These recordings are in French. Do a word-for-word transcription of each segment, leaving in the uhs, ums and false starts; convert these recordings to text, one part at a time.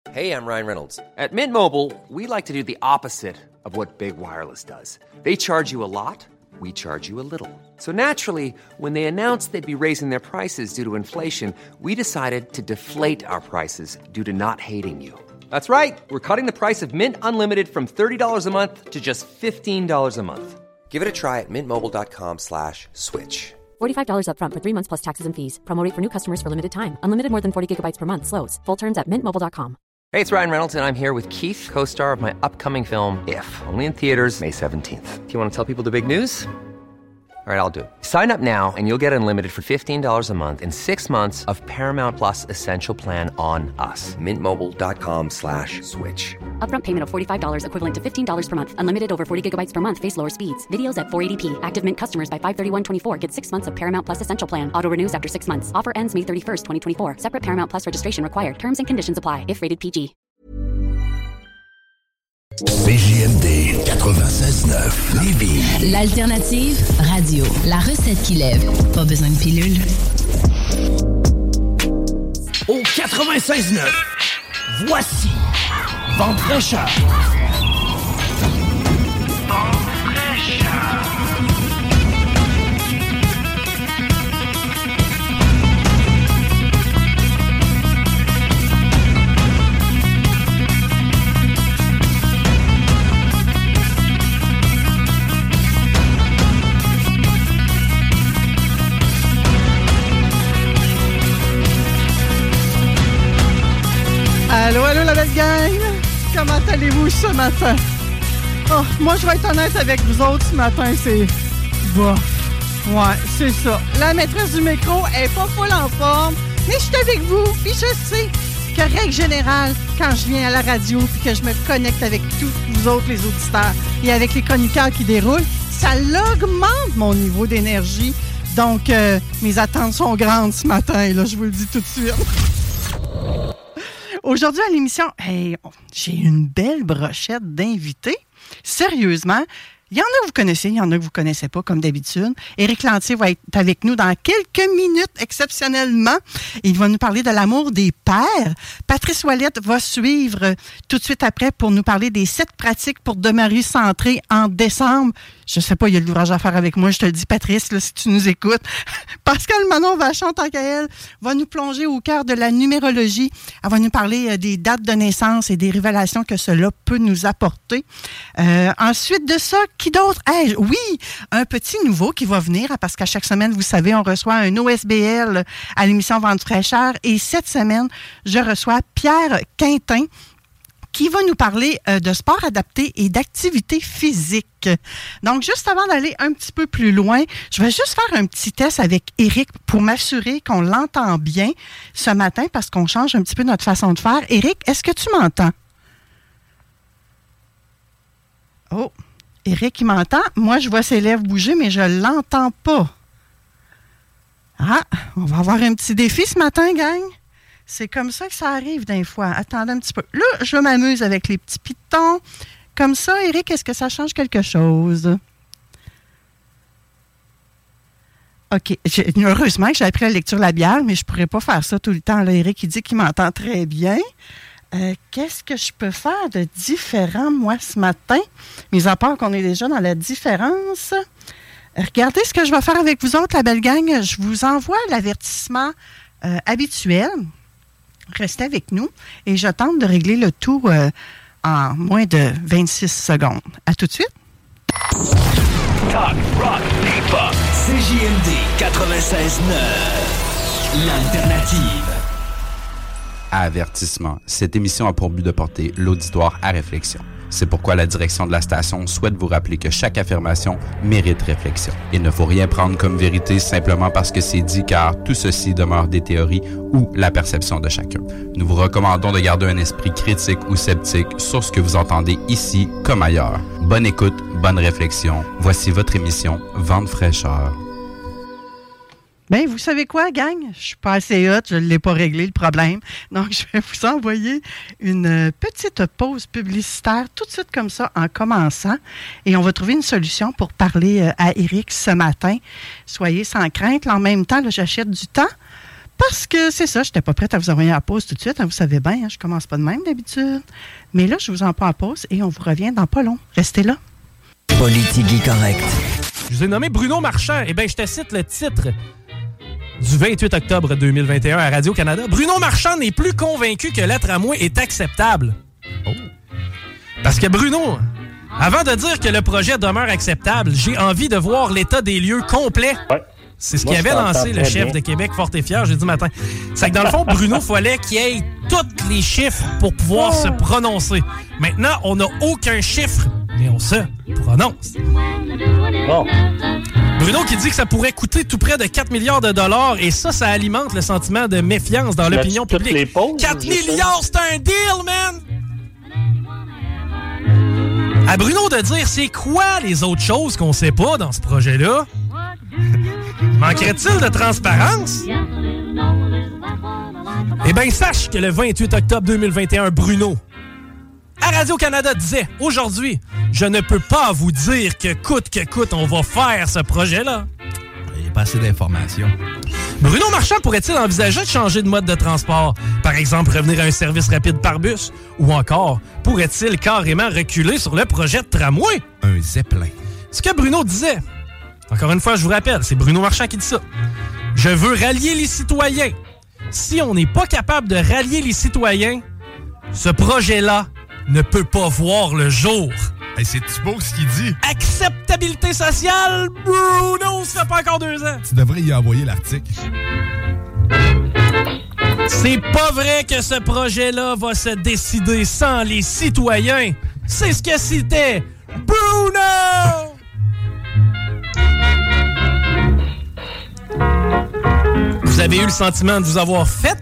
Hey, I'm Ryan Reynolds. At Mint Mobile, we like to do the opposite of what Big Wireless does. They charge you a lot, we charge you a little. So naturally, when they announced they'd be raising their prices due to inflation, we decided to deflate our prices due to not hating you. That's right. We're cutting the price of Mint Unlimited from thirty dollars a month to just fifteen dollars a month. Give it a try at mintmobile.com slash switch. forty-five dollars up front for three months plus taxes and fees. Promo rate for new customers for limited time. Unlimited more than forty gigabytes per month. Slows full terms at mint mobile dot com. Hey, it's Ryan Reynolds, and I'm here with Keith, co-star of my upcoming film, If, only in theaters May seventeenth. Do you want to tell people the big news? All right, I'll do it. Sign up now and you'll get unlimited for fifteen dollars a month and six months of Paramount Plus Essential Plan on us. Mintmobile.com slash switch. Upfront payment of forty-five dollars equivalent to fifteen dollars per month. Unlimited over forty gigabytes per month. Face lower speeds. Videos at four eighty p. Active Mint customers by five thirty-one twenty-four get six months of Paramount Plus Essential Plan. Auto renews after six months. Offer ends May thirty-first, twenty twenty-four. Separate Paramount Plus registration required. Terms and conditions apply if rated P G. C J M D quatre-vingt-seize neuf Lévis. L'alternative radio. La recette qui lève. Pas besoin de pilule. Au quatre-vingt-seize neuf, voici Vente fraîcheur. Vente fraîcheur. Allô, allô, la belle gang! Comment allez-vous ce matin? Oh, moi, je vais être honnête avec vous autres ce matin, c'est bof. Ouais, c'est ça. La maîtresse du micro est pas full en forme, mais je suis avec vous, puis je sais que, règle générale, quand je viens à la radio puis que je me connecte avec tous vous autres, les auditeurs, et avec les chroniqueurs qui déroulent, ça augmente mon niveau d'énergie. Donc, euh, mes attentes sont grandes ce matin, là, je vous le dis tout de suite. Aujourd'hui à l'émission, hey, j'ai une belle brochette d'invités. Sérieusement, il y en a que vous connaissez, il y en a que vous ne connaissez pas, comme d'habitude. Éric Lantier va être avec nous dans quelques minutes, exceptionnellement. Il va nous parler de l'amour des pères. Patrice Ouellette va suivre tout de suite après pour nous parler des sept pratiques pour demeurer centré en décembre. Je sais pas, il y a de l'ouvrage à faire avec moi, je te le dis, Patrice, là, si tu nous écoutes. Pascal Manon Vachon, tant qu'à elle, va nous plonger au cœur de la numérologie. Elle va nous parler euh, des dates de naissance et des révélations que cela peut nous apporter. Euh, ensuite de ça, qui d'autre? Hey, oui, un petit nouveau qui va venir, parce qu'à chaque semaine, vous savez, on reçoit un O S B L à l'émission Vente fraîcheur. Et cette semaine, je reçois Pierre Quintin, qui va nous parler euh, de sport adapté et d'activité physique. Donc, juste avant d'aller un petit peu plus loin, je vais juste faire un petit test avec Éric pour m'assurer qu'on l'entend bien ce matin parce qu'on change un petit peu notre façon de faire. Éric, est-ce que tu m'entends? Oh, Éric, il m'entend. Moi, je vois ses lèvres bouger, mais je ne l'entends pas. Ah, on va avoir un petit défi ce matin, gang. C'est comme ça que ça arrive des fois. Attendez un petit peu. Là, je m'amuse avec les petits pitons. Comme ça, Éric, est-ce que ça change quelque chose? OK. J'ai, heureusement que j'ai appris la lecture labiale, mais je ne pourrais pas faire ça tout le temps. Là, Éric, il dit qu'il m'entend très bien. Euh, qu'est-ce que je peux faire de différent, moi, ce matin? Mis à part qu'on est déjà dans la différence. Regardez ce que je vais faire avec vous autres, la belle gang. Je vous envoie l'avertissement euh, habituel. Restez avec nous et je tente de régler le tout euh, en moins de vingt-six secondes. À tout de suite. Talk, rock, hip-hop. C J M D quatre-vingt-seize neuf. L'alternative. Avertissement. Cette émission a pour but de porter l'auditoire à réflexion. C'est pourquoi la direction de la station souhaite vous rappeler que chaque affirmation mérite réflexion. Il ne faut rien prendre comme vérité simplement parce que c'est dit, car tout ceci demeure des théories ou la perception de chacun. Nous vous recommandons de garder un esprit critique ou sceptique sur ce que vous entendez ici comme ailleurs. Bonne écoute, bonne réflexion. Voici votre émission Vente fraîcheur. Bien, vous savez quoi, gang? Je suis pas assez hot, je ne l'ai pas réglé, le problème. Donc, je vais vous envoyer une petite pause publicitaire tout de suite comme ça, en commençant. Et on va trouver une solution pour parler à Éric ce matin. Soyez sans crainte. Là, en même temps, là, j'achète du temps Parce que c'est ça, je n'étais pas prête à vous envoyer en pause tout de suite. Hein, vous savez bien, hein, je commence pas de même d'habitude. Mais là, je vous envoie en pause et on vous revient dans pas long. Restez là. Politique correct. Je vous ai nommé Bruno Marchand. Eh bien, je te cite le titre du vingt-huit octobre deux mille vingt et un à Radio-Canada. Bruno Marchand n'est plus convaincu que le tramway est acceptable. Oh. Parce que Bruno, avant de dire que le projet demeure acceptable, j'ai envie de voir l'état des lieux complet. Ouais. C'est ce qu'il avait lancé le chef bien. de Québec fort et fier jeudi matin. C'est que dans le fond, Bruno, il fallait qu'il y ait tous les chiffres pour pouvoir oh. se prononcer. Maintenant, on n'a aucun chiffre, mais on se prononce. Oh. Bruno qui dit que ça pourrait coûter tout près de quatre milliards de dollars et ça, ça alimente le sentiment de méfiance dans l'opinion publique. Les pauses, quatre milliards, c'est un deal, man! À Bruno de dire c'est quoi les autres choses qu'on sait pas dans ce projet-là? Manquerait-il de transparence? Eh bien, sache que le vingt-huit octobre deux mille vingt et un, Bruno, à Radio-Canada, disait « Aujourd'hui, je ne peux pas vous dire que coûte que coûte, on va faire ce projet-là. » Il n'y a pas assez d'informations. Bruno Marchand pourrait-il envisager de changer de mode de transport? Par exemple, revenir à un service rapide par bus? Ou encore, pourrait-il carrément reculer sur le projet de tramway? Un zeppelin. Ce que Bruno disait, encore une fois, je vous rappelle, c'est Bruno Marchand qui dit ça. « Je veux rallier les citoyens. Si on n'est pas capable de rallier les citoyens, ce projet-là ne peut pas voir le jour. » Hey, c'est beau ce qu'il dit. Acceptabilité sociale, Bruno, ça fait pas encore deux ans. Tu devrais y envoyer l'article. C'est pas vrai que ce projet-là va se décider sans les citoyens. C'est ce que c'était Bruno! Vous avez eu le sentiment de vous avoir fait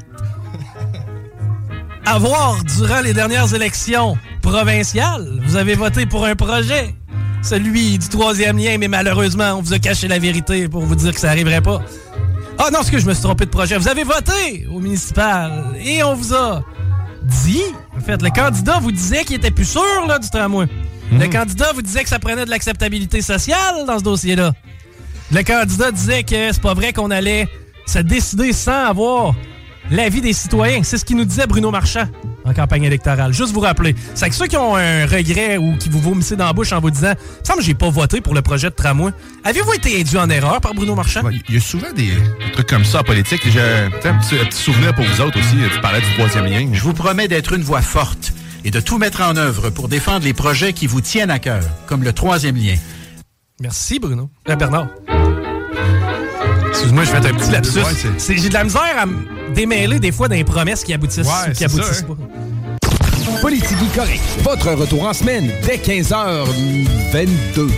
avoir durant les dernières élections provinciales. Vous avez voté pour un projet, celui du troisième lien, mais malheureusement, on vous a caché la vérité pour vous dire que ça n'arriverait pas. Ah non, parce que je me suis trompé de projet. Vous avez voté au municipal et on vous a dit, en fait, le candidat vous disait qu'il était plus sûr là, du tramway. Mmh. Le candidat vous disait que ça prenait de l'acceptabilité sociale dans ce dossier-là. Le candidat disait que c'est pas vrai qu'on allait se décider sans avoir l'avis des citoyens. C'est ce qu'il nous disait Bruno Marchand en campagne électorale. Juste vous rappeler. C'est que ceux qui ont un regret ou qui vous vomissez dans la bouche en vous disant « Il me semble que j'ai pas voté pour le projet de tramway », avez-vous été induit en erreur par Bruno Marchand? Il ouais, y a souvent des, des trucs comme ça en politique. J'ai un petit, un petit souvenir pour vous autres aussi. Tu parlais du troisième lien. Je vous promets d'être une voix forte et de tout mettre en œuvre pour défendre les projets qui vous tiennent à cœur, comme le troisième lien. Merci, Bruno. Euh, Bernard. Excuse-moi, je fais un petit lapsus. Ouais, c'est... C'est, j'ai de la misère à me démêler des fois dans les promesses qui aboutissent ouais, ou qui aboutissent ça, pas. Hein? Politique correct. Votre retour en semaine dès quinze heures vingt-deux.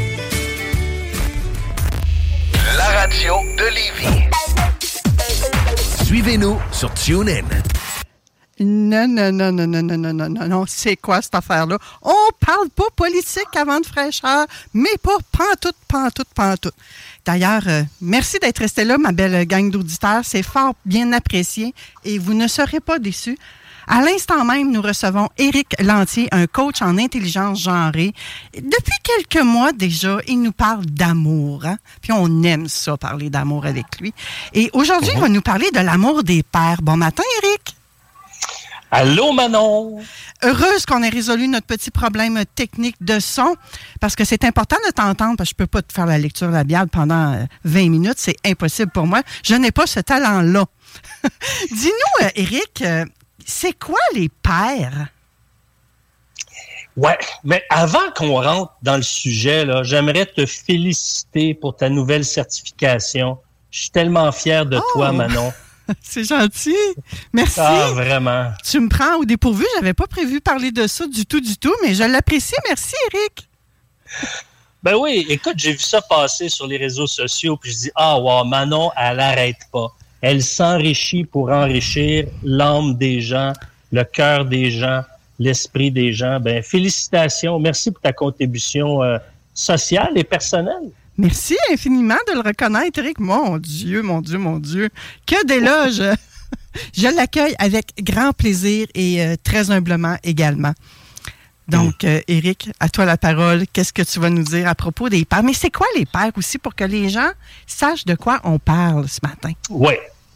La radio de Lévis. Suivez-nous sur TuneIn. Non, non, non, non, non, non, non, non, non, non. C'est quoi cette affaire-là? On parle pas politique avant de fraîcheur, mais pas pantoute, pantoute, pantoute. D'ailleurs, euh, merci d'être resté là, ma belle gang d'auditeurs. C'est fort bien apprécié et vous ne serez pas déçus. À l'instant même, nous recevons Éric Lantier, un coach en intelligence genrée. Depuis quelques mois déjà, il nous parle d'amour. Hein? Puis on aime ça, parler d'amour avec lui. Et aujourd'hui, oh. il va nous parler de l'amour des pères. Bon matin, Éric. Allô, Manon! Heureuse qu'on ait résolu notre petit problème technique de son, parce que c'est important de t'entendre, parce que je ne peux pas te faire la lecture labiale pendant vingt minutes, c'est impossible pour moi. Je n'ai pas ce talent-là. Dis-nous, Éric, c'est quoi les pères? Ouais, mais avant qu'on rentre dans le sujet, là, j'aimerais te féliciter pour ta nouvelle certification. Je suis tellement fier de oh. toi, Manon. C'est gentil. Merci. Ah, vraiment. Tu me prends au dépourvu. J'avais pas prévu parler de ça du tout, du tout, mais je l'apprécie. Merci, Éric. Ben oui, écoute, j'ai vu ça passer sur les réseaux sociaux, puis je dis, ah, wow, Manon, elle n'arrête pas. Elle s'enrichit pour enrichir l'âme des gens, le cœur des gens, l'esprit des gens. Ben, félicitations. Merci pour ta contribution euh, sociale et personnelle. Merci infiniment de le reconnaître, Éric. Mon Dieu, mon Dieu, mon Dieu. Que d'éloges! Je l'accueille avec grand plaisir et euh, très humblement également. Donc, euh, Éric, à toi la parole. Qu'est-ce que tu vas nous dire à propos des pères? Mais c'est quoi les pères aussi pour que les gens sachent de quoi on parle ce matin? Oui.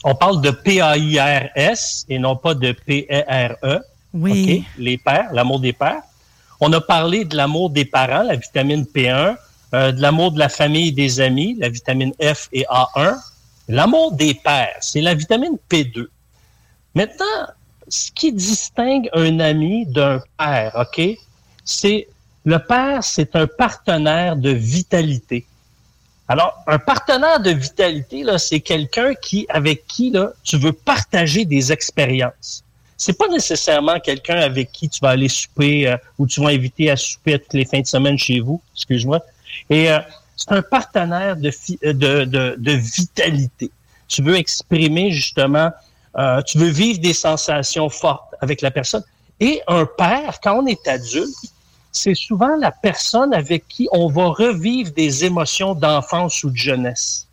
on parle de P A I R S et non pas de P E R E. Oui. Okay? Les pères, l'amour des pères. On a parlé de l'amour des parents, la vitamine P un, euh, de l'amour de la famille et des amis, la vitamine F et A un. L'amour des pères, c'est la vitamine P deux. Maintenant, ce qui distingue un ami d'un père, OK, c'est le père, c'est un partenaire de vitalité. Alors, un partenaire de vitalité, là, c'est quelqu'un qui, avec qui là, tu veux partager des expériences. C'est pas nécessairement quelqu'un avec qui tu vas aller souper euh, ou tu vas inviter à souper toutes les fins de semaine chez vous, excuse-moi. Et euh, c'est un partenaire de, fi- de, de, de vitalité. Tu veux exprimer justement, euh, tu veux vivre des sensations fortes avec la personne. Et un père, quand on est adulte, c'est souvent la personne avec qui on va revivre des émotions d'enfance ou de jeunesse.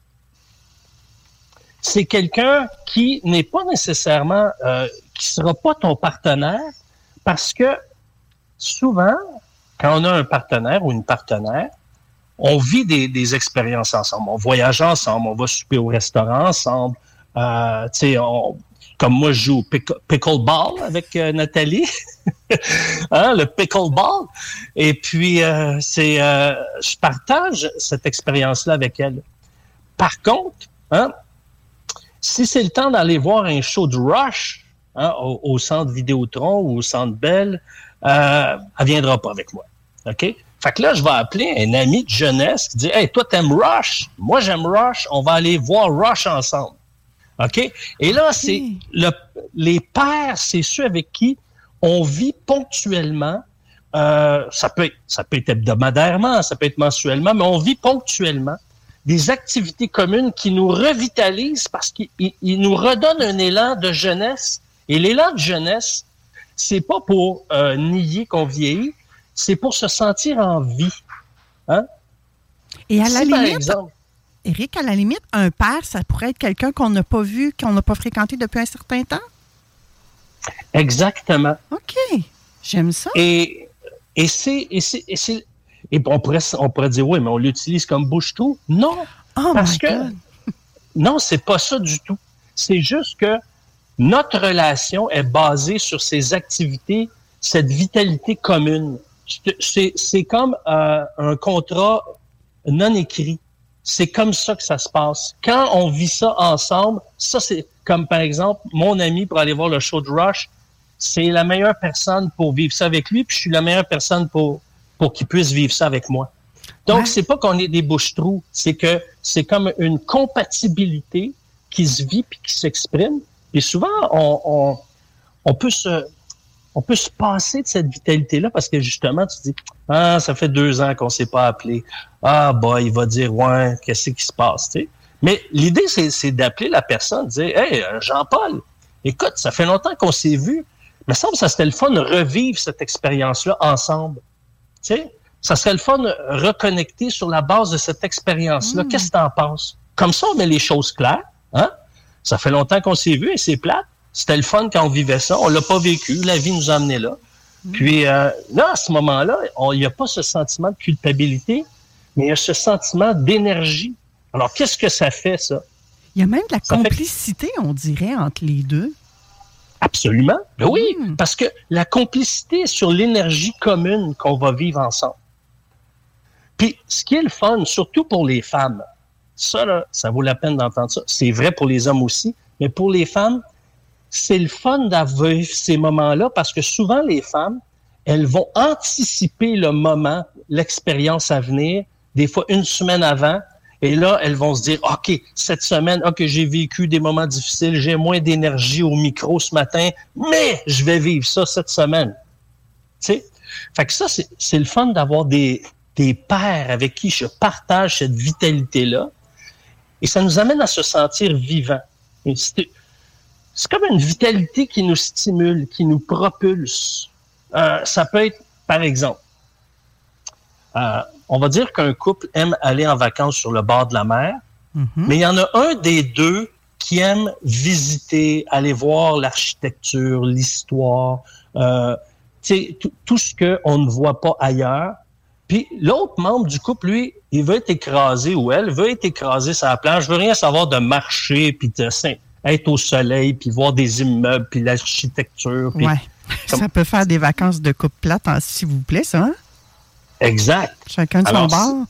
C'est quelqu'un qui n'est pas nécessairement, euh, qui sera pas ton partenaire, parce que souvent, quand on a un partenaire ou une partenaire, on vit des, des expériences ensemble. On voyage ensemble, on va souper au restaurant ensemble. Euh, tu sais, on... Comme moi, je joue au pick- pickleball avec euh, Nathalie, hein, le pickleball. Et puis, euh, c'est, euh, je partage cette expérience-là avec elle. Par contre, hein, si c'est le temps d'aller voir un show de Rush hein, au, au centre Vidéotron ou au centre Bell, euh, elle viendra pas avec moi. OK? Fait que là, je vais appeler un ami de jeunesse qui dit « Hey, toi, t'aimes Rush? Moi, j'aime Rush. On va aller voir Rush ensemble. » OK? Et là, c'est le, les pères, c'est ceux avec qui on vit ponctuellement. Euh, ça peut être, ça peut être hebdomadairement, ça peut être mensuellement, mais on vit ponctuellement des activités communes qui nous revitalisent parce qu'ils ils nous redonnent un élan de jeunesse. Et l'élan de jeunesse, c'est pas pour euh, nier qu'on vieillit, c'est pour se sentir en vie. Hein? Et à la si, par limite... exemple, Éric, à la limite, un père, ça pourrait être quelqu'un qu'on n'a pas vu, qu'on n'a pas fréquenté depuis un certain temps? Exactement. OK. J'aime ça. Et, et c'est... Et, c'est, et, c'est, et on, pourrait, on pourrait dire, oui, mais on l'utilise comme bouche-trou. Non. Oh parce my que God. non, c'est pas ça du tout. C'est juste que notre relation est basée sur ces activités, cette vitalité commune. C'est, c'est comme euh, un contrat non écrit. C'est comme ça que ça se passe. Quand on vit ça ensemble, ça c'est comme par exemple, mon ami pour aller voir le show de Rush, c'est la meilleure personne pour vivre ça avec lui, puis je suis la meilleure personne pour, pour qu'il puisse vivre ça avec moi. Donc, ouais. C'est pas qu'on est des bouches-trous, c'est que c'est comme une compatibilité qui se vit puis qui s'exprime. Et souvent, on, on, on peut se... On peut se passer de cette vitalité-là parce que justement, tu te dis « Ah, ça fait deux ans qu'on ne s'est pas appelé. Ah, bah, il va dire « Ouais, qu'est-ce qui se passe? » tu sais. Mais l'idée, c'est, c'est d'appeler la personne, de dire « Hey, Jean-Paul, écoute, ça fait longtemps qu'on s'est vu. Il me semble que ça serait le fun de revivre cette expérience-là ensemble. » Tu sais, ça serait le fun de reconnecter sur la base de cette expérience-là. Mmh. Qu'est-ce que tu en penses? Comme ça, on met les choses claires. Hein? Ça fait longtemps qu'on s'est vu et c'est plate. C'était le fun quand on vivait ça. On l'a pas vécu. La vie nous a amenés là. Mmh. Puis euh, là, à ce moment-là, il n'y a pas ce sentiment de culpabilité, mais il y a ce sentiment d'énergie. Alors, qu'est-ce que ça fait, ça? Il y a même de la ça complicité, fait... on dirait, entre les deux. Absolument. Ben oui, mmh. parce que la complicité est sur l'énergie commune qu'on va vivre ensemble. Puis, ce qui est le fun, surtout pour les femmes, ça, là, ça vaut la peine d'entendre ça. C'est vrai pour les hommes aussi, mais pour les femmes, c'est le fun d'avoir ces moments-là parce que souvent, les femmes, elles vont anticiper le moment, l'expérience à venir, des fois une semaine avant, et là, elles vont se dire, OK, cette semaine, OK, j'ai vécu des moments difficiles, j'ai moins d'énergie au micro ce matin, mais je vais vivre ça cette semaine. Tu sais? Fait que ça, c'est, c'est le fun d'avoir des, des pairs avec qui je partage cette vitalité-là, et ça nous amène à se sentir vivants. Et c'est, C'est comme une vitalité qui nous stimule, qui nous propulse. Euh, ça peut être, par exemple, euh, on va dire qu'un couple aime aller en vacances sur le bord de la mer, mm-hmm. mais il y en a un des deux qui aime visiter, aller voir l'architecture, l'histoire, euh, t- tout ce qu'on ne voit pas ailleurs. Puis l'autre membre du couple, lui, il veut être écrasé ou elle veut être écrasée sur la plage, veut rien savoir de marcher, puis de être au soleil, puis voir des immeubles, puis l'architecture. Puis ouais. comme... Ça peut faire des vacances de coupe plate, hein, s'il vous plaît, ça, hein? Exact. Chacun de son bord.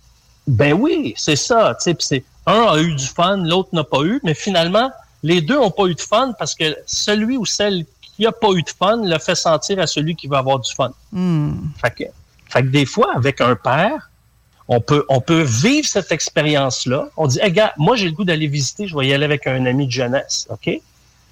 Ben oui, c'est ça. Tu sais, puis c'est un a eu du fun, l'autre n'a pas eu, mais finalement, les deux n'ont pas eu de fun parce que celui ou celle qui n'a pas eu de fun le fait sentir à celui qui va avoir du fun. Mm. Fait que, fait que des fois, avec un père, on peut, on peut vivre cette expérience-là. On dit, hey, gars, moi, j'ai le goût d'aller visiter, je vais y aller avec un ami de jeunesse, OK? Et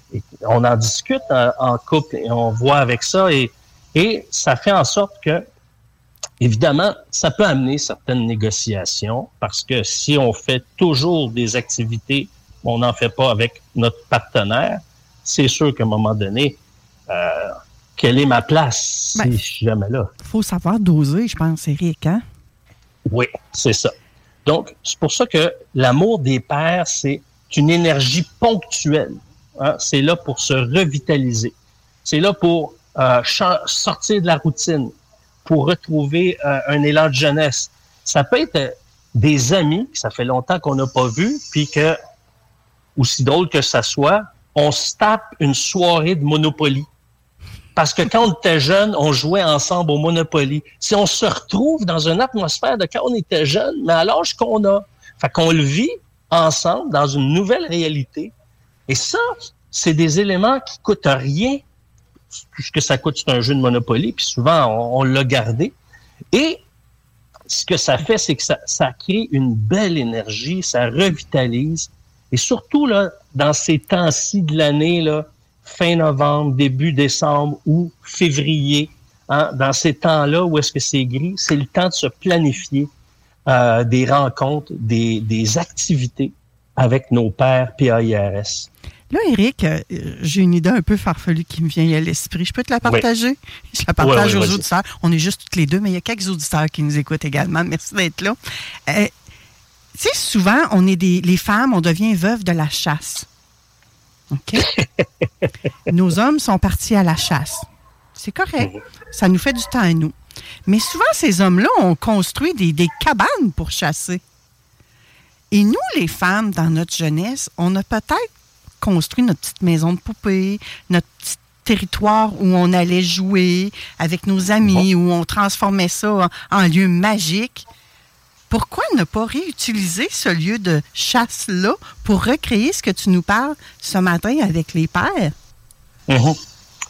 on en discute en, en couple et on voit avec ça et, et ça fait en sorte que, évidemment, ça peut amener certaines négociations parce que si on fait toujours des activités, on n'en fait pas avec notre partenaire, c'est sûr qu'à un moment donné, euh, quelle est ma place si ben, je suis jamais là? Il faut savoir doser, je pense, Éric, hein? Oui, c'est ça. Donc, c'est pour ça que l'amour des pères, c'est une énergie ponctuelle. Hein? C'est là pour se revitaliser. C'est là pour euh, ch- sortir de la routine, pour retrouver euh, un élan de jeunesse. Ça peut être euh, des amis, que ça fait longtemps qu'on n'a pas vu, puis que, aussi drôle que ça soit, on se tape une soirée de Monopoly. Parce que quand on était jeune, on jouait ensemble au Monopoly. Si on se retrouve dans une atmosphère de quand on était jeune, mais à l'âge qu'on a, fait qu'on le vit ensemble dans une nouvelle réalité. Et ça, c'est des éléments qui coûtent rien. Tout ce que ça coûte, c'est un jeu de Monopoly, puis souvent, on, on l'a gardé. Et ce que ça fait, c'est que ça, ça crée une belle énergie, ça revitalise. Et surtout, là, dans ces temps-ci de l'année, là, fin novembre, début décembre ou février, hein, dans ces temps-là où est-ce que c'est gris, c'est le temps de se planifier euh, des rencontres, des, des activités avec nos pères P A I R S. Là, Éric, euh, j'ai une idée un peu farfelue qui me vient à l'esprit. Je peux te la partager? Oui. Je la partage oui, oui, aux vas-y. auditeurs. On est juste toutes les deux, mais il y a quelques auditeurs qui nous écoutent également. Merci d'être là. Euh, tu sais, souvent, on est des, les femmes, on devient veuves de la chasse. OK? Nos hommes sont partis à la chasse. C'est correct. Ça nous fait du temps à nous. Mais souvent, ces hommes-là ont construit des, des cabanes pour chasser. Et nous, les femmes, dans notre jeunesse, on a peut-être construit notre petite maison de poupée, notre petit territoire où on allait jouer avec nos amis, où on transformait ça en, en lieu magique. Pourquoi ne pas réutiliser ce lieu de chasse-là pour recréer ce que tu nous parles ce matin avec les pères? Mm-hmm.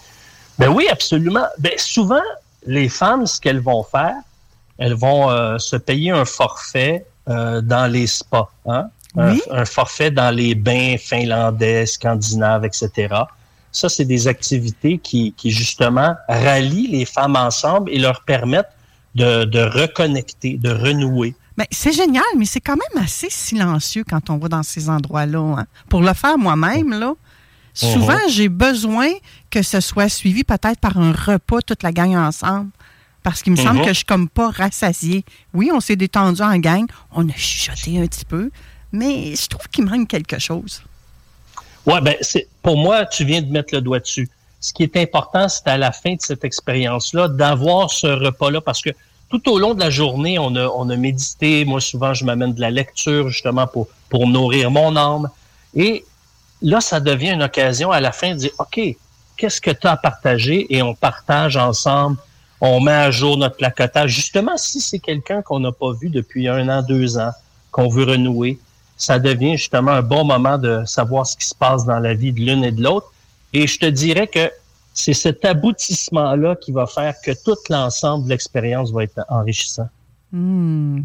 Ben oui, absolument. Ben, souvent, les femmes, ce qu'elles vont faire, elles vont euh, se payer un forfait euh, dans les spas, hein? Oui. Un, un forfait dans les bains finlandais, scandinaves, et cetera. Ça, c'est des activités qui, qui, justement, rallient les femmes ensemble et leur permettent de, de reconnecter, de renouer. Bien, c'est génial, mais c'est quand même assez silencieux quand on va dans ces endroits-là. Hein. Pour le faire moi-même, là, souvent, uh-huh. j'ai besoin que ce soit suivi peut-être par un repas, toute la gang ensemble. Parce qu'il me uh-huh. semble que je ne suis comme pas rassasiée. Oui, on s'est détendu en gang, on a chuchoté un petit peu, mais je trouve qu'il manque quelque chose. Oui, bien, pour moi, tu viens de mettre le doigt dessus. Ce qui est important, c'est à la fin de cette expérience-là, d'avoir ce repas-là, parce que tout au long de la journée, on a, on a médité. Moi, souvent, je m'amène de la lecture, justement, pour, pour nourrir mon âme. Et là, ça devient une occasion à la fin de dire, OK, qu'est-ce que tu as à partager? Et on partage ensemble. On met à jour notre placotage. Justement, si c'est quelqu'un qu'on n'a pas vu depuis un an, deux ans, qu'on veut renouer, ça devient justement un bon moment de savoir ce qui se passe dans la vie de l'une et de l'autre. Et je te dirais que c'est cet aboutissement-là qui va faire que tout l'ensemble de l'expérience va être enrichissant. Mmh.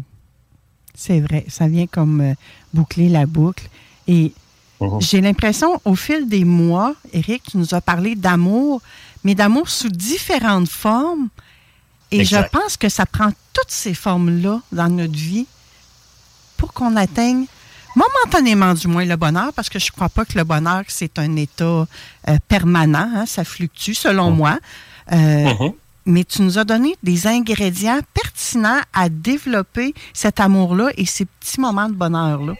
C'est vrai, ça vient comme euh, boucler la boucle. Et mmh. j'ai l'impression, au fil des mois, Éric, tu nous as parlé d'amour, mais d'amour sous différentes formes. Et exact. Je pense que ça prend toutes ces formes-là dans notre vie pour qu'on atteigne momentanément du moins le bonheur, parce que je ne crois pas que le bonheur, c'est un état euh, permanent, hein, ça fluctue selon mmh. moi. Euh, mmh. Mais tu nous as donné des ingrédients pertinents à développer cet amour-là et ces petits moments de bonheur-là.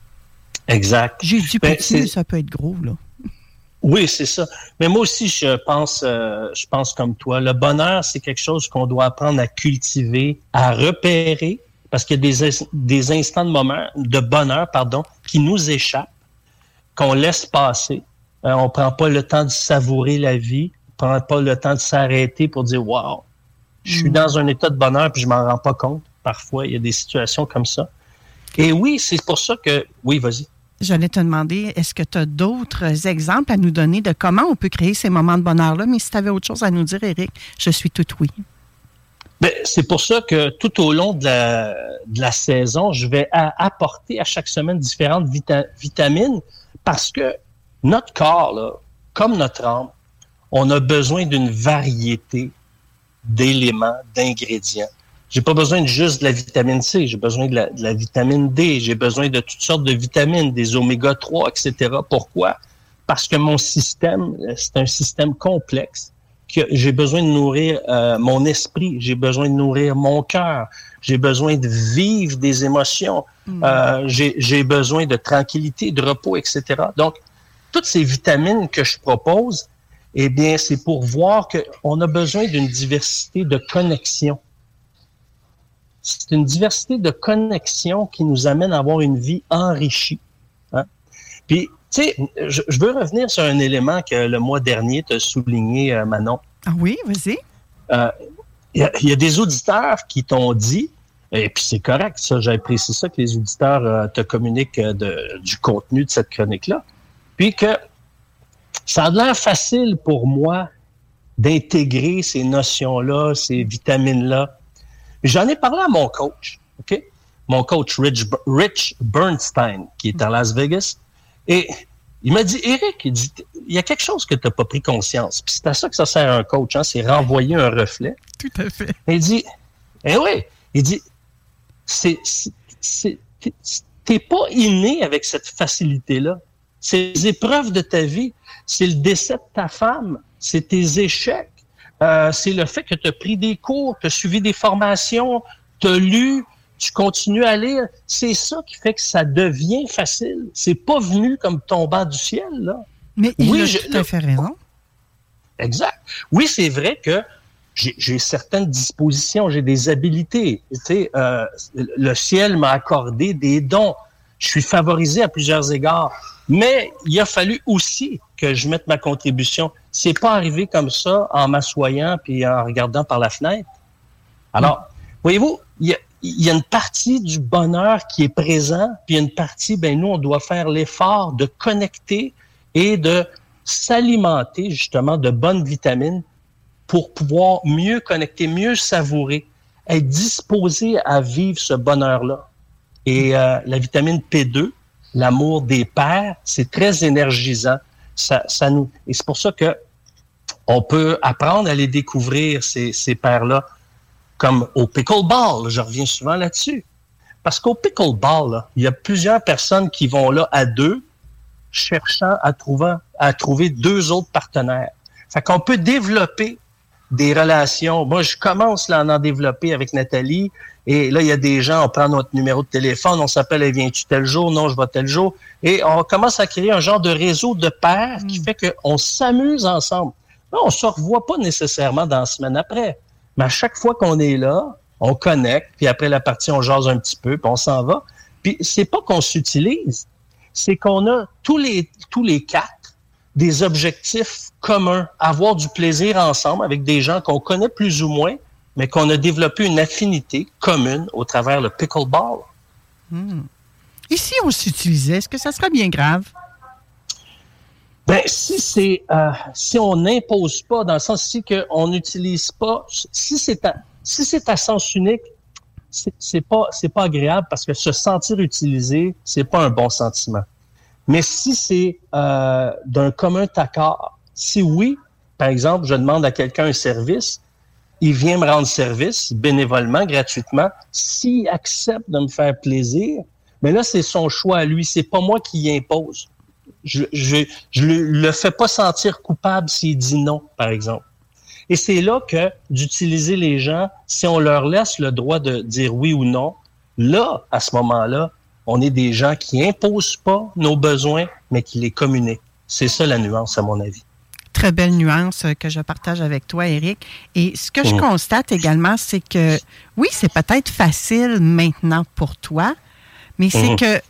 Exact. J'ai dit ben, petit, mais ça peut être gros, là. Oui, c'est ça. Mais moi aussi, je pense, euh, je pense comme toi. Le bonheur, c'est quelque chose qu'on doit apprendre à cultiver, à repérer, parce qu'il y a des, des instants de moment, de bonheur, pardon, qui nous échappent. qu'on laisse passer. Euh, on prend pas le temps de savourer la vie. On prend pas le temps de s'arrêter pour dire « Wow, je suis dans un état de bonheur puis je m'en rends pas compte. » Parfois, il y a des situations comme ça. Et oui, c'est pour ça que... Oui, vas-y. J'allais te demander, est-ce que tu as d'autres exemples à nous donner de comment on peut créer ces moments de bonheur-là? Mais si tu avais autre chose à nous dire, Éric, je suis tout oui. Bien, c'est pour ça que tout au long de la, de la saison, je vais a- apporter à chaque semaine différentes vita- vitamines parce que notre corps, là, comme notre âme, on a besoin d'une variété d'éléments, d'ingrédients. J'ai pas besoin de juste de la vitamine C, j'ai besoin de la, de la vitamine D, j'ai besoin de toutes sortes de vitamines, des oméga trois, et cetera. Pourquoi? Parce que mon système, c'est un système complexe, que j'ai besoin de nourrir euh, mon esprit, j'ai besoin de nourrir mon cœur, j'ai besoin de vivre des émotions, mmh. euh, j'ai, j'ai besoin de tranquillité, de repos, et cetera. Donc, toutes ces vitamines que je propose, eh bien, c'est pour voir qu'on a besoin d'une diversité de connexions. C'est une diversité de connexions qui nous amène à avoir une vie enrichie. Hein? Puis, tu sais, je, je veux revenir sur un élément que le mois dernier tu as souligné, euh, Manon. Ah oui, vas-y. Euh, Il y, y a des auditeurs qui t'ont dit, et puis c'est correct, ça, j'apprécie ça, que les auditeurs euh, te communiquent euh, de, du contenu de cette chronique-là, puis que ça a l'air facile pour moi d'intégrer ces notions-là, ces vitamines-là. J'en ai parlé à mon coach, OK? Mon coach Rich, Rich Bernstein, qui est à Las Vegas. Et il m'a dit, Éric, il dit, il y a quelque chose que tu n'as pas pris conscience. Puis c'est à ça que ça sert un coach, hein, c'est renvoyer un reflet. Tout à fait. Et il dit, eh oui, il dit, c'est, c'est, c'est, t'es, t'es pas inné avec cette facilité-là. C'est les épreuves de ta vie, c'est le décès de ta femme, c'est tes échecs. Euh, c'est le fait que tu as pris des cours, tu as suivi des formations, tu as lu, tu continues à lire. C'est ça qui fait que ça devient facile. C'est pas venu comme tombant du ciel, là. Mais il oui, a je, tout à fait raison. Exact. Oui, c'est vrai que j'ai, j'ai certaines dispositions, j'ai des habilités. Tu sais, euh, le ciel m'a accordé des dons. Je suis favorisé à plusieurs égards. Mais il a fallu aussi que je mette ma contribution. C'est pas arrivé comme ça en m'assoyant puis en regardant par la fenêtre. Alors, mmh. voyez-vous, il y a, il y a une partie du bonheur qui est présent, puis il y a une partie, ben nous, on doit faire l'effort de connecter et de s'alimenter justement de bonnes vitamines pour pouvoir mieux connecter, mieux savourer, être disposé à vivre ce bonheur-là. Et euh, la vitamine P deux, l'amour des pairs, c'est très énergisant. Ça, ça nous, et c'est pour ça que on peut apprendre à les découvrir, ces, ces pairs-là, comme au pickleball. Je reviens souvent là-dessus. Parce qu'au pickleball, là, il y a plusieurs personnes qui vont là à deux, cherchant à trouver, à trouver deux autres partenaires. Fait qu'on peut développer des relations. Moi, je commence là, à en développer avec Nathalie. Et là, il y a des gens, on prend notre numéro de téléphone, on s'appelle, hey, viens-tu tel jour? Non, je vais tel jour. Et on commence à créer un genre de réseau de pairs mmh. qui fait qu'on s'amuse ensemble. Là, on ne se revoit pas nécessairement dans la semaine après. Mais à chaque fois qu'on est là, on connecte, puis après la partie, on jase un petit peu, puis on s'en va. Puis c'est pas qu'on s'utilise, c'est qu'on a tous les, tous les quatre des objectifs communs, avoir du plaisir ensemble avec des gens qu'on connaît plus ou moins, mais qu'on a développé une affinité commune au travers le pickleball. Mmh. Et si on s'utilisait, est-ce que ça serait bien grave? Ben, si c'est, euh, si on n'impose pas, dans le sens si qu'on n'utilise pas, si c'est à, si c'est à sens unique, c'est, c'est pas, c'est pas agréable parce que se sentir utilisé, c'est pas un bon sentiment. Mais si c'est euh, d'un commun accord, si oui, par exemple, je demande à quelqu'un un service, il vient me rendre service bénévolement, gratuitement, s'il accepte de me faire plaisir, mais là, c'est son choix à lui, c'est pas moi qui y impose. Je je je le, le fais pas sentir coupable s'il dit non, par exemple. Et c'est là que d'utiliser les gens, si on leur laisse le droit de dire oui ou non, là, à ce moment-là, on est des gens qui imposent pas nos besoins, mais qui les communiquent. C'est ça la nuance, à mon avis. Très belle nuance que je partage avec toi, Éric. Et ce que je mmh. constate également, c'est que, oui, c'est peut-être facile maintenant pour toi, mais c'est mmh. que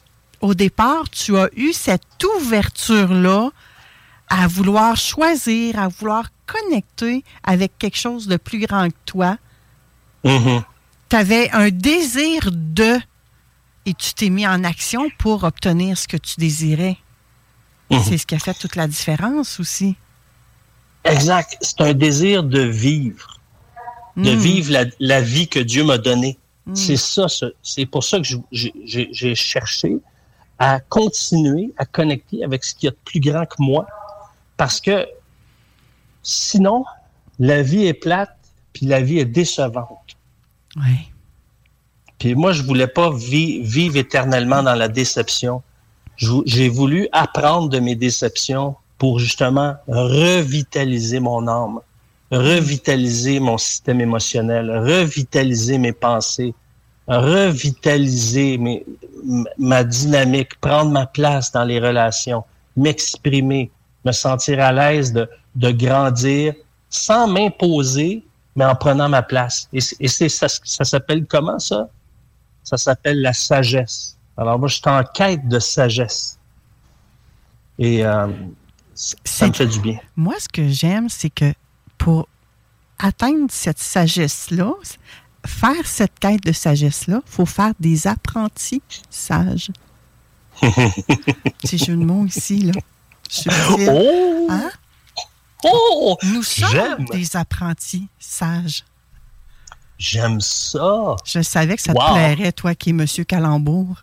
au départ, tu as eu cette ouverture-là à vouloir choisir, à vouloir connecter avec quelque chose de plus grand que toi. Mm-hmm. Tu avais un désir de, et tu t'es mis en action pour obtenir ce que tu désirais. Mm-hmm. C'est ce qui a fait toute la différence aussi. Exact. C'est un désir de vivre, de mm. vivre la, la vie que Dieu m'a donnée. Mm. C'est ça, c'est pour ça que je, j'ai, j'ai cherché à continuer à connecter avec ce qu'il y a de plus grand que moi, parce que sinon, la vie est plate, puis la vie est décevante. Oui. Puis moi, je voulais pas vi- vivre éternellement dans la déception. Je, j'ai voulu apprendre de mes déceptions pour justement revitaliser mon âme, revitaliser mon système émotionnel, revitaliser mes pensées, revitaliser mes, ma dynamique, prendre ma place dans les relations, m'exprimer, me sentir à l'aise de, de grandir sans m'imposer, mais en prenant ma place. Et, et c'est, ça, ça s'appelle comment ça? Ça s'appelle la sagesse. Alors moi, je suis en quête de sagesse. Et euh, ça c'est, me fait du bien. Moi, ce que j'aime, c'est que pour atteindre cette sagesse-là, faire cette quête de sagesse-là, il faut faire des apprentis sages. Petit jeu de mots ici, là. Subtil. Oh! Hein? Oh! Nous sommes J'aime. des apprentis sages. J'aime ça. Je savais que ça wow. te plairait, toi qui es Monsieur Calembour.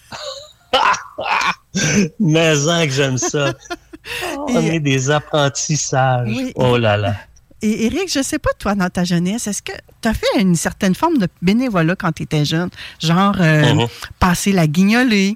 Mais en que j'aime ça. Oh, on est des apprentis sages. Oui, oh là là. Et Éric, je ne sais pas, toi, dans ta jeunesse, est-ce que tu as fait une certaine forme de bénévolat quand tu étais jeune? Genre, euh, mm-hmm. passer la guignolée,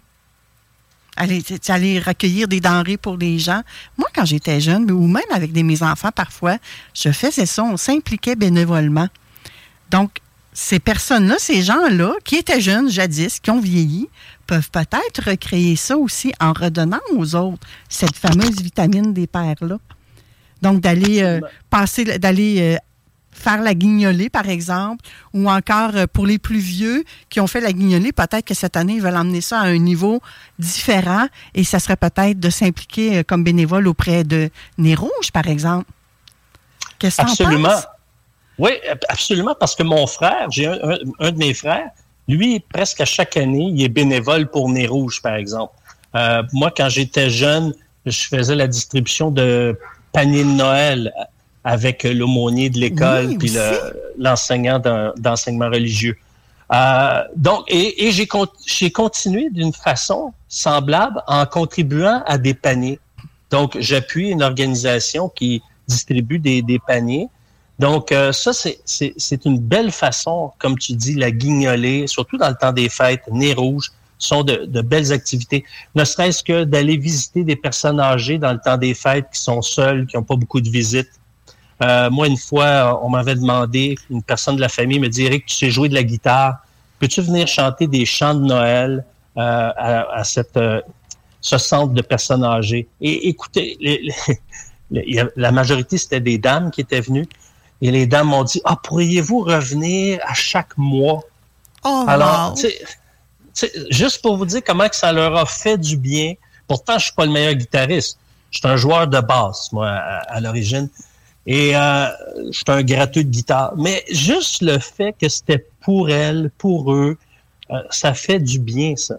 aller, aller recueillir des denrées pour les gens. Moi, quand j'étais jeune, ou même avec des, mes enfants parfois, je faisais ça, on s'impliquait bénévolement. Donc, ces personnes-là, ces gens-là, qui étaient jeunes jadis, qui ont vieilli, peuvent peut-être recréer ça aussi en redonnant aux autres cette fameuse vitamine des pères-là. Donc, d'aller euh, passer, d'aller euh, faire la guignolée, par exemple, ou encore euh, pour les plus vieux qui ont fait la guignolée, peut-être que cette année, ils veulent emmener ça à un niveau différent et ça serait peut-être de s'impliquer euh, comme bénévole auprès de Nez Rouge, par exemple. Qu'est-ce que tu en penses? Oui, absolument, parce que mon frère, j'ai un, un, un de mes frères, lui, presque à chaque année, il est bénévole pour Nez Rouge, par exemple. Euh, moi, quand j'étais jeune, je faisais la distribution de panier de Noël avec l'aumônier de l'école oui, puis le, l'enseignant d'enseignement religieux. Euh, donc, et, et j'ai, j'ai continué d'une façon semblable en contribuant à des paniers. Donc, j'appuie une organisation qui distribue des, des paniers. Donc, euh, ça, c'est, c'est, c'est une belle façon, comme tu dis, la guignolée, surtout dans le temps des fêtes, Nez Rouge, sont de, de belles activités. Ne serait-ce que d'aller visiter des personnes âgées dans le temps des fêtes qui sont seules, qui n'ont pas beaucoup de visites. Euh, moi, une fois, on m'avait demandé, une personne de la famille me dit « Éric, tu sais jouer de la guitare, peux-tu venir chanter des chants de Noël euh, à, à cette, euh, ce centre de personnes âgées? » Et écoutez, les, les, les, la majorité, c'était des dames qui étaient venues. Et les dames m'ont dit « Ah, pourriez-vous revenir à chaque mois? » Oh, Alors, wow. tu sais, T'sais, juste pour vous dire comment que ça leur a fait du bien. Pourtant, je suis pas le meilleur guitariste. Je suis un joueur de basse, moi, à, à l'origine. Et euh, je suis un gratteux de guitare. Mais juste le fait que c'était pour elles, pour eux, euh, ça fait du bien, ça.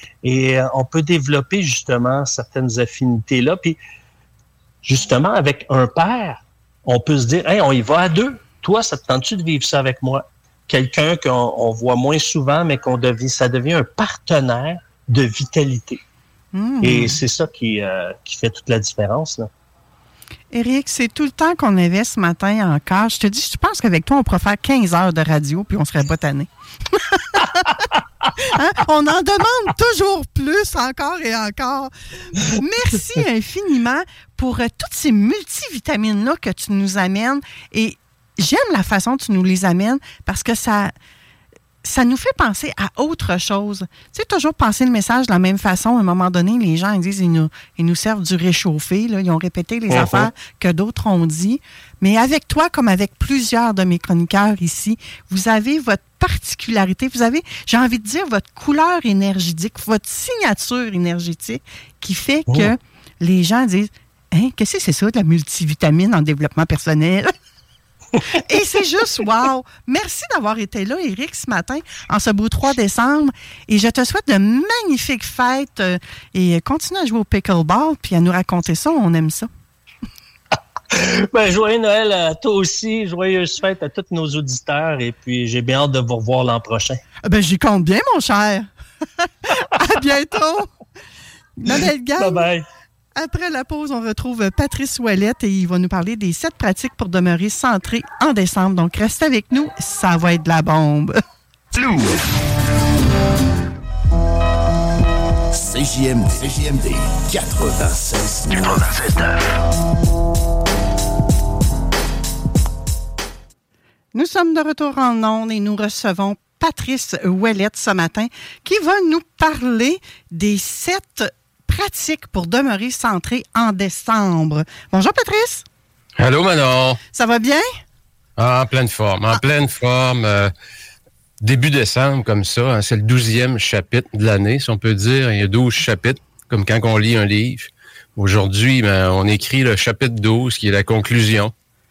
Et euh, on peut développer, justement, certaines affinités-là. Puis, justement, avec un père, on peut se dire, « Hey, on y va à deux. Toi, ça te tente-tu de vivre ça avec moi? » Quelqu'un qu'on on voit moins souvent, mais qu'on devient, ça devient un partenaire de vitalité. Mmh. Et c'est ça qui, euh, qui fait toute la différence, là. Éric, c'est tout le temps qu'on avait ce matin encore. Je te dis, je pense qu'avec toi, on pourrait faire quinze heures de radio, puis on serait pas tannés. Hein? On en demande toujours plus, encore et encore. Merci infiniment pour euh, toutes ces multivitamines-là que tu nous amènes. Et j'aime la façon dont tu nous les amènes parce que ça, ça nous fait penser à autre chose. Tu sais, toujours penser le message de la même façon. À un moment donné, les gens ils disent ils nous, ils nous servent du réchauffé. Là. Ils ont répété les uh-huh. affaires que d'autres ont dit. Mais avec toi, comme avec plusieurs de mes chroniqueurs ici, vous avez votre particularité, vous avez, j'ai envie de dire, votre couleur énergétique, votre signature énergétique qui fait oh. que les gens disent « Hein, qu'est-ce que c'est ça, de la multivitamine en développement personnel? » Et c'est juste wow! Merci d'avoir été là, Éric, ce matin, en ce beau trois décembre. Et je te souhaite de magnifiques fêtes euh, et continue à jouer au pickleball puis à nous raconter ça, on aime ça. Ben, joyeux Noël à toi aussi, joyeuses fêtes à tous nos auditeurs et puis j'ai bien hâte de vous revoir l'an prochain. Ben, j'y compte bien, mon cher. À bientôt. Ma belle gang. Bye bye. Après la pause, on retrouve Patrice Ouellette et il va nous parler des sept pratiques pour demeurer centré en décembre. Donc, restez avec nous, ça va être de la bombe. Flou. C J M D, C J M D quatre-vingt-seize neuf. Nous sommes de retour en ondes et nous recevons Patrice Ouellette ce matin qui va nous parler des sept pratiques pour demeurer centré en décembre. Bonjour Patrice. Allô Manon. Ça va bien? Ah, en pleine forme, en ah. pleine forme. Euh, début décembre comme ça, hein, c'est le douzième chapitre de l'année, si on peut dire. Il y a douze chapitres, comme quand on lit un livre. Aujourd'hui, ben, on écrit le chapitre douze qui est la conclusion.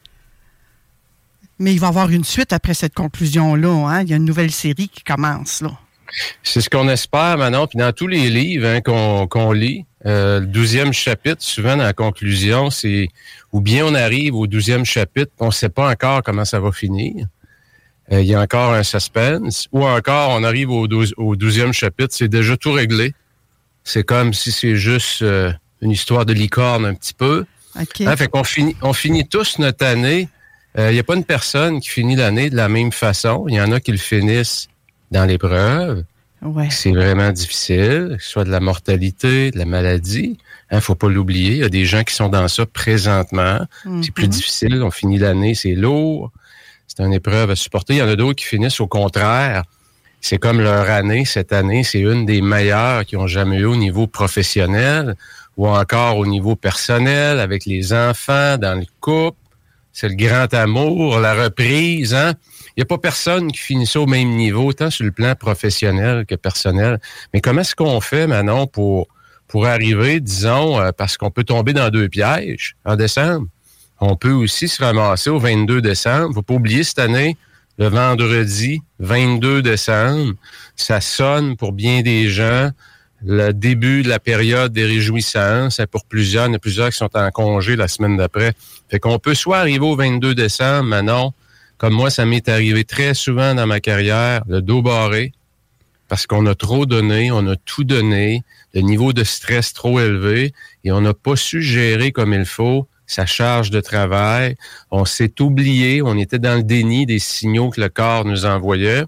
Mais il va y avoir une suite après cette conclusion-là. Hein? Il y a une nouvelle série qui commence, là. C'est ce qu'on espère, Manon. Puis dans tous les livres hein, qu'on, qu'on lit, euh, le douzième chapitre, souvent dans la conclusion, c'est ou bien on arrive au douzième chapitre, on ne sait pas encore comment ça va finir. Euh, il y a encore un suspense. Ou encore, on arrive au, douze, au douzième chapitre, c'est déjà tout réglé. C'est comme si c'est juste euh, une histoire de licorne un petit peu. Okay. Hein, fait qu'on finit, on finit tous notre année. Il euh, n'y a pas une personne qui finit l'année de la même façon. Il y en a qui le finissent dans l'épreuve. Ouais. C'est vraiment difficile, soit de la mortalité, de la maladie. Il hein, ne faut pas l'oublier. Il y a des gens qui sont dans ça présentement. Mm-hmm. C'est plus difficile. On finit l'année, c'est lourd. C'est une épreuve à supporter. Il y en a d'autres qui finissent au contraire. C'est comme leur année. Cette année, c'est une des meilleures qu'ils ont jamais eu au niveau professionnel ou encore au niveau personnel, avec les enfants, dans le couple. C'est le grand amour, la reprise, hein? Il n'y a pas personne qui finit ça au même niveau, tant sur le plan professionnel que personnel. Mais comment est-ce qu'on fait, Manon, pour, pour arriver, disons, euh, parce qu'on peut tomber dans deux pièges en décembre. On peut aussi se ramasser au vingt-deux décembre. Il ne faut pas oublier cette année, le vendredi vingt-deux décembre, ça sonne pour bien des gens le début de la période des réjouissances. Pour plusieurs, il y en a plusieurs qui sont en congé la semaine d'après. Fait qu'on peut soit arriver au vingt-deux décembre, Manon, comme moi, ça m'est arrivé très souvent dans ma carrière, le dos barré, parce qu'on a trop donné, on a tout donné, le niveau de stress trop élevé, et on n'a pas su gérer comme il faut sa charge de travail. On s'est oublié, on était dans le déni des signaux que le corps nous envoyait,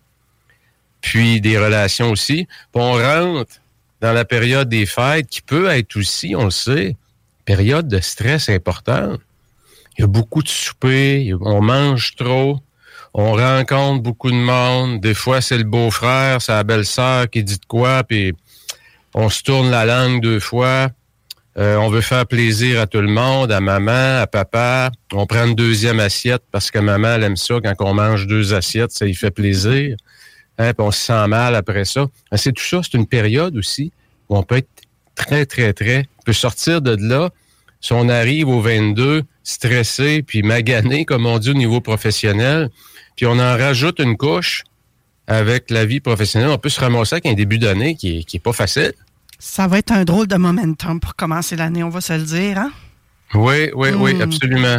puis des relations aussi. Puis on rentre dans la période des fêtes, qui peut être aussi, on le sait, période de stress importante. Il y a beaucoup de soupers, on mange trop, on rencontre beaucoup de monde. Des fois, c'est le beau-frère, c'est la belle-sœur qui dit de quoi, puis on se tourne la langue deux fois. Euh, on veut faire plaisir à tout le monde, à maman, à papa. On prend une deuxième assiette parce que maman, elle aime ça. Quand on mange deux assiettes, ça lui fait plaisir. Hein, puis on se sent mal après ça. C'est tout ça, c'est une période aussi où on peut être très, très, très... On peut sortir de là. Si on arrive au vingt-deux, stressé, puis magané, comme on dit au niveau professionnel, puis on en rajoute une couche avec la vie professionnelle, on peut se ramasser avec un début d'année qui est, qui est pas facile. Ça va être un drôle de momentum pour commencer l'année, on va se le dire, hein? Oui, oui, mmh. oui, absolument.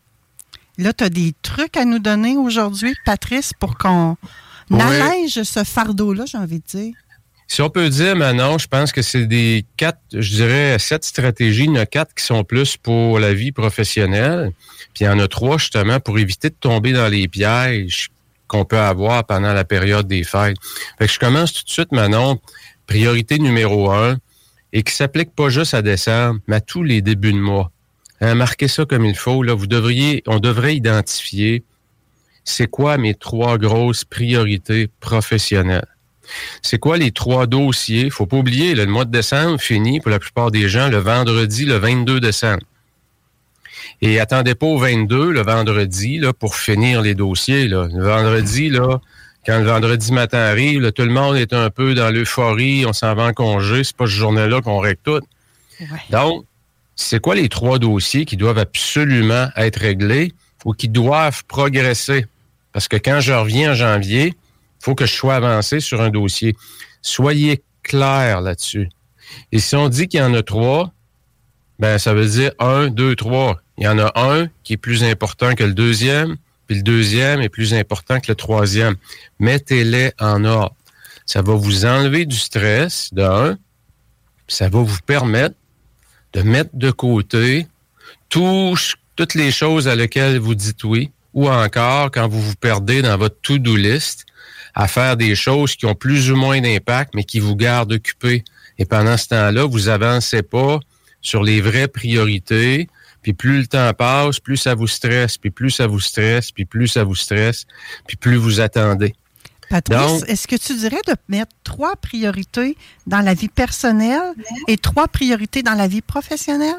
Là, tu as des trucs à nous donner aujourd'hui, Patrice, pour qu'on oui. allège ce fardeau-là, j'ai envie de dire. Si on peut dire, Manon, je pense que c'est des quatre, je dirais, sept stratégies. Il y en a quatre qui sont plus pour la vie professionnelle. Puis il y en a trois, justement, pour éviter de tomber dans les pièges qu'on peut avoir pendant la période des fêtes. Fait que je commence tout de suite, Manon. Priorité numéro un, et qui s'applique pas juste à décembre, mais à tous les débuts de mois. Hein, marquez ça comme il faut. Là, vous devriez, on devrait identifier c'est quoi mes trois grosses priorités professionnelles. C'est quoi les trois dossiers? Faut pas oublier, là, le mois de décembre finit pour la plupart des gens le vendredi, le vingt-deux décembre. Et attendez pas au vingt-deux, le vendredi, là, pour finir les dossiers. Là. Le vendredi, là, quand le vendredi matin arrive, là, tout le monde est un peu dans l'euphorie, on s'en va en congé, c'est pas ce journée-là qu'on règle tout. Ouais. Donc, c'est quoi les trois dossiers qui doivent absolument être réglés ou qui doivent progresser? Parce que quand je reviens en janvier, il faut que je sois avancé sur un dossier. Soyez clair là-dessus. Et si on dit qu'il y en a trois, ben ça veut dire un, deux, trois. Il y en a un qui est plus important que le deuxième, puis le deuxième est plus important que le troisième. Mettez-les en ordre. Ça va vous enlever du stress, de un, puis ça va vous permettre de mettre de côté tout, toutes les choses à lesquelles vous dites oui, ou encore quand vous vous perdez dans votre to-do list, à faire des choses qui ont plus ou moins d'impact, mais qui vous gardent occupé. Et pendant ce temps-là, vous avancez pas sur les vraies priorités, puis plus le temps passe, plus ça vous stresse, puis plus ça vous stresse, puis plus ça vous stresse, puis plus vous attendez. Patrice, Donc, est-ce que tu dirais de mettre trois priorités dans la vie personnelle et trois priorités dans la vie professionnelle?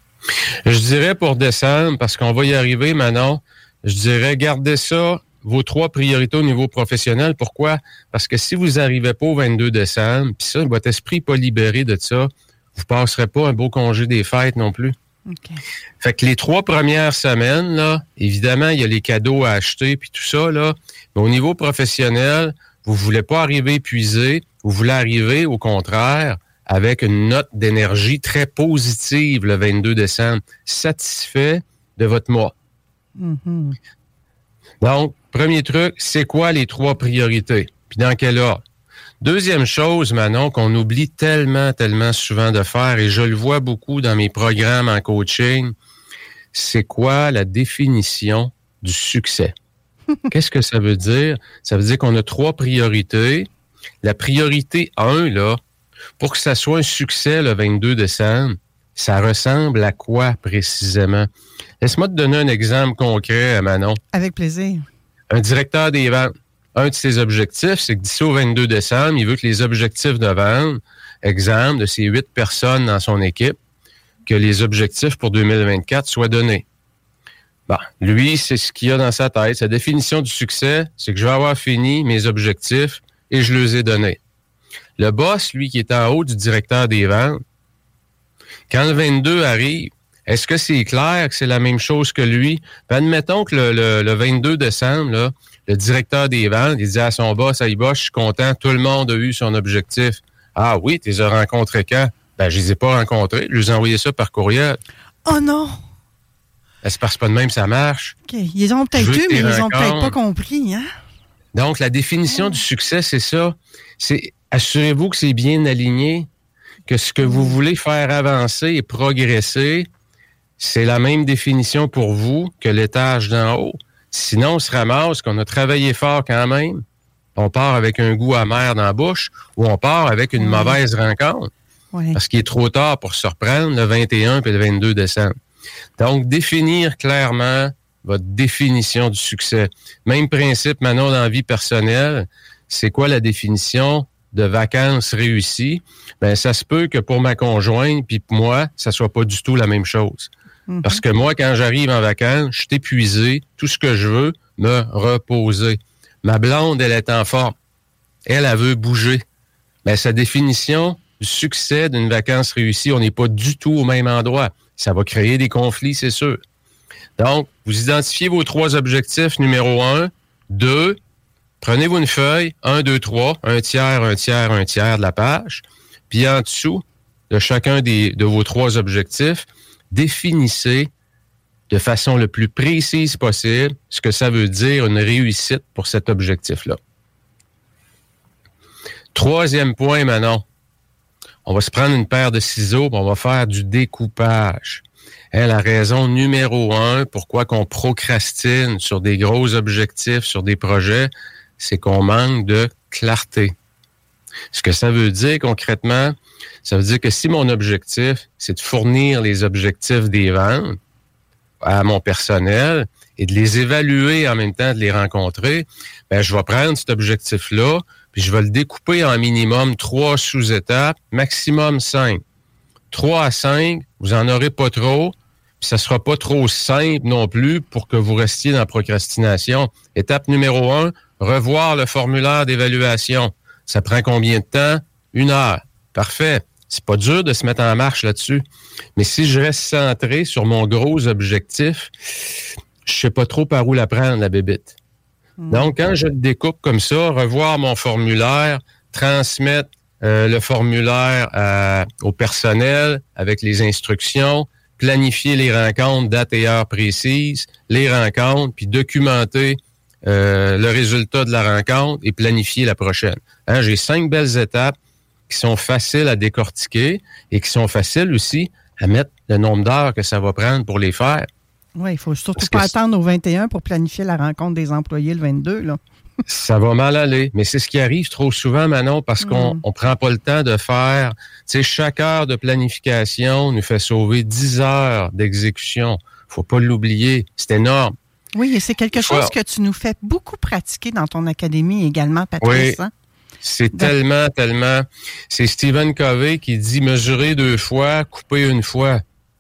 Je dirais pour décembre, parce qu'on va y arriver, Manon, je dirais gardez ça, vos trois priorités au niveau professionnel. Pourquoi? Parce que si vous n'arrivez pas au vingt-deux décembre, puis ça, votre esprit n'est pas libéré de ça, vous ne passerez pas un beau congé des fêtes non plus. Okay. Fait que les trois premières semaines, là, évidemment, il y a les cadeaux à acheter puis tout ça, là. Mais au niveau professionnel, vous ne voulez pas arriver épuisé, vous voulez arriver, au contraire, avec une note d'énergie très positive le vingt-deux décembre, satisfait de votre mois. Mm-hmm. Donc, premier truc, c'est quoi les trois priorités? Puis dans quel ordre? Deuxième chose, Manon, qu'on oublie tellement, tellement souvent de faire, et je le vois beaucoup dans mes programmes en coaching, c'est quoi la définition du succès? Qu'est-ce que ça veut dire? Ça veut dire qu'on a trois priorités. La priorité un, là, pour que ça soit un succès le vingt-deux décembre, ça ressemble à quoi précisément? Laisse-moi te donner un exemple concret, Manon. Avec plaisir. Un directeur des ventes. Un de ses objectifs, c'est que d'ici au vingt-deux décembre, il veut que les objectifs de vente, exemple, de ces huit personnes dans son équipe, que les objectifs pour deux mille vingt-quatre soient donnés. Bon, lui, c'est ce qu'il a dans sa tête. Sa définition du succès, c'est que je vais avoir fini mes objectifs et je les ai donnés. Le boss, lui, qui est en haut du directeur des ventes, quand le vingt-deux arrive, est-ce que c'est clair que c'est la même chose que lui? Ben, admettons que le, le, le vingt-deux décembre, là, le directeur des ventes, il dit à son boss, hey boss, je suis content, tout le monde a eu son objectif. Ah oui, tu les as rencontrés quand? Ben, je les ai pas rencontrés, je les ai envoyés ça par courriel. Oh non! Ben, c'est parce que pas de même, ça marche. OK. Ils ont peut-être eu, mais ils les ont peut-être pas compris, hein? Donc, la définition du succès, c'est ça. C'est assurez-vous que c'est bien aligné, que ce que vous voulez faire avancer et progresser, c'est la même définition pour vous que l'étage d'en haut. Sinon, on se ramasse qu'on a travaillé fort quand même, on part avec un goût amer dans la bouche ou on part avec une oui. mauvaise rencontre. Oui. Parce qu'il est trop tard pour se reprendre le vingt et un puis le vingt-deux décembre. Donc, définir clairement votre définition du succès. Même principe, maintenant, dans la vie personnelle, c'est quoi la définition de vacances réussies? Ben, ça se peut que pour ma conjointe puis pour moi, ça soit pas du tout la même chose. Mm-hmm. Parce que moi, quand j'arrive en vacances, je suis épuisé. Tout ce que je veux, me reposer. Ma blonde, elle est en forme. Elle, elle veut bouger. Ben, sa définition du succès d'une vacance réussie, on n'est pas du tout au même endroit. Ça va créer des conflits, c'est sûr. Donc, vous identifiez vos trois objectifs. Numéro un, deux, prenez-vous une feuille, un, deux, trois, un tiers, un tiers, un tiers de la page. Puis en dessous de chacun des, de vos trois objectifs, définissez de façon le plus précise possible ce que ça veut dire une réussite pour cet objectif-là. Troisième point, Manon. On va se prendre une paire de ciseaux et on va faire du découpage. Hein, la raison numéro un, pourquoi qu'on procrastine sur des gros objectifs, sur des projets, c'est qu'on manque de clarté. Ce que ça veut dire concrètement, ça veut dire que si mon objectif, c'est de fournir les objectifs des ventes à mon personnel et de les évaluer en même temps, de les rencontrer, ben je vais prendre cet objectif-là, puis je vais le découper en minimum trois sous-étapes, maximum cinq. Trois à cinq, vous en aurez pas trop, puis ça sera pas trop simple non plus pour que vous restiez dans la procrastination. Étape numéro un, revoir le formulaire d'évaluation. Ça prend combien de temps? Une heure. Parfait. C'est pas dur de se mettre en marche là-dessus. Mais si je reste centré sur mon gros objectif, je sais pas trop par où la prendre, la bébite. Mmh. Donc, quand je le découpe comme ça, revoir mon formulaire, transmettre euh, le formulaire à, au personnel avec les instructions, planifier les rencontres, date et heure précise, les rencontres, puis documenter euh, le résultat de la rencontre et planifier la prochaine. Hein, j'ai cinq belles étapes qui sont faciles à décortiquer et qui sont faciles aussi à mettre le nombre d'heures que ça va prendre pour les faire. Oui, il faut surtout pas attendre au vingt et un pour planifier la rencontre des employés le vingt-deux, là. Ça va mal aller, mais c'est ce qui arrive trop souvent, Manon, parce mmh. qu'on on prend pas le temps de faire... Tu sais, chaque heure de planification nous fait sauver dix heures d'exécution. Faut pas l'oublier, c'est énorme. Oui, et c'est quelque chose ouais. que tu nous fais beaucoup pratiquer dans ton académie également, Patrice. Oui. Hein? C'est de... tellement, tellement... C'est Stephen Covey qui dit « mesurer deux fois, couper une fois mmh. ».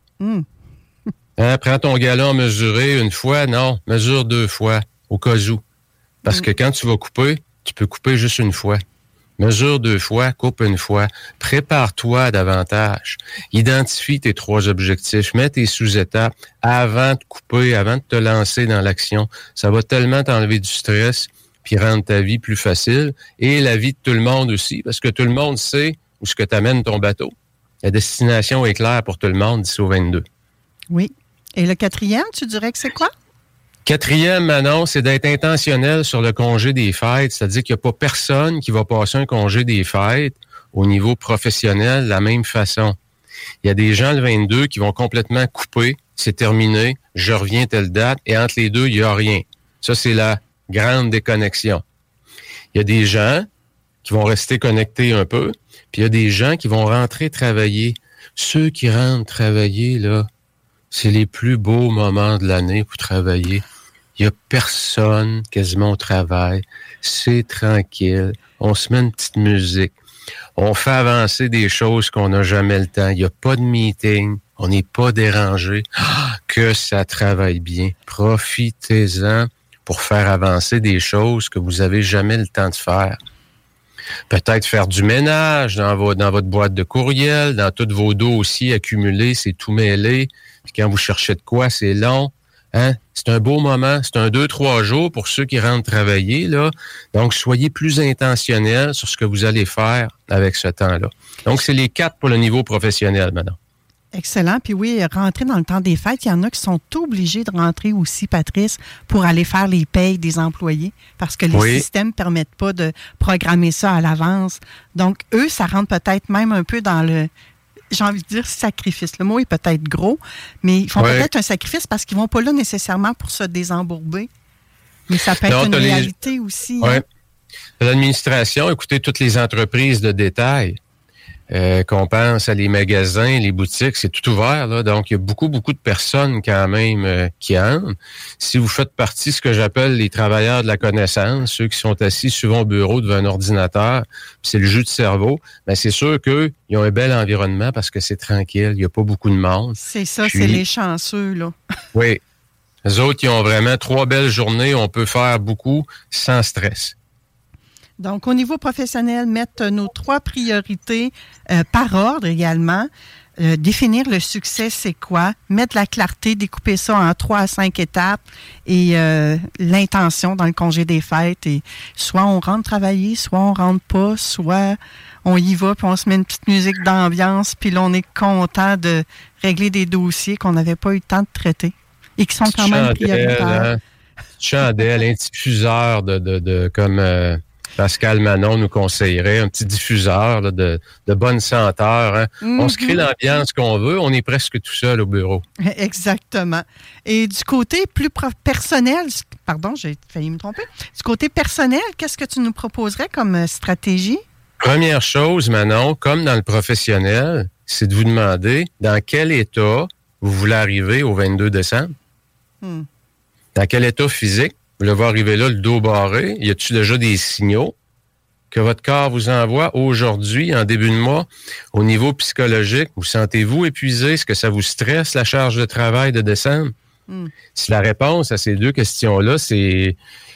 Hein, prends ton galon mesurer une fois, non, mesure deux fois, au cas où. Parce mmh. que quand tu vas couper, tu peux couper juste une fois. Mesure deux fois, coupe une fois. Prépare-toi davantage. Identifie tes trois objectifs. Mets tes sous-étapes avant de couper, avant de te lancer dans l'action. Ça va tellement t'enlever du stress puis rendre ta vie plus facile et la vie de tout le monde aussi, parce que tout le monde sait où ce que t'amènes ton bateau. La destination est claire pour tout le monde d'ici au vingt-deux. Oui. Et le quatrième, tu dirais que c'est quoi? Quatrième, Manon, c'est d'être intentionnel sur le congé des fêtes. C'est-à-dire qu'il n'y a pas personne qui va passer un congé des fêtes au niveau professionnel de la même façon. Il y a des gens le vingt-deux qui vont complètement couper, c'est terminé, je reviens telle date, et entre les deux, il n'y a rien. Ça, c'est la grande déconnexion. Il y a des gens qui vont rester connectés un peu, puis il y a des gens qui vont rentrer travailler. Ceux qui rentrent travailler, là, c'est les plus beaux moments de l'année pour travailler. Il n'y a personne quasiment au travail. C'est tranquille. On se met une petite musique. On fait avancer des choses qu'on n'a jamais le temps. Il n'y a pas de meeting. On n'est pas dérangé. Ah, que ça travaille bien. Profitez-en pour faire avancer des choses que vous n'avez jamais le temps de faire. Peut-être faire du ménage dans votre, dans votre boîte de courriel, dans tous vos dossiers accumulés, c'est tout mêlé. Puis quand vous cherchez de quoi, c'est long. Hein? C'est un beau moment. C'est un deux, trois jours pour ceux qui rentrent travailler, là. Donc, soyez plus intentionnels sur ce que vous allez faire avec ce temps-là. Donc, c'est les quatre pour le niveau professionnel, maintenant. Excellent. Puis oui, rentrer dans le temps des fêtes, il y en a qui sont obligés de rentrer aussi, Patrice, pour aller faire les payes des employés parce que les oui. systèmes ne permettent pas de programmer ça à l'avance. Donc, eux, ça rentre peut-être même un peu dans le, j'ai envie de dire sacrifice. Le mot est peut-être gros, mais ils font oui. peut-être un sacrifice parce qu'ils ne vont pas là nécessairement pour se désembourber. Mais ça peut être non, une réalité les... aussi. Oui. Hein? L'administration, écoutez, toutes les entreprises de détail, Euh, qu'on pense à les magasins, les boutiques, c'est tout ouvert, là. Donc, il y a beaucoup, beaucoup de personnes quand même euh, qui entrent. Si vous faites partie de ce que j'appelle les travailleurs de la connaissance, ceux qui sont assis souvent au bureau devant un ordinateur, puis c'est le jus de cerveau, bien, c'est sûr qu'eux, ils ont un bel environnement parce que c'est tranquille, il n'y a pas beaucoup de monde. C'est ça, puis, c'est les chanceux, là. Oui. Les autres, ils ont vraiment trois belles journées, on peut faire beaucoup sans stress. Donc, au niveau professionnel, mettre nos trois priorités euh, par ordre également. Euh, définir le succès, c'est quoi? Mettre la clarté, découper ça en trois à cinq étapes et euh, l'intention dans le congé des fêtes. Et soit on rentre travailler, soit on rentre pas, soit on y va puis on se met une petite musique d'ambiance puis là, on est content de régler des dossiers qu'on n'avait pas eu le temps de traiter et qui sont quand même prioritaires. Hein? Chandelle, un diffuseur de, de, de comme... Euh... Pascal Manon nous conseillerait un petit diffuseur là, de, de bonne senteur. Hein. Mm-hmm. On se crée l'ambiance qu'on veut, on est presque tout seul au bureau. Exactement. Et du côté plus pro- personnel, pardon, j'ai failli me tromper. Du côté personnel, qu'est-ce que tu nous proposerais comme stratégie? Première chose, Manon, comme dans le professionnel, c'est de vous demander dans quel état vous voulez arriver au vingt-deux décembre. Mm. Dans quel état physique? Vous le voyez arriver là, le dos barré. Y a-t-il déjà des signaux que votre corps vous envoie aujourd'hui, en début de mois, au niveau psychologique? Vous sentez-vous épuisé? Est-ce que ça vous stresse, la charge de travail de décembre? Mm. Si la réponse à ces deux questions-là, c'est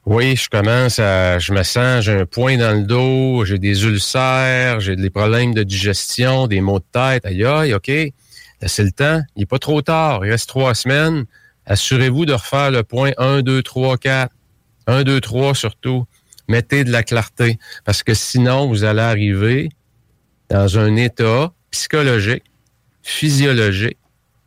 Oui, je commence à... Je me sens, j'ai un poing dans le dos, j'ai des ulcères, j'ai des problèmes de digestion, des maux de tête. Aïe, aïe, OK. Là, c'est le temps. Il n'est pas trop tard. Il reste trois semaines. Assurez-vous de refaire le point un, deux, trois, quatre. un, deux, trois surtout. Mettez de la clarté. Parce que sinon, vous allez arriver dans un état psychologique, physiologique,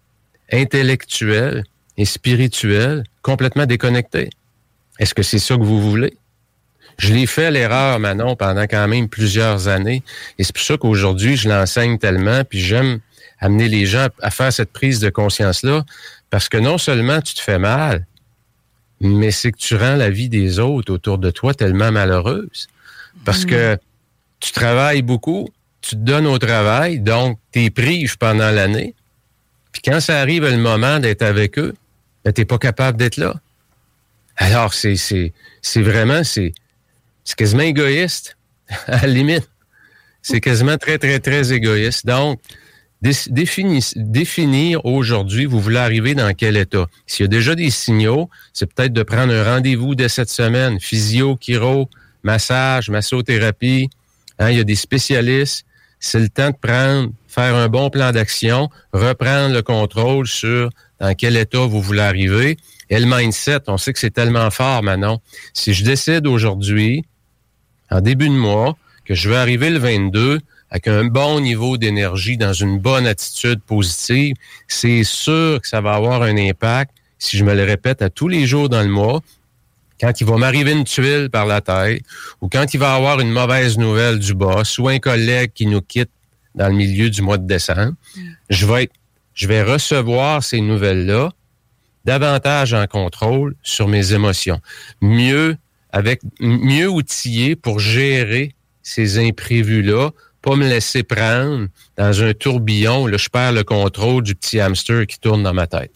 intellectuel et spirituel complètement déconnecté. Est-ce que c'est ça que vous voulez? Je l'ai fait l'erreur, Manon, pendant quand même plusieurs années. Et c'est pour ça qu'aujourd'hui, je l'enseigne tellement, puis j'aime amener les gens à faire cette prise de conscience-là, parce que non seulement tu te fais mal, mais c'est que tu rends la vie des autres autour de toi tellement malheureuse. Parce mmh. que tu travailles beaucoup, tu te donnes au travail, donc t'es prives pendant l'année, puis quand ça arrive le moment d'être avec eux, ben, t'es pas capable d'être là. Alors, c'est, c'est, c'est vraiment, c'est, c'est quasiment égoïste, à la limite. C'est quasiment très, très, très égoïste. Donc, dé, définis, définir aujourd'hui, vous voulez arriver dans quel état. S'il y a déjà des signaux, c'est peut-être de prendre un rendez-vous dès cette semaine. Physio, chiro, massage, massothérapie. Hein, il y a des spécialistes. C'est le temps de prendre, faire un bon plan d'action, reprendre le contrôle sur dans quel état vous voulez arriver. Et le mindset, on sait que c'est tellement fort, Manon. Si je décide aujourd'hui, en début de mois, que je vais arriver le vingt-deux avec un bon niveau d'énergie, dans une bonne attitude positive, c'est sûr que ça va avoir un impact, si je me le répète à tous les jours dans le mois, quand il va m'arriver une tuile par la tête, ou quand il va y avoir une mauvaise nouvelle du boss, ou un collègue qui nous quitte dans le milieu du mois de décembre, mm. je vais être, je vais recevoir ces nouvelles-là davantage en contrôle sur mes émotions. Mieux, avec, mieux outillé pour gérer ces imprévus-là, pas me laisser prendre dans un tourbillon, là, je perds le contrôle du petit hamster qui tourne dans ma tête.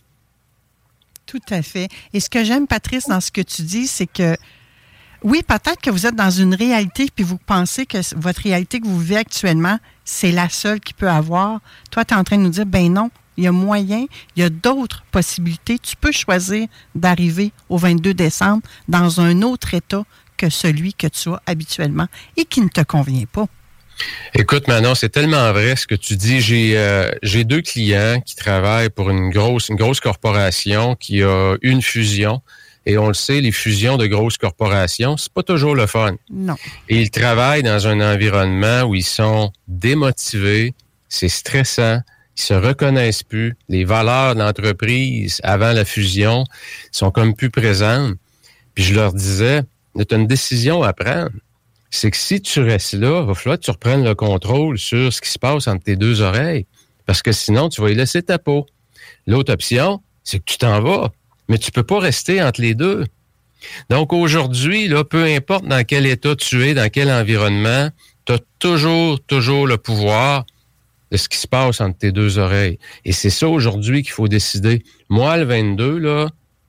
Tout à fait. Et ce que j'aime, Patrice, dans ce que tu dis, c'est que oui, peut-être que vous êtes dans une réalité puis vous pensez que votre réalité que vous vivez actuellement, c'est la seule qui peut avoir. Toi, tu es en train de nous dire, ben non, il y a moyen, il y a d'autres possibilités. Tu peux choisir d'arriver au vingt-deux décembre dans un autre état que celui que tu as habituellement et qui ne te convient pas. Écoute, Manon, c'est tellement vrai ce que tu dis. J'ai euh, j'ai deux clients qui travaillent pour une grosse une grosse corporation qui a une fusion. Et on le sait, les fusions de grosses corporations, c'est pas toujours le fun. Non. Et ils travaillent dans un environnement où ils sont démotivés, c'est stressant, ils se reconnaissent plus. Les valeurs de l'entreprise avant la fusion sont comme plus présentes. Puis je leur disais, tu as une décision à prendre. C'est que si tu restes là, il va falloir que tu reprennes le contrôle sur ce qui se passe entre tes deux oreilles. Parce que sinon, tu vas y laisser ta peau. L'autre option, c'est que tu t'en vas. Mais tu peux pas rester entre les deux. Donc aujourd'hui, là, peu importe dans quel état tu es, dans quel environnement, tu as toujours, toujours le pouvoir de ce qui se passe entre tes deux oreilles. Et c'est ça aujourd'hui qu'il faut décider. Moi, le vingt-deux, là,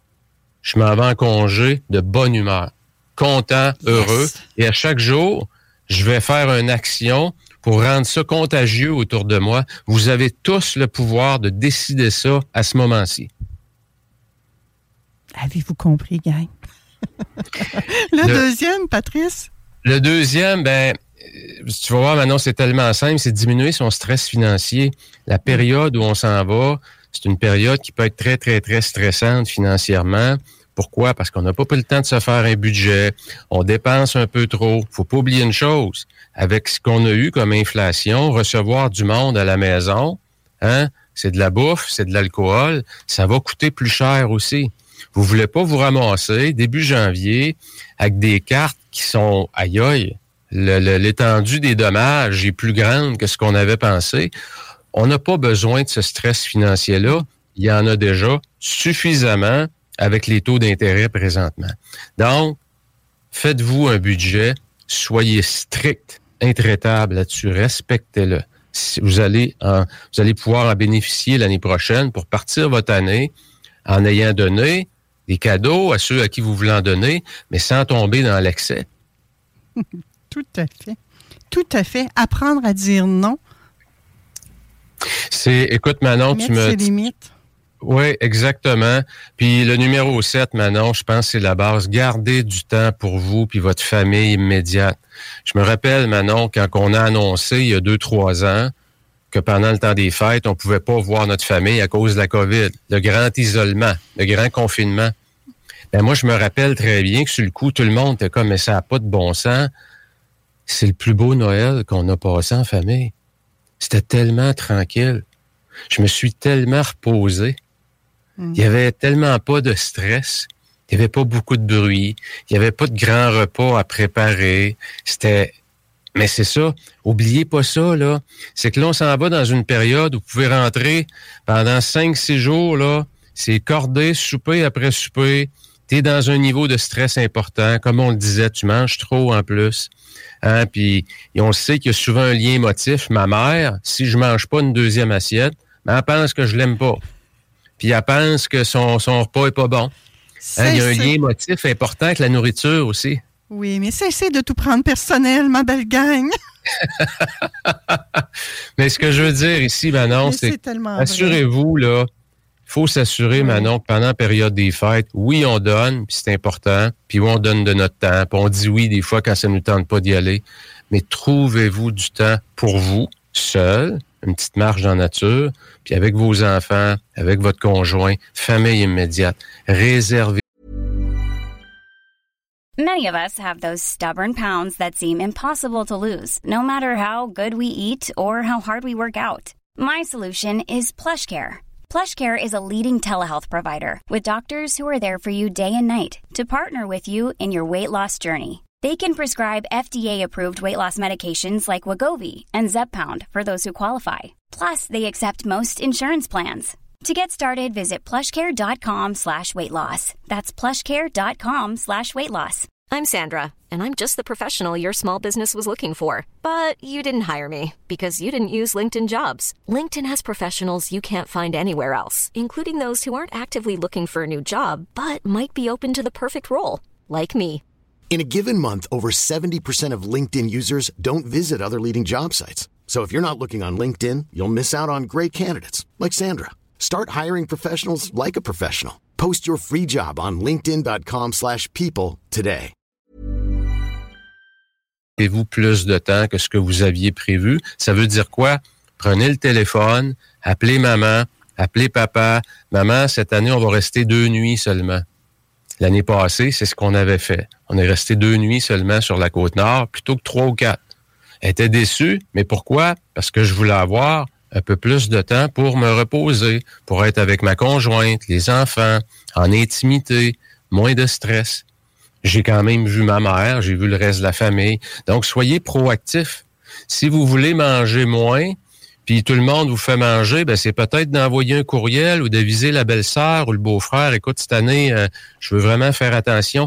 je m'en vais en congé de bonne humeur. Content, heureux. Yes. Et à chaque jour, je vais faire une action pour rendre ça contagieux autour de moi. Vous avez tous le pouvoir de décider ça à ce moment-ci. Avez-vous compris, gang? le, le deuxième, Patrice? Le deuxième, ben, tu vas voir, maintenant, c'est tellement simple, c'est diminuer son stress financier. La période où on s'en va, c'est une période qui peut être très, très, très stressante financièrement. Pourquoi? Parce qu'on n'a pas pris le temps de se faire un budget. On dépense un peu trop. Faut pas oublier une chose. Avec ce qu'on a eu comme inflation, recevoir du monde à la maison, hein, c'est de la bouffe, c'est de l'alcool, ça va coûter plus cher aussi. Vous voulez pas vous ramasser début janvier avec des cartes qui sont aïe aïe, le, le, l'étendue des dommages est plus grande que ce qu'on avait pensé. On n'a pas besoin de ce stress financier-là. Il y en a déjà suffisamment avec les taux d'intérêt présentement. Donc, faites-vous un budget, soyez strict, intraitable là-dessus, respectez-le. Vous allez, en, vous allez pouvoir en bénéficier l'année prochaine pour partir votre année en ayant donné des cadeaux à ceux à qui vous voulez en donner, mais sans tomber dans l'excès. Tout à fait. Tout à fait. Apprendre à dire non. C'est, écoute, Manon, Mettre tu me... ses limites. Oui, exactement. Puis le numéro sept, Manon, je pense que c'est la base. Gardez du temps pour vous puis votre famille immédiate. Je me rappelle, Manon, quand on a annoncé il y a deux, trois ans que pendant le temps des fêtes, on pouvait pas voir notre famille à cause de la COVID, le grand isolement, le grand confinement. Ben moi, je me rappelle très bien que sur le coup, tout le monde était comme « mais ça n'a pas de bon sens ». C'est le plus beau Noël qu'on a passé en famille. C'était tellement tranquille. Je me suis tellement reposé. Il n'y avait tellement pas de stress. Il n'y avait pas beaucoup de bruit. Il n'y avait pas de grands repas à préparer. C'était... Mais c'est ça. Oubliez pas ça, là. C'est que là, on s'en va dans une période où vous pouvez rentrer pendant cinq, six jours, là. C'est cordé, souper après souper. T'es dans un niveau de stress important. Comme on le disait, tu manges trop en plus. Hein? Puis on sait qu'il y a souvent un lien émotif. Ma mère, si je mange pas une deuxième assiette, ben, elle pense que je l'aime pas. Puis elle pense que son, son repas est pas bon. Hein? Il y a un lien émotif important avec la nourriture aussi. Oui, mais cessez de tout prendre personnel, ma belle gang. Mais ce que je veux dire ici, Manon, mais c'est, c'est assurez-vous, là, il faut s'assurer, oui. Manon, que pendant la période des fêtes, oui, on donne, puis c'est important, puis oui, on donne de notre temps, puis on dit oui des fois quand ça ne nous tente pas d'y aller, mais trouvez-vous du temps pour vous, seul, une petite marche dans la nature, puis avec vos enfants, avec votre conjoint, famille immédiate, réservez. Many of us have those stubborn pounds that seem impossible to lose, no matter how good we eat or how hard we work out. My solution is PlushCare. PlushCare is a leading telehealth provider with doctors who are there for you day and night to partner with you in your weight loss journey. They can prescribe F D A-approved weight loss medications like Wegovy and Zepbound for those who qualify. Plus, they accept most insurance plans. To get started, visit plushcare.com slash weight loss. That's plushcare.com slash weight loss. I'm Sandra, and I'm just the professional your small business was looking for. But you didn't hire me because you didn't use LinkedIn Jobs. LinkedIn has professionals you can't find anywhere else, including those who aren't actively looking for a new job, but might be open to the perfect role, like me. In a given month, over seventy percent of LinkedIn users don't visit other leading job sites. So if you're not looking on LinkedIn, you'll miss out on great candidates, like Sandra. Start hiring professionals like a professional. Post your free job on linkedin.com slash people today. Avez-vous plus de temps que ce que vous aviez prévu? Ça veut dire quoi? Prenez le téléphone, appelez maman, appelez papa. Maman, cette année, on va rester deux nuits seulement. L'année passée, c'est ce qu'on avait fait. On est resté deux nuits seulement sur la Côte-Nord plutôt que trois ou quatre. Elle était déçue, mais pourquoi? Parce que je voulais avoir un peu plus de temps pour me reposer, pour être avec ma conjointe, les enfants, en intimité, moins de stress. J'ai quand même vu ma mère, j'ai vu le reste de la famille. Donc, soyez proactifs. Si vous voulez manger moins, puis tout le monde vous fait manger, ben c'est peut-être d'envoyer un courriel ou d'aviser la belle-sœur ou le beau-frère. Écoute, cette année, euh, je veux vraiment faire attention.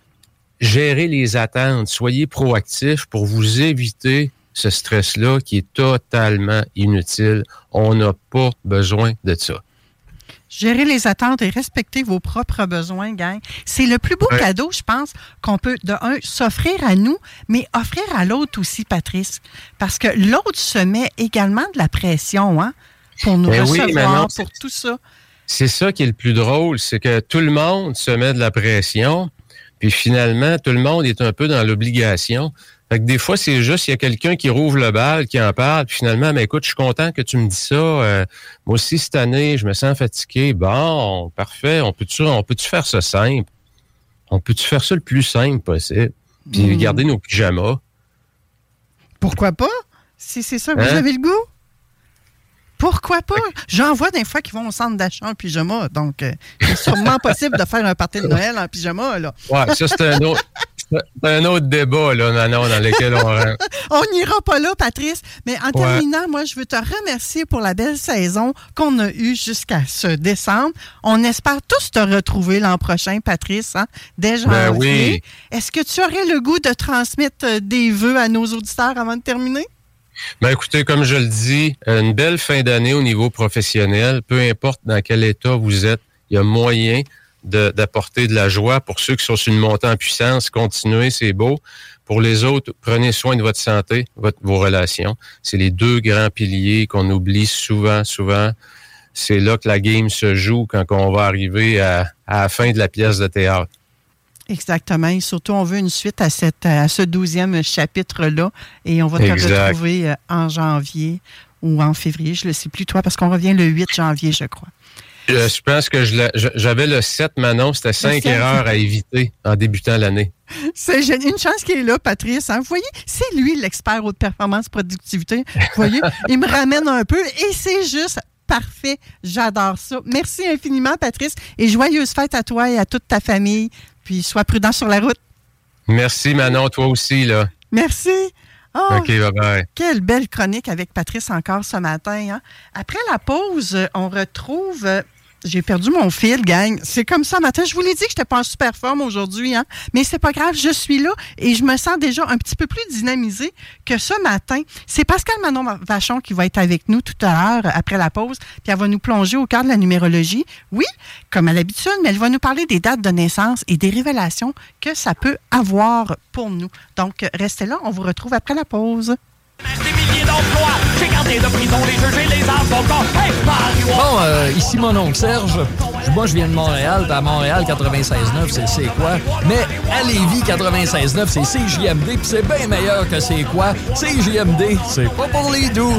Gérez les attentes. Soyez proactifs pour vous éviter ce stress-là qui est totalement inutile. On n'a pas besoin de ça. Gérer les attentes et respecter vos propres besoins, gang. C'est le plus beau ouais. cadeau, je pense, qu'on peut, de un, s'offrir à nous, mais offrir à l'autre aussi, Patrice. Parce que l'autre se met également de la pression, hein, pour nous ben recevoir, oui, non, pour tout ça. C'est ça qui est le plus drôle, c'est que tout le monde se met de la pression, puis finalement, tout le monde est un peu dans l'obligation. Fait que des fois, c'est juste, il y a quelqu'un qui rouvre le bal, qui en parle, puis finalement, mais écoute, je suis content que tu me dis ça. Euh, moi aussi, cette année, je me sens fatigué. Bon, parfait. On peut-tu, on peut-tu faire ça simple? On peut-tu faire ça le plus simple possible? Puis mmh. garder nos pyjamas? Pourquoi pas? Si c'est ça que hein? vous avez le goût? Pourquoi pas? J'en vois des fois qui vont au centre d'achat en pyjama. Donc, euh, c'est sûrement possible de faire un party de Noël en pyjama, là. Ouais, ça, c'est un autre... C'est un autre débat, là, Manon, dans lequel on rentre. On n'ira pas là, Patrice. Mais en ouais. terminant, moi, je veux te remercier pour la belle saison qu'on a eue jusqu'à ce décembre. On espère tous te retrouver l'an prochain, Patrice, hein, dès janvier. Ben oui. Est-ce que tu aurais le goût de transmettre des vœux à nos auditeurs avant de terminer? Ben écoutez, comme je le dis, une belle fin d'année au niveau professionnel. Peu importe dans quel état vous êtes, il y a moyen De, d'apporter de la joie. Pour ceux qui sont sur une montée en puissance, continuez, c'est beau. Pour les autres, prenez soin de votre santé, votre, vos relations. C'est les deux grands piliers qu'on oublie souvent, souvent. c'est là que la game se joue quand on va arriver à, à la fin de la pièce de théâtre. Exactement. Et surtout, on veut une suite à, cette, à ce douzième chapitre-là. Et on va te exact. retrouver en janvier ou en février. Je ne le sais plus, toi, parce qu'on revient le huit janvier, je crois. Je, je pense que je, je, j'avais le sept, Manon. C'était cinq erreurs à éviter en débutant l'année. C'est une chance qu'il est là, Patrice. Hein? Vous voyez, c'est lui l'expert haute performance productivité. Vous voyez, il me ramène un peu et c'est juste parfait. J'adore ça. Merci infiniment, Patrice. Et joyeuse fête à toi et à toute ta famille. Puis sois prudent sur la route. Merci, Manon. Toi aussi, là. Merci. Oh, OK, bye-bye. Quelle belle chronique avec Patrice encore ce matin. Hein? Après la pause, on retrouve... J'ai perdu mon fil, gang. C'est comme ça, matin. Je vous l'ai dit que je n'étais pas en super forme aujourd'hui, hein? Mais c'est pas grave, je suis là et je me sens déjà un petit peu plus dynamisée que ce matin. C'est Pascal Manon Vachon qui va être avec nous tout à l'heure après la pause, puis elle va nous plonger au cœur de la numérologie. Oui, comme à l'habitude, mais elle va nous parler des dates de naissance et des révélations que ça peut avoir pour nous. Donc, restez là, on vous retrouve après la pause. Des milliers d'emplois, j'ai gardé de prison les jeux, j'ai les avocats. Hey, bon, euh, ici mon oncle Serge. Moi, je viens de Montréal. À Montréal, quatre-vingt-seize neuf, c'est c'est quoi? Mais à Lévis, quatre-vingt-seize neuf, c'est C J M D, puis c'est bien meilleur que c'est quoi? C J M D, c'est pas pour les doux.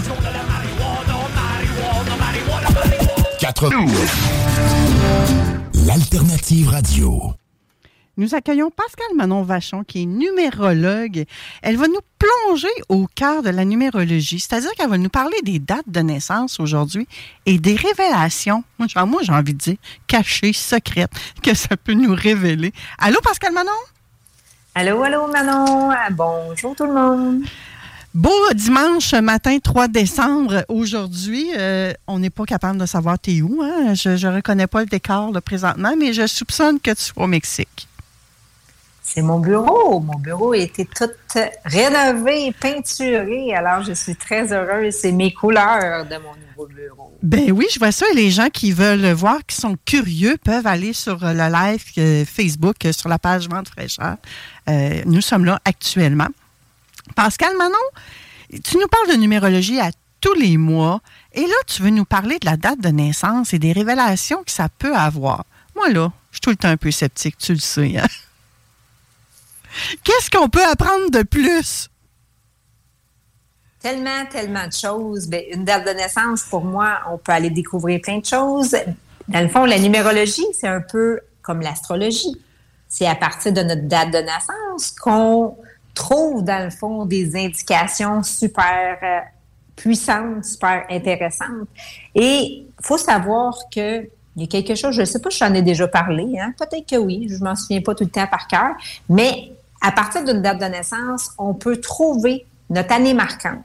quatre-vingts L'Alternative Radio. Nous accueillons Pascal Manon Vachon, qui est numérologue. Elle va nous plonger au cœur de la numérologie, c'est-à-dire qu'elle va nous parler des dates de naissance aujourd'hui et des révélations, moi j'ai, moi, j'ai envie de dire, cachées, secrètes, que ça peut nous révéler. Allô, Pascal Manon? Allô, allô, Manon. Bonjour tout le monde. Beau dimanche matin, trois décembre. Aujourd'hui, euh, on n'est pas capable de savoir t'es où. Hein? Je ne reconnais pas le décor là, présentement, mais je soupçonne que tu sois au Mexique. C'est mon bureau. Mon bureau a été tout rénové, peinturé. Alors, je suis très heureuse. C'est mes couleurs de mon nouveau bureau. Ben oui, je vois ça. Et les gens qui veulent voir, qui sont curieux, peuvent aller sur le live euh, Facebook, euh, sur la page Vente fraîcheur. Euh, nous sommes là actuellement. Pascal Manon, tu nous parles de numérologie à tous les mois. Et là, tu veux nous parler de la date de naissance et des révélations que ça peut avoir. Moi, là, je suis tout le temps un peu sceptique, tu le sais. Hein? Qu'est-ce qu'on peut apprendre de plus? Tellement, tellement de choses. Bien, une date de naissance, pour moi, on peut aller découvrir plein de choses. Dans le fond, la numérologie, c'est un peu comme l'astrologie. C'est à partir de notre date de naissance qu'on trouve, dans le fond, des indications super euh, puissantes, super intéressantes. Et il faut savoir que il y a quelque chose, je ne sais pas si j'en ai déjà parlé, hein? Peut-être que oui, je ne m'en souviens pas tout le temps par cœur, mais à partir d'une date de naissance, on peut trouver notre année marquante.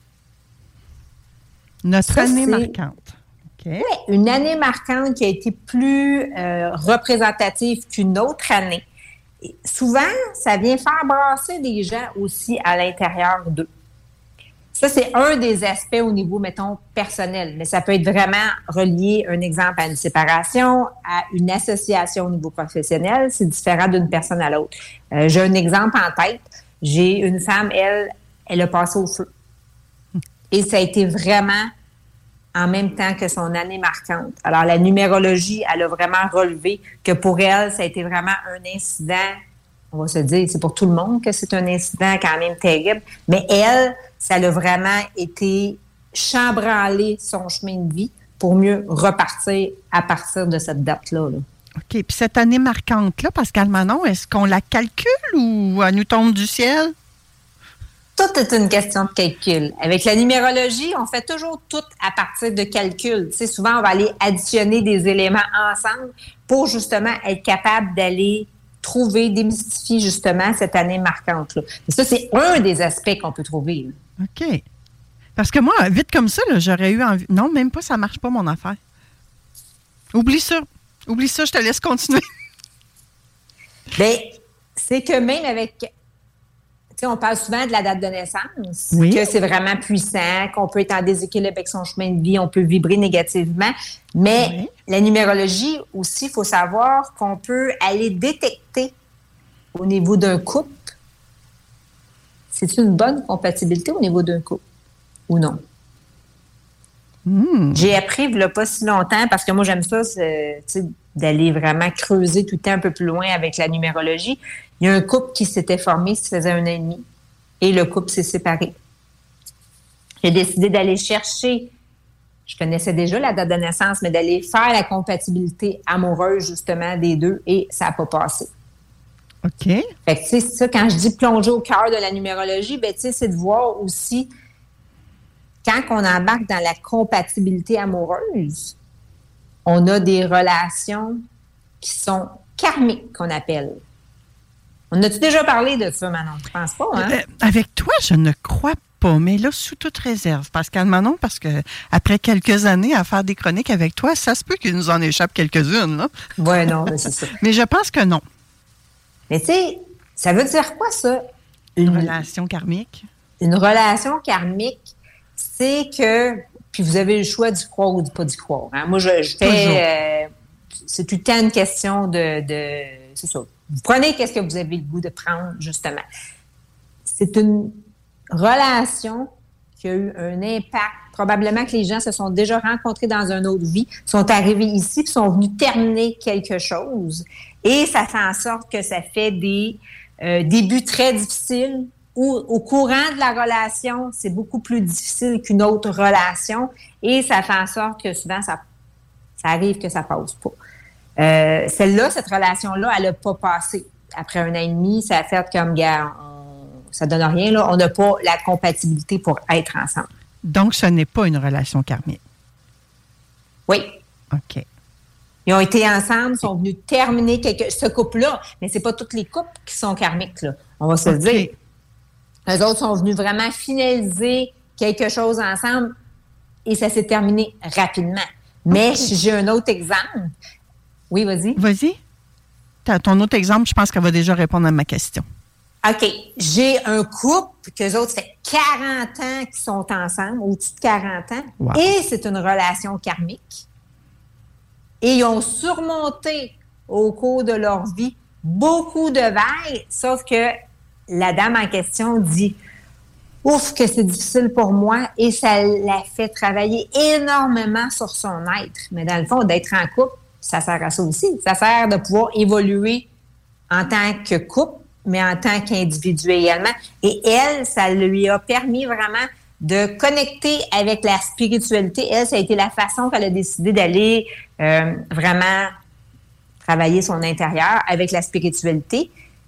Notre Ça, année c'est... marquante. Okay. Oui, une année marquante qui a été plus euh, représentative qu'une autre année. Et souvent, ça vient faire brasser des gens aussi à l'intérieur d'eux. Ça, c'est un des aspects au niveau, mettons, personnel. Mais ça peut être vraiment relié, un exemple, à une séparation, à une association au niveau professionnel. C'est différent d'une personne à l'autre. Euh, j'ai un exemple en tête. J'ai une femme, elle, elle a passé au feu. Et ça a été vraiment en même temps que son année marquante. Alors, la numérologie, elle a vraiment relevé que pour elle, ça a été vraiment un incident, on va se dire, c'est pour tout le monde que c'est un incident quand même terrible, mais elle, ça a vraiment été chambranler son chemin de vie pour mieux repartir à partir de cette date-là. Là. OK. Puis cette année marquante-là, Pascal Manon, est-ce qu'on la calcule ou elle nous tombe du ciel? Tout est une question de calcul. Avec la numérologie, on fait toujours tout à partir de calculs. Tu sais, souvent, on va aller additionner des éléments ensemble pour justement être capable d'aller trouver, démystifier justement cette année marquante-là. Et ça, c'est un des aspects qu'on peut trouver. Là. OK. Parce que moi, vite comme ça, là, j'aurais eu envie... Non, même pas, ça marche pas, mon affaire. Oublie ça. Oublie ça, je te laisse continuer. Bien, c'est que même avec... Tu sais, on parle souvent de la date de naissance, oui. que c'est vraiment puissant, qu'on peut être en déséquilibre avec son chemin de vie, on peut vibrer négativement. Mais oui. La numérologie aussi, il faut savoir qu'on peut aller détecter au niveau d'un couple, c'est une bonne compatibilité au niveau d'un couple ou non. Mmh. J'ai appris il n'y a pas si longtemps, parce que moi, j'aime ça, c'est, d'aller vraiment creuser tout le temps un peu plus loin avec la numérologie. Il y a un couple qui s'était formé, ça faisait un an et demi, et le couple s'est séparé. J'ai décidé d'aller chercher, je connaissais déjà la date de naissance, mais d'aller faire la compatibilité amoureuse, justement, des deux, et ça n'a pas passé. OK. Fait que, tu sais, c'est ça, quand je dis plonger au cœur de la numérologie, ben, tu sais, c'est de voir aussi, quand on embarque dans la compatibilité amoureuse, on a des relations qui sont karmiques, qu'on appelle. On a-tu déjà parlé de ça, Manon? Je pense pas, hein? Euh, avec toi, je ne crois pas, mais là, sous toute réserve. Pascal Manon, parce que après quelques années à faire des chroniques avec toi, ça se peut qu'il nous en échappe quelques-unes, là. Oui, non, mais c'est ça. Mais je pense que non. Mais tu sais, ça veut dire quoi, ça? Une, une relation karmique? Une relation karmique, c'est que... Puis vous avez le choix d'y croire ou de pas d'y croire. Hein? Moi, je, je fais... Euh, c'est tout le temps une question de... de c'est ça. Vous prenez qu'est-ce que vous avez le goût de prendre, justement. C'est une relation qui a eu un impact. Probablement que les gens se sont déjà rencontrés dans une autre vie, sont arrivés ici, puis sont venus terminer quelque chose. Et ça fait en sorte que ça fait des euh, débuts très difficiles, où au courant de la relation, c'est beaucoup plus difficile qu'une autre relation. Et ça fait en sorte que souvent, ça, ça arrive que ça passe pas. Euh, celle-là, cette relation-là, elle n'a pas passé. Après un an et demi, ça a fait comme, gars, on, ça donne rien, là. On n'a pas la compatibilité pour être ensemble. Donc, ce n'est pas une relation karmique? Oui. OK. Ils ont été ensemble, sont venus terminer quelque, ce couple-là. Mais c'est pas tous les couples qui sont karmiques, là. On va se le dire. Eux autres sont venus vraiment finaliser quelque chose ensemble et ça s'est terminé rapidement. Mais okay. Si j'ai un autre exemple... Oui, vas-y. Vas-y. T'as ton autre exemple, je pense qu'elle va déjà répondre à ma question. OK. J'ai un couple qu'eux autres, ça fait quarante ans qu'ils sont ensemble, au-dessus de quarante ans, wow. Et c'est une relation karmique. Et ils ont surmonté au cours de leur vie beaucoup de vagues, sauf que la dame en question dit « Ouf, que c'est difficile pour moi » et ça l'a fait travailler énormément sur son être. Mais dans le fond, d'être en couple, ça sert à ça aussi. Ça sert de pouvoir évoluer en tant que couple, mais en tant qu'individu également. Et elle, ça lui a permis vraiment de connecter avec la spiritualité. Elle, ça a été la façon qu'elle a décidé d'aller euh, vraiment travailler son intérieur avec la spiritualité.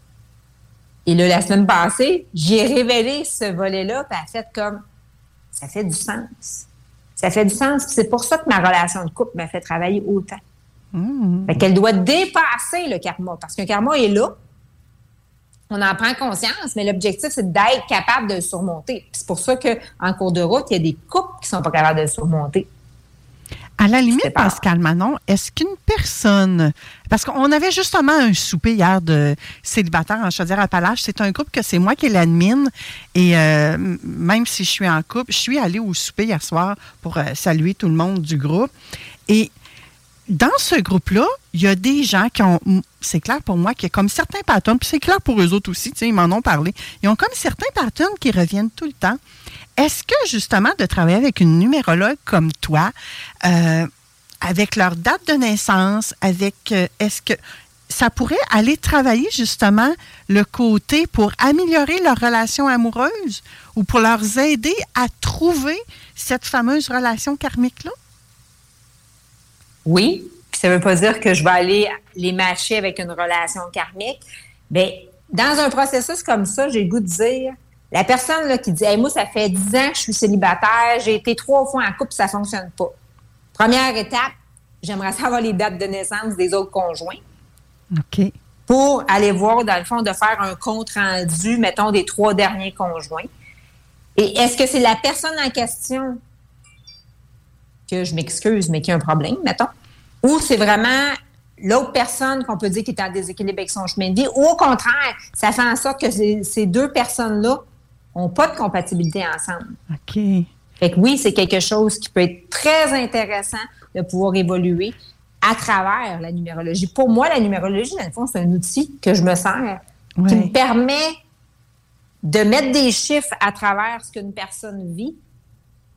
Et là, la semaine passée, j'ai révélé ce volet-là, puis elle a fait comme, ça fait du sens. Ça fait du sens. Puis c'est pour ça que ma relation de couple m'a fait travailler autant. Mmh. Fait qu'elle doit dépasser le karma, parce qu'un karma est là. On en prend conscience, mais l'objectif, c'est d'être capable de le surmonter. Puis c'est pour ça qu'en cours de route, il y a des couples qui ne sont pas capables de le surmonter. À la limite, Pascal Manon, est-ce qu'une personne... Parce qu'on avait justement un souper hier de célibataires en Chaudière-Appalaches. C'est un couple que c'est moi qui l'admine. Et euh, même si je suis en couple, je suis allée au souper hier soir pour euh, saluer tout le monde du groupe. Et dans ce groupe-là, il y a des gens qui ont... C'est clair pour moi qu'il y a comme certains patterns, puis c'est clair pour eux autres aussi, tu sais, ils m'en ont parlé. Ils ont comme certains patterns qui reviennent tout le temps. Est-ce que, justement, de travailler avec une numérologue comme toi, euh, avec leur date de naissance, avec... Euh, est-ce que ça pourrait aller travailler, justement, le côté pour améliorer leur relation amoureuse ou pour leur aider à trouver cette fameuse relation karmique-là? Oui. Puis ça ne veut pas dire que je vais aller les matcher avec une relation karmique. Bien, dans un processus comme ça, j'ai le goût de dire... La personne là, qui dit hey, « moi, ça fait dix ans que je suis célibataire, j'ai été trois fois en couple, ça ne fonctionne pas. » Première étape, j'aimerais savoir les dates de naissance des autres conjoints. OK. Pour aller voir, dans le fond, de faire un compte rendu, mettons, des trois derniers conjoints. Et est-ce que c'est la personne en question que je m'excuse, mais qui a un problème, mettons? Ou c'est vraiment l'autre personne qu'on peut dire qui est en déséquilibre avec son chemin de vie? Ou au contraire, ça fait en sorte que ces, ces deux personnes-là n'ont pas de compatibilité ensemble. OK. Fait que oui, c'est quelque chose qui peut être très intéressant de pouvoir évoluer à travers la numérologie. Pour moi, la numérologie, dans le fond, c'est un outil que je me sers, ouais. qui me permet de mettre des chiffres à travers ce qu'une personne vit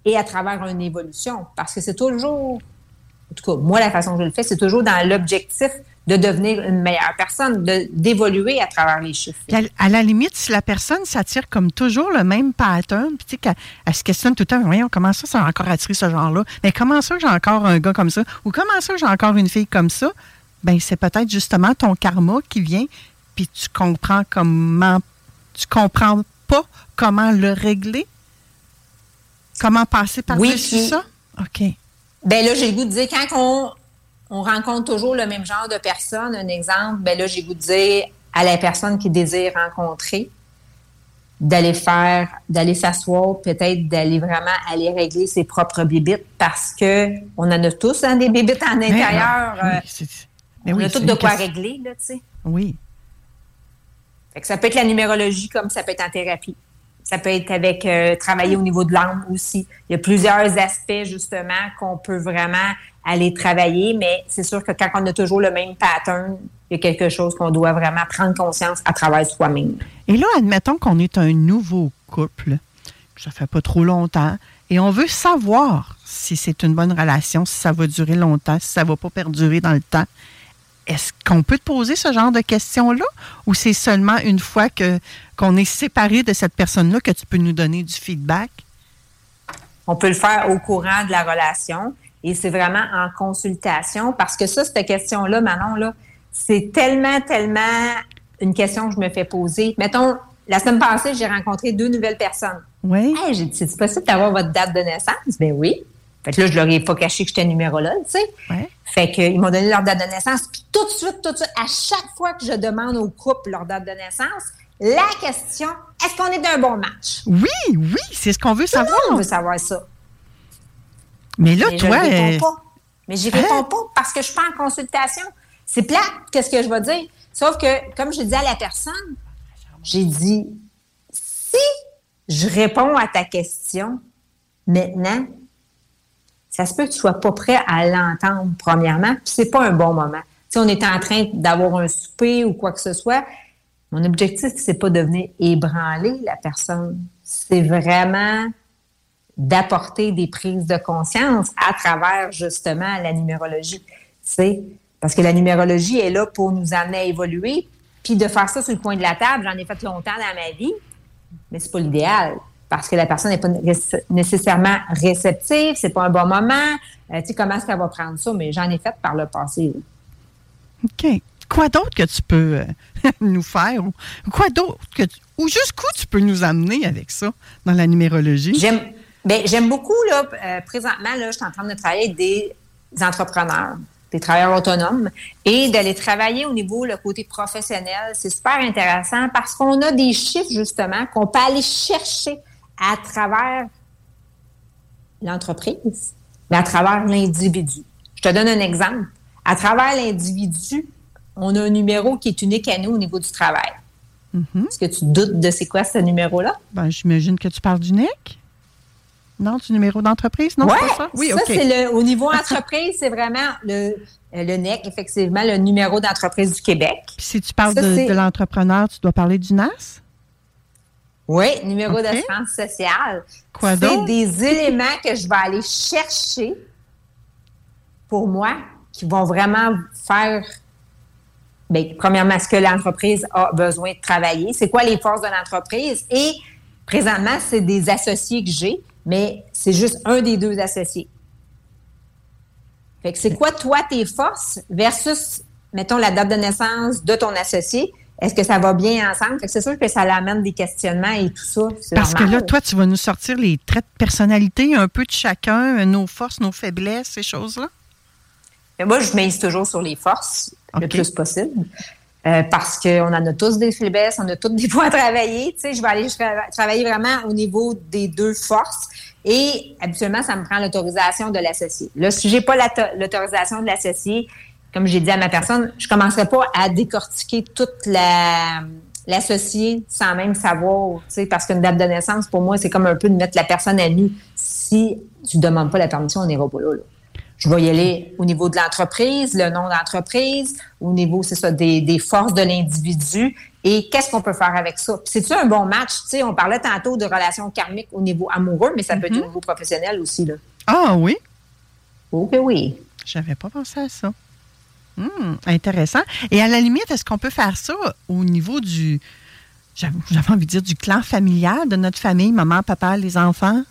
et à travers une évolution. Parce que c'est toujours, en tout cas, moi, la façon que je le fais, c'est toujours dans l'objectif de devenir une meilleure personne, de, d'évoluer à travers les chiffres. À, à la limite, si la personne s'attire comme toujours le même pattern, puis tu sais, qu'elle elle se questionne tout le temps, voyons, comment ça, ça a encore attiré ce genre-là? Mais comment ça, j'ai encore un gars comme ça? Ou comment ça, j'ai encore une fille comme ça? Bien, c'est peut-être justement ton karma qui vient, puis tu comprends comment, tu comprends pas comment le régler? Comment passer par-dessus oui, ça? OK. Bien là, j'ai le goût de dire, quand on... on rencontre toujours le même genre de personne. Un exemple, ben là, j'ai goût de dire à la personne qui désire rencontrer d'aller faire, d'aller s'asseoir, peut-être d'aller vraiment aller régler ses propres bébites parce que on en a tous hein, des bébites en intérieur. Oui, euh, c'est, mais on oui, a tout de quoi question. Régler, là, tu sais. Oui. Fait que ça peut être la numérologie comme ça peut être en thérapie. Ça peut être avec euh, travailler au niveau de l'âme aussi. Il y a plusieurs aspects, justement, qu'on peut vraiment aller travailler, mais c'est sûr que quand on a toujours le même pattern, il y a quelque chose qu'on doit vraiment prendre conscience à travers soi-même. Et là, admettons qu'on est un nouveau couple, ça fait pas trop longtemps, et on veut savoir si c'est une bonne relation, si ça va durer longtemps, si ça va pas perdurer dans le temps. Est-ce qu'on peut te poser ce genre de questions-là ou c'est seulement une fois que, qu'on est séparé de cette personne-là que tu peux nous donner du feedback? On peut le faire au courant de la relation et c'est vraiment en consultation parce que ça, cette question-là, Manon, là, c'est tellement, tellement une question que je me fais poser. Mettons, la semaine passée, j'ai rencontré deux nouvelles personnes. Oui. Hey, j'ai dit, c'est possible d'avoir votre date de naissance? Ben oui. Fait que là, je leur ai pas caché que j'étais numérologue, tu sais. Ouais. Fait qu'ils m'ont donné leur date de naissance. Puis tout de suite, tout de suite, à chaque fois que je demande au couple leur date de naissance, la question, est-ce qu'on est d'un bon match? Oui, oui, c'est ce qu'on veut savoir. On veut savoir ça. Mais là, Mais toi... je réponds euh... pas. Mais j'y réponds hein? pas parce que je suis pas en consultation. C'est plate, qu'est-ce que je vais dire? Sauf que, comme je dis à la personne, j'ai dit, si je réponds à ta question maintenant, ça se peut que tu sois pas prêt à l'entendre, premièrement, puis c'est pas un bon moment. Si on est en train d'avoir un souper ou quoi que ce soit, mon objectif, c'est pas de venir ébranler la personne. C'est vraiment d'apporter des prises de conscience à travers, justement, la numérologie. Tu sais, parce que la numérologie est là pour nous amener à évoluer, puis de faire ça sur le coin de la table, j'en ai fait longtemps dans ma vie, mais c'est pas l'idéal. Parce que la personne n'est pas nécessairement réceptive, c'est pas un bon moment. Euh, tu sais, comment est-ce qu'elle va prendre ça? Mais j'en ai fait par le passé. OK. Quoi d'autre que tu peux euh, nous faire? Ou quoi d'autre que tu, ou jusqu'où tu peux nous amener avec ça dans la numérologie? J'aime, ben, j'aime beaucoup, là, euh, présentement, là, je suis en train de travailler avec des entrepreneurs, des travailleurs autonomes, et d'aller travailler au niveau, le côté professionnel. C'est super intéressant parce qu'on a des chiffres, justement, qu'on peut aller chercher à travers l'entreprise, mais à travers l'individu. Je te donne un exemple. À travers l'individu, on a un numéro qui est unique à nous au niveau du travail. Mm-hmm. Est-ce que tu doutes de c'est quoi ce numéro-là? Ben, j'imagine que tu parles du N E C. Non, du numéro d'entreprise? Non, ouais, c'est pas ça? Oui, ça, OK. c'est le, au niveau entreprise, c'est vraiment le, le N E C, effectivement, le numéro d'entreprise du Québec. Puis si tu parles ça, de, de l'entrepreneur, tu dois parler du N A S? Oui, numéro okay. d'assurance sociale. Quoi c'est donc? des éléments que je vais aller chercher pour moi qui vont vraiment faire, bien, premièrement, ce que l'entreprise a besoin de travailler. C'est quoi les forces de l'entreprise? Et présentement, c'est des associés que j'ai, mais c'est juste un des deux associés. Fait que c'est quoi, toi, tes forces versus, mettons, la date de naissance de ton associé? Est-ce que ça va bien ensemble? Fait que c'est sûr que ça l'amène des questionnements et tout ça. C'est Parce normal. que là, toi, tu vas nous sortir les traits de personnalité, un peu de chacun, nos forces, nos faiblesses, ces choses-là? Mais moi, je mise toujours sur les forces okay. le plus possible. Euh, parce qu'on en a tous des faiblesses, on a tous des points à travailler. Tu sais, je vais aller tra- travailler vraiment au niveau des deux forces. Et habituellement, ça me prend l'autorisation de l'associé. Là, si j'ai pas l'autorisation de l'associé, comme j'ai dit à ma personne, je commencerai pas à décortiquer toute la l'associé sans même savoir, tu sais, parce qu'une date de naissance, pour moi, c'est comme un peu de mettre la personne à nu. Si tu ne demandes pas la permission, on n'ira pas là, là. Je vais y aller au niveau de l'entreprise, le nom d'entreprise, au niveau, c'est ça, des, des forces de l'individu, Et qu'est-ce qu'on peut faire avec ça? Puis c'est-tu un bon match? Tu sais, on parlait tantôt de relations karmiques au niveau amoureux, mais ça peut mm-hmm. être au niveau professionnel aussi, là. Ah oui? Ok, oui. J'avais pas pensé à ça. Hum, intéressant. Et à la limite, est-ce qu'on peut faire ça au niveau du, j'avais envie de dire, du clan familial de notre famille, maman, papa, les enfants?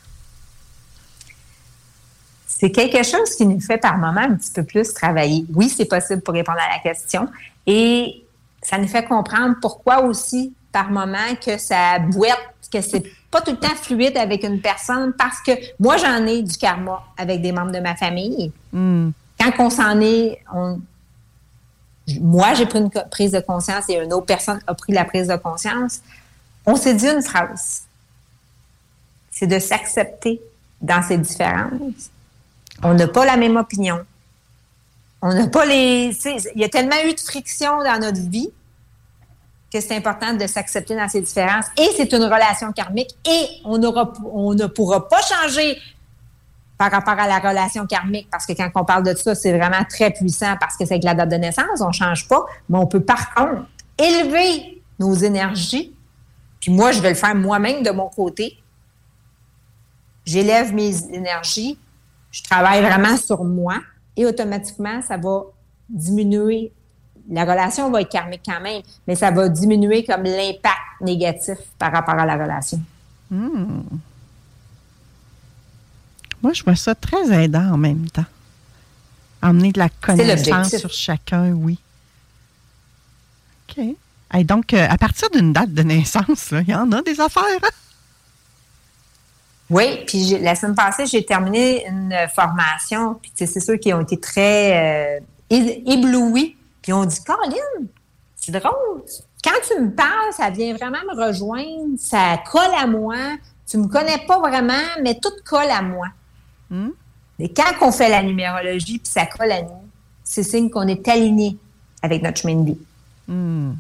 C'est quelque chose qui nous fait par moment un petit peu plus travailler. Oui, c'est possible pour répondre à la question. Et ça nous fait comprendre pourquoi aussi, par moment, que ça bouette, que c'est pas tout le temps fluide avec une personne, parce que moi, j'en ai du karma avec des membres de ma famille. Mm. Quand on s'en est... On, moi, j'ai pris une prise de conscience et une autre personne a pris la prise de conscience. On s'est dit une phrase. C'est de s'accepter dans ses différences. On n'a pas la même opinion. On n'a pas les... Il y a tellement eu de friction dans notre vie que c'est important de s'accepter dans ses différences. Et c'est une relation karmique. Et on, aura, on ne pourra pas changer par rapport à la relation karmique, parce que quand on parle de ça, c'est vraiment très puissant parce que c'est avec la date de naissance, on ne change pas, mais on peut par contre élever nos énergies. Puis moi, je vais le faire moi-même de mon côté. J'élève mes énergies, je travaille vraiment sur moi et automatiquement, ça va diminuer. La relation va être karmique quand même, mais ça va diminuer comme l'impact négatif par rapport à la relation. Mmh. Moi, je vois ça très aidant en même temps. Emmener de la connaissance sur chacun, oui. OK. Et donc, euh, à partir d'une date de naissance, il y en a des affaires. Hein? Oui, puis j'ai, la semaine passée, j'ai terminé une formation, puis c'est sûr qu'ils ont été très euh, éblouis, puis on dit « Caroline, c'est drôle, quand tu me parles, ça vient vraiment me rejoindre, ça colle à moi, tu me connais pas vraiment, mais tout colle à moi. » Mm. Et quand on fait la numérologie puis ça colle à nous, c'est signe qu'on est aligné avec notre chemin de vie. Mm.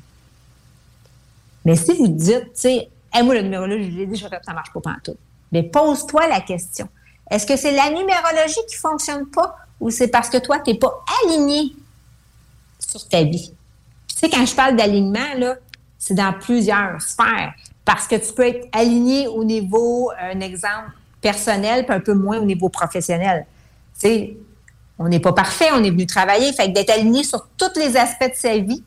Mais si vous dites, tu sais, hey, moi, la numérologie, je l'ai déjà fait, ça marche pas pantoute. Mais pose-toi la question. Est-ce que c'est la numérologie qui fonctionne pas ou c'est parce que toi, tu n'es pas aligné sur ta vie? Tu sais, quand je parle d'alignement, là, c'est dans plusieurs sphères. Parce que tu peux être aligné au niveau, un exemple, personnel, puis un peu moins au niveau professionnel. Tu sais, on n'est pas parfait, on est venu travailler, fait que d'être aligné sur tous les aspects de sa vie,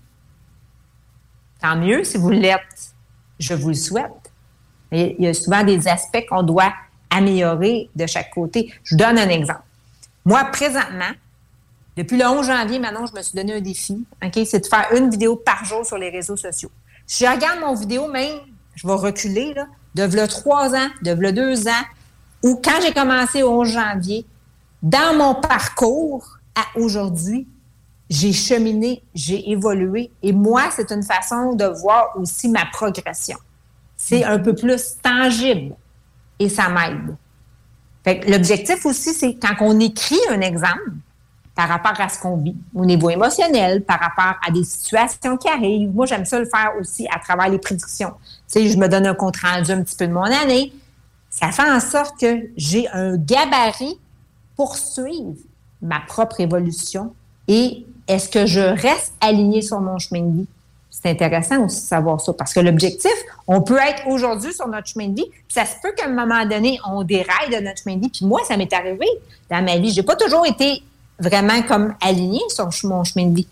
tant mieux si vous l'êtes. Je vous le souhaite. Mais il y a souvent des aspects qu'on doit améliorer de chaque côté. Je vous donne un exemple. Moi, présentement, depuis le onze janvier, maintenant, je me suis donné un défi, OK? C'est de faire une vidéo par jour sur les réseaux sociaux. Si je regarde mon vidéo, même, je vais reculer, là, de v'là trois ans, de v'là deux ans, ou quand j'ai commencé au onze janvier, dans mon parcours à aujourd'hui, j'ai cheminé, j'ai évolué. Et moi, c'est une façon de voir aussi ma progression. C'est un peu plus tangible et ça m'aide. Fait que l'objectif aussi, c'est quand on écrit un exemple par rapport à ce qu'on vit, au niveau émotionnel, par rapport à des situations qui arrivent. Moi, j'aime ça le faire aussi à travers les prédictions. Tu sais, je me donne un compte rendu un petit peu de mon année. Ça fait en sorte que j'ai un gabarit pour suivre ma propre évolution. Et est-ce que je reste aligné sur mon chemin de vie? C'est intéressant aussi de savoir ça. Parce que l'objectif, on peut être aujourd'hui sur notre chemin de vie, puis ça se peut qu'à un moment donné, on déraille de notre chemin de vie. Puis moi, ça m'est arrivé dans ma vie. J'ai pas toujours été vraiment comme aligné sur mon chemin de vie.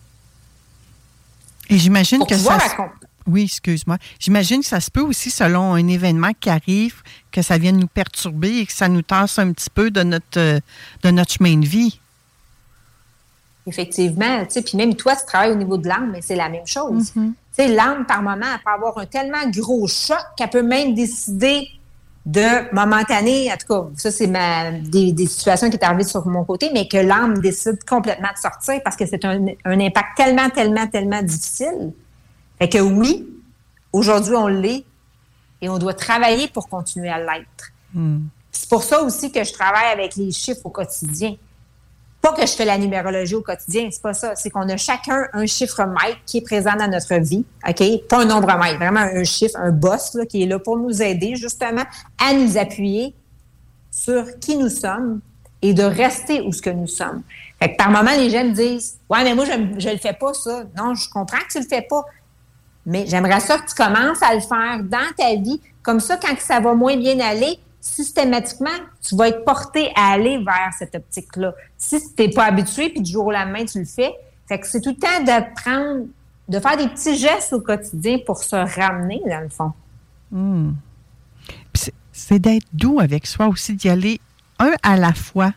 Et j'imagine pour que ça... Raconter. Oui, excuse-moi. J'imagine que ça se peut aussi, selon un événement qui arrive, que ça vienne nous perturber et que ça nous tasse un petit peu de notre, de notre chemin de vie. Effectivement. Tu sais, puis même toi, tu travailles au niveau de l'âme, mais c'est la même chose. Mm-hmm. Tu sais, l'âme, par moment, elle peut avoir un tellement gros choc qu'elle peut même décider de momentané, en tout cas, ça, c'est ma, des, des situations qui sont arrivées sur mon côté, mais que l'âme décide complètement de sortir parce que c'est un, un impact tellement, tellement, tellement difficile. Fait que oui, aujourd'hui, on l'est et on doit travailler pour continuer à l'être. Mm. C'est pour ça aussi que je travaille avec les chiffres au quotidien. Pas que je fais la numérologie au quotidien, c'est pas ça. C'est qu'on a chacun un chiffre maître qui est présent dans notre vie, OK? Pas un nombre maître, vraiment un chiffre, un boss là, qui est là pour nous aider justement à nous appuyer sur qui nous sommes et de rester où ce que nous sommes. Fait que par moment, les gens me disent « Ouais, mais moi, je ne le fais pas, ça. » Non, je comprends que tu le fais pas. Mais j'aimerais ça que tu commences à le faire dans ta vie. Comme ça, quand ça va moins bien aller, systématiquement, tu vas être porté à aller vers cette optique-là. Si tu n'es pas habitué, puis du jour au lendemain, tu le fais. Fait que c'est tout le temps de prendre, de faire des petits gestes au quotidien pour se ramener, dans le fond. Mmh. C'est, c'est d'être doux avec soi aussi, d'y aller un à la fois.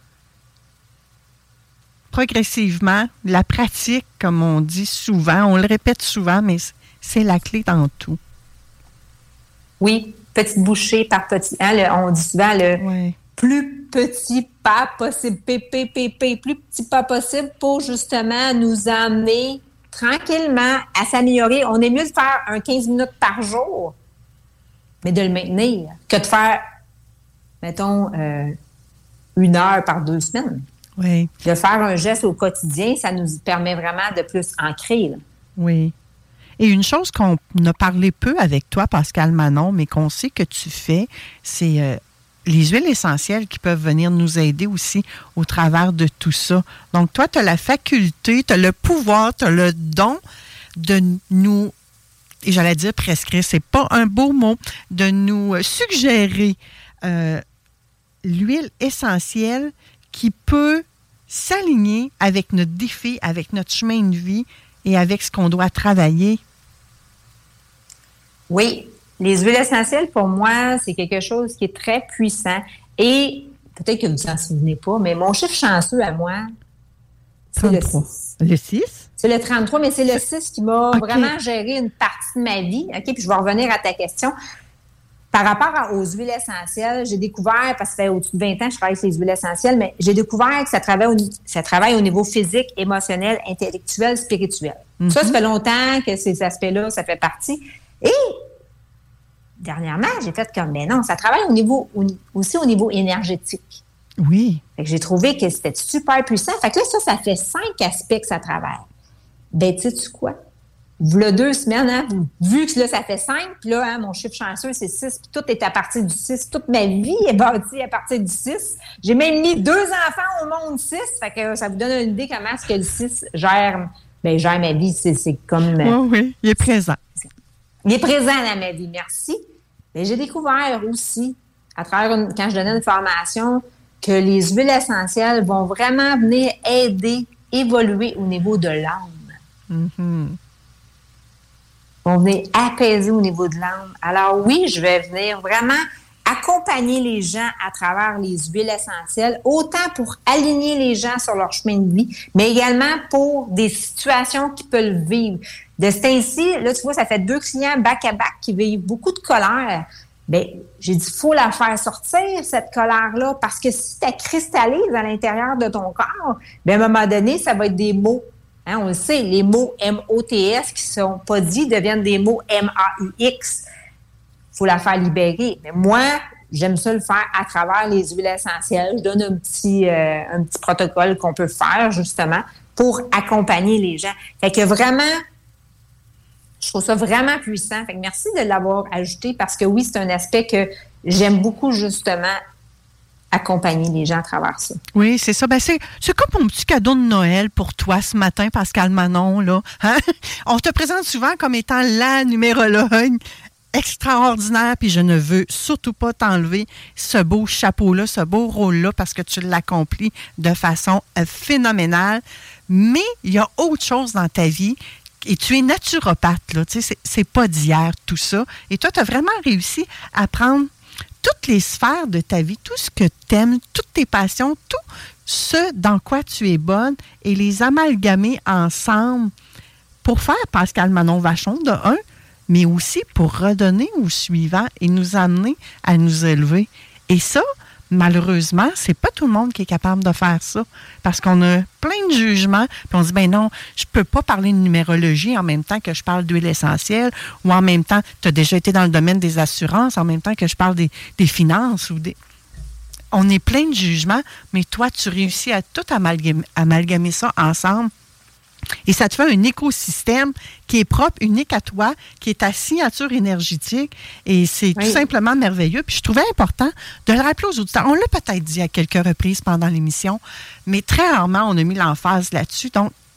Progressivement, la pratique, comme on dit souvent, on le répète souvent, mais c'est la clé dans tout. Oui, petite bouchée par petit. Hein, le, on dit souvent le ouais. plus petit pas possible, P P P P, plus petit pas possible pour justement nous emmener tranquillement à s'améliorer. On est mieux de faire un quinze minutes par jour, mais de le maintenir, que de faire, mettons, euh, une heure par deux semaines. Oui. De faire un geste au quotidien, ça nous permet vraiment de plus ancrer. Là. Oui. Et une chose qu'on a parlé peu avec toi, Pascal Manon, mais qu'on sait que tu fais, c'est euh, les huiles essentielles qui peuvent venir nous aider aussi au travers de tout ça. Donc, toi, tu as la faculté, tu as le pouvoir, tu as le don de nous, et j'allais dire prescrire, c'est pas un beau mot, de nous suggérer euh, l'huile essentielle qui peut s'aligner avec notre défi, avec notre chemin de vie et avec ce qu'on doit travailler. Oui, les huiles essentielles, pour moi, c'est quelque chose qui est très puissant. Et peut-être que vous ne vous en souvenez pas, mais mon chiffre chanceux à moi, c'est trente-trois. Le six? Le six? C'est le trente-trois, mais c'est le six qui m'a okay. vraiment géré une partie de ma vie. OK, puis je vais revenir à ta question. Par rapport aux huiles essentielles, j'ai découvert, parce que ça fait au-dessus de vingt ans que je travaille sur les huiles essentielles, mais j'ai découvert que ça travaille au, ça travaille au niveau physique, émotionnel, intellectuel, spirituel. Mm-hmm. Ça, ça fait longtemps que ces aspects-là, ça fait partie. Et dernièrement, j'ai fait comme, mais non, ça travaille au niveau, au, aussi au niveau énergétique. Oui. Fait que j'ai trouvé que c'était super puissant. Fait que là, ça, ça fait cinq aspects que ça travaille. Ben, tu sais-tu quoi? V'là deux semaines, hein, vu que là, ça fait cinq, puis là, hein, mon chiffre chanceux, c'est six, puis tout est à partir du six. Toute ma vie est bâtie à partir du six. J'ai même mis deux enfants au monde six, fait que ça vous donne une idée comment est-ce que le six gère, ben, gère ma vie. C'est, c'est comme... Oh oui, il est présent. Il est présent dans ma vie, merci. Mais j'ai découvert aussi, à travers une, quand je donnais une formation, que les huiles essentielles vont vraiment venir aider, évoluer au niveau de l'âme. Mm-hmm. Vont venir apaiser au niveau de l'âme. Alors oui, je vais venir vraiment accompagner les gens à travers les huiles essentielles, autant pour aligner les gens sur leur chemin de vie, mais également pour des situations qu'ils peuvent vivre. De ce temps-ci, là, tu vois, ça fait deux clients back-à-back qui vivent beaucoup de colère. Bien, j'ai dit, il faut la faire sortir, cette colère-là, parce que si tu la cristallises à l'intérieur de ton corps, bien, à un moment donné, ça va être des mots. Hein, on le sait, les mots M O T S qui ne sont pas dits deviennent des mots M A U X. Il faut la faire libérer. Mais moi, j'aime ça le faire à travers les huiles essentielles. Je donne un petit, euh, un petit protocole qu'on peut faire, justement, pour accompagner les gens. Fait que vraiment, je trouve ça vraiment puissant. Fait que merci de l'avoir ajouté parce que oui, c'est un aspect que j'aime beaucoup, justement, accompagner les gens à travers ça. Oui, c'est ça. Ben, c'est, c'est comme mon petit cadeau de Noël pour toi ce matin, Pascal Manon, là. Hein? On te présente souvent comme étant la numérologue extraordinaire, puis je ne veux surtout pas t'enlever ce beau chapeau-là, ce beau rôle-là, parce que tu l'accomplis de façon euh, phénoménale. Mais il y a autre chose dans ta vie, et tu es naturopathe, là. Tu sais, c'est, c'est pas d'hier, tout ça. Et toi, tu as vraiment réussi à prendre toutes les sphères de ta vie, tout ce que tu aimes, toutes tes passions, tout ce dans quoi tu es bonne et les amalgamer ensemble pour faire Pascal Manon Vachon de un, mais aussi pour redonner aux suivants et nous amener à nous élever. Et ça, malheureusement, c'est pas tout le monde qui est capable de faire ça parce qu'on a plein de jugements puis on dit, ben non, je peux pas parler de numérologie en même temps que je parle d'huile essentielle ou en même temps, tu as déjà été dans le domaine des assurances, en même temps que je parle des, des finances ou des... On est plein de jugements, mais toi, tu réussis à tout amalgamer, amalgamer ça ensemble. Et ça te fait un écosystème qui est propre, unique à toi, qui est ta signature énergétique. Et c'est oui. tout simplement merveilleux. Puis je trouvais important de le rappeler aux auditeurs. On l'a peut-être dit à quelques reprises pendant l'émission, mais très rarement, on a mis l'emphase là-dessus. Donc,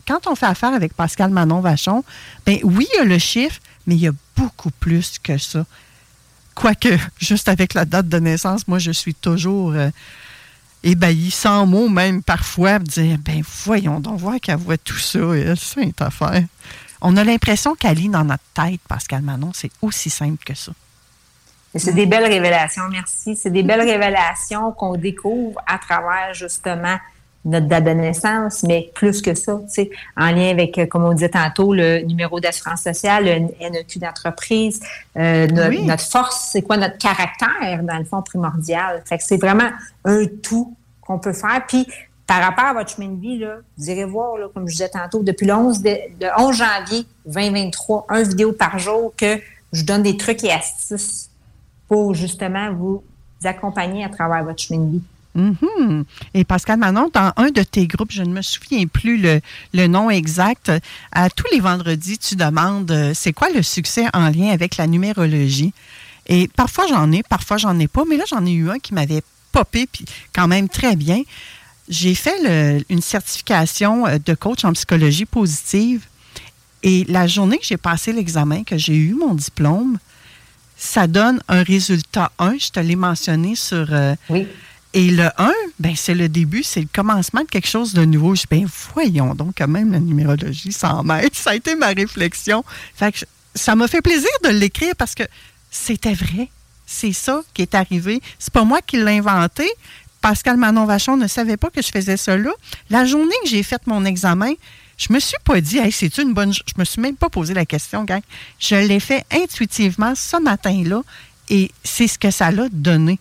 quand on fait affaire avec Pascal Manon-Vachon, ben oui, il y a le chiffre, mais il y a beaucoup plus que ça. Quoique, juste avec la date de naissance, moi, je suis toujours euh, ébahie, sans mots même parfois, me dire, ben voyons donc, voir qu'elle voit tout ça, elle, c'est une affaire. On a l'impression qu'elle lit dans notre tête, Pascal Manon, c'est aussi simple que ça. Et c'est des belles révélations, merci. C'est des belles révélations qu'on découvre à travers, justement, notre date de naissance, mais plus que ça, tu sais, en lien avec, comme on disait tantôt, le numéro d'assurance sociale, le N E Q d'entreprise, euh, notre, oui. notre force, c'est quoi notre caractère, dans le fond, primordial. Fait que c'est vraiment un tout qu'on peut faire. Puis, par rapport à votre chemin de vie, là, vous irez voir, là, comme je disais tantôt, depuis le onze, de, le onze janvier vingt vingt-trois, un vidéo par jour que je donne des trucs et astuces pour, justement, vous accompagner à travers votre chemin de vie. Mm-hmm. Et Pascal Manon, dans un de tes groupes, je ne me souviens plus le, le nom exact, à tous les vendredis, tu demandes euh, c'est quoi le succès en lien avec la numérologie. Et parfois j'en ai, parfois j'en ai pas, mais là j'en ai eu un qui m'avait popé, puis quand même très bien. J'ai fait le, une certification de coach en psychologie positive et la journée que j'ai passé l'examen, que j'ai eu mon diplôme, ça donne un résultat un, je te l'ai mentionné sur... Euh, oui. Et le un, ben c'est le début, c'est le commencement de quelque chose de nouveau. Je dis, ben voyons donc quand même la numérologie s'en mêle. Ça a été ma réflexion. Fait que ça m'a fait plaisir de l'écrire parce que c'était vrai. C'est ça qui est arrivé. C'est pas moi qui l'ai inventé. Pascal Manon-Vachon ne savait pas que je faisais ça là. La journée que j'ai fait mon examen, je me suis pas dit, hey, c'est-tu une bonne... Je me suis même pas posé la question, gang. Je l'ai fait intuitivement ce matin-là et c'est ce que ça l'a donné.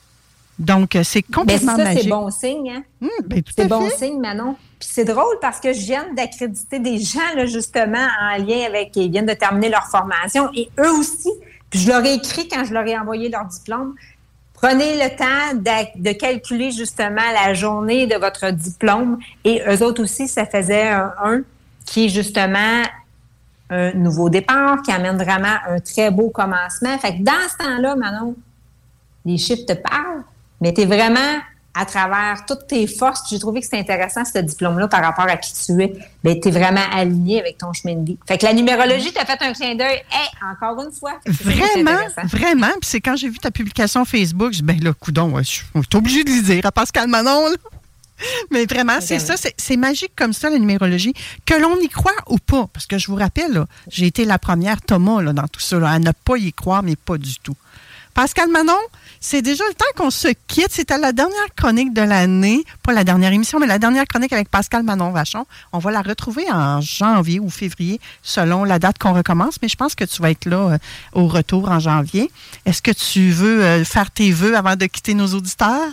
Donc, c'est complètement mais ça, magique. C'est bon signe, hein? Mmh, ben, tout c'est à bon fait. signe, Manon. Puis c'est drôle parce que je viens d'accréditer des gens, là, justement, en lien avec... Ils viennent de terminer leur formation. Et eux aussi, puis je leur ai écrit quand je leur ai envoyé leur diplôme, prenez le temps de, de calculer, justement, la journée de votre diplôme. Et eux autres aussi, ça faisait un un qui est, justement, un nouveau départ, qui amène vraiment un très beau commencement. Fait que dans ce temps-là, Manon, les chiffres te parlent. Mais tu es vraiment, à travers toutes tes forces, j'ai trouvé que c'était intéressant, ce diplôme-là, par rapport à qui tu es. Bien, tu es vraiment aligné avec ton chemin de vie. Fait que la numérologie t'a fait un clin d'œil. Hey, encore une fois. Vraiment, vraiment. Puis c'est quand j'ai vu ta publication Facebook, je dis, ben là, coudon, je suis obligée de lui dire à Pascal Manon, là. Mais vraiment, okay. c'est ça. C'est, c'est magique comme ça, la numérologie. Que l'on y croit ou pas. Parce que je vous rappelle, là, j'ai été la première Thomas là, dans tout ça, là, à ne pas y croire, mais pas du tout. Pascal Manon, c'est déjà le temps qu'on se quitte. C'était la dernière chronique de l'année. Pas la dernière émission, mais la dernière chronique avec Pascal Manon-Vachon. On va la retrouver en janvier ou février, selon la date qu'on recommence. Mais je pense que tu vas être là euh, au retour en janvier. Est-ce que tu veux euh, faire tes vœux avant de quitter nos auditeurs?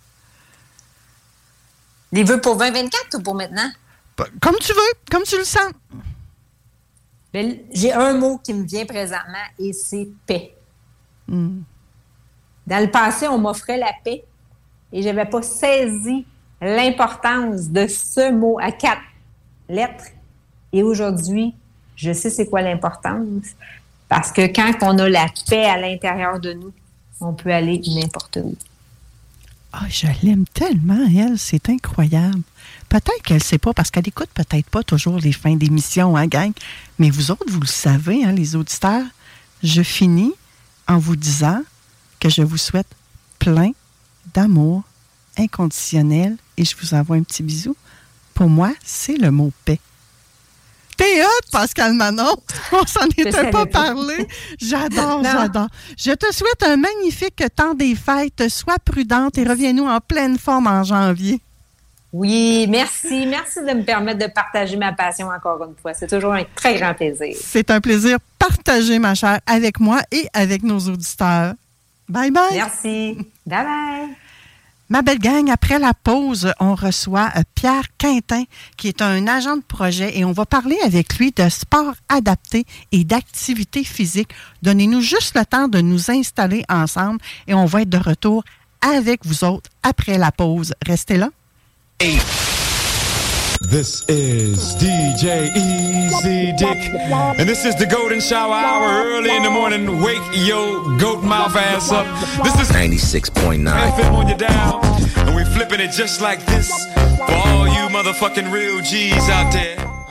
Les vœux pour vingt vingt-quatre ou pour maintenant? Comme tu veux, comme tu le sens. Bien, j'ai un mot qui me vient présentement et c'est paix. Mm. Dans le passé, on m'offrait la paix et je n'avais pas saisi l'importance de ce mot à quatre lettres. Et aujourd'hui, je sais c'est quoi l'importance. Parce que quand on a la paix à l'intérieur de nous, on peut aller n'importe où. Ah, oh, je l'aime tellement, elle. C'est incroyable. Peut-être qu'elle ne sait pas, parce qu'elle écoute peut-être pas toujours les fins d'émission, hein, gang? Mais vous autres, vous le savez, hein, les auditeurs. Je finis en vous disant que je vous souhaite plein d'amour inconditionnel et je vous envoie un petit bisou. Pour moi, c'est le mot paix. T'es hot, Pascal Manon! On s'en était pas parlé. J'adore, non. j'adore. Je te souhaite un magnifique temps des fêtes. Sois prudente et reviens-nous en pleine forme en janvier. Oui, merci. Merci de me permettre de partager ma passion encore une fois. C'est toujours un très grand plaisir. C'est un plaisir partagé, ma chère, avec moi et avec nos auditeurs. Bye bye. Merci. Bye bye. Ma belle gang, après la pause, on reçoit Pierre Quintin, qui est un agent de projet, et on va parler avec lui de sport adapté et d'activité physique. Donnez-nous juste le temps de nous installer ensemble et on va être de retour avec vous autres après la pause. Restez là. Hey. This is D J Easy Dick, and this is the Golden Shower Hour. Early in the morning, wake your goat mouth ass up. This is ninety-six point nine F M on your dial, and we flipping it just like this for all you motherfucking real G's out there.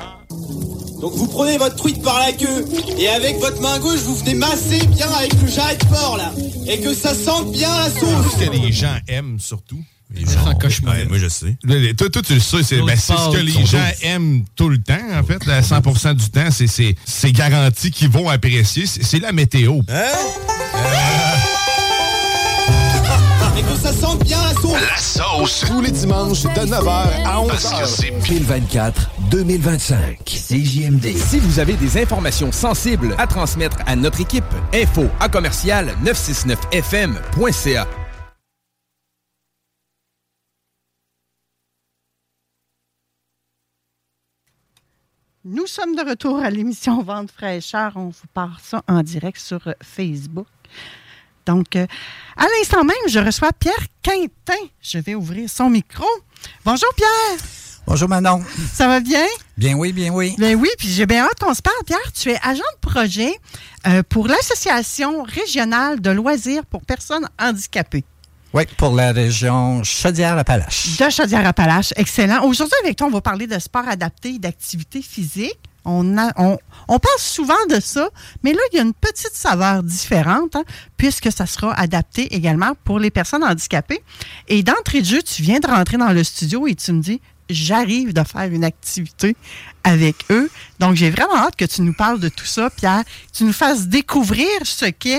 Donc vous prenez votre truite par la queue et avec votre main gauche, vous venez masser bien avec le jarret de porc, là. Et que ça sente bien la sauce. Ce que les gens aiment, surtout. Les gens ouais, moi, je sais. Toi, toi tu le sais, c'est, ben, c'est ce que les gens aiment tout le temps, en fait. Là, cent pour cent du temps, c'est, c'est, c'est garanti qu'ils vont apprécier. C'est, c'est la météo. Hein? Euh... Et que ça sente bien la sauce. La sauce. Tous les dimanches de neuf heures à onze heures. Parce que c'est deux mille vingt-quatre deux mille vingt-cinq. C J M D. Si vous avez des informations sensibles à transmettre à notre équipe, info à commercial neuf cent soixante-neuf F M point C A. Nous sommes de retour à l'émission Vente fraîcheur. On vous parle ça en direct sur Facebook. Donc, euh, à l'instant même, je reçois Pierre Quintin. Je vais ouvrir son micro. Bonjour, Pierre. Bonjour, Manon. Ça va bien? Bien oui, bien oui. Bien oui, puis j'ai bien hâte qu'on se parle. Pierre, tu es agent de projet euh, pour l'Association régionale de loisirs pour personnes handicapées. Oui, pour la région Chaudière-Appalaches. De Chaudière-Appalaches, excellent. Aujourd'hui, avec toi, on va parler de sport adapté et d'activité physique. On, a, on, on parle souvent de ça, mais là, il y a une petite saveur différente, hein, puisque ça sera adapté également pour les personnes handicapées. Et d'entrée de jeu, tu viens de rentrer dans le studio et tu me dis, j'arrive de faire une activité avec eux. Donc, j'ai vraiment hâte que tu nous parles de tout ça, Pierre. Que tu nous fasses découvrir ce qu'est,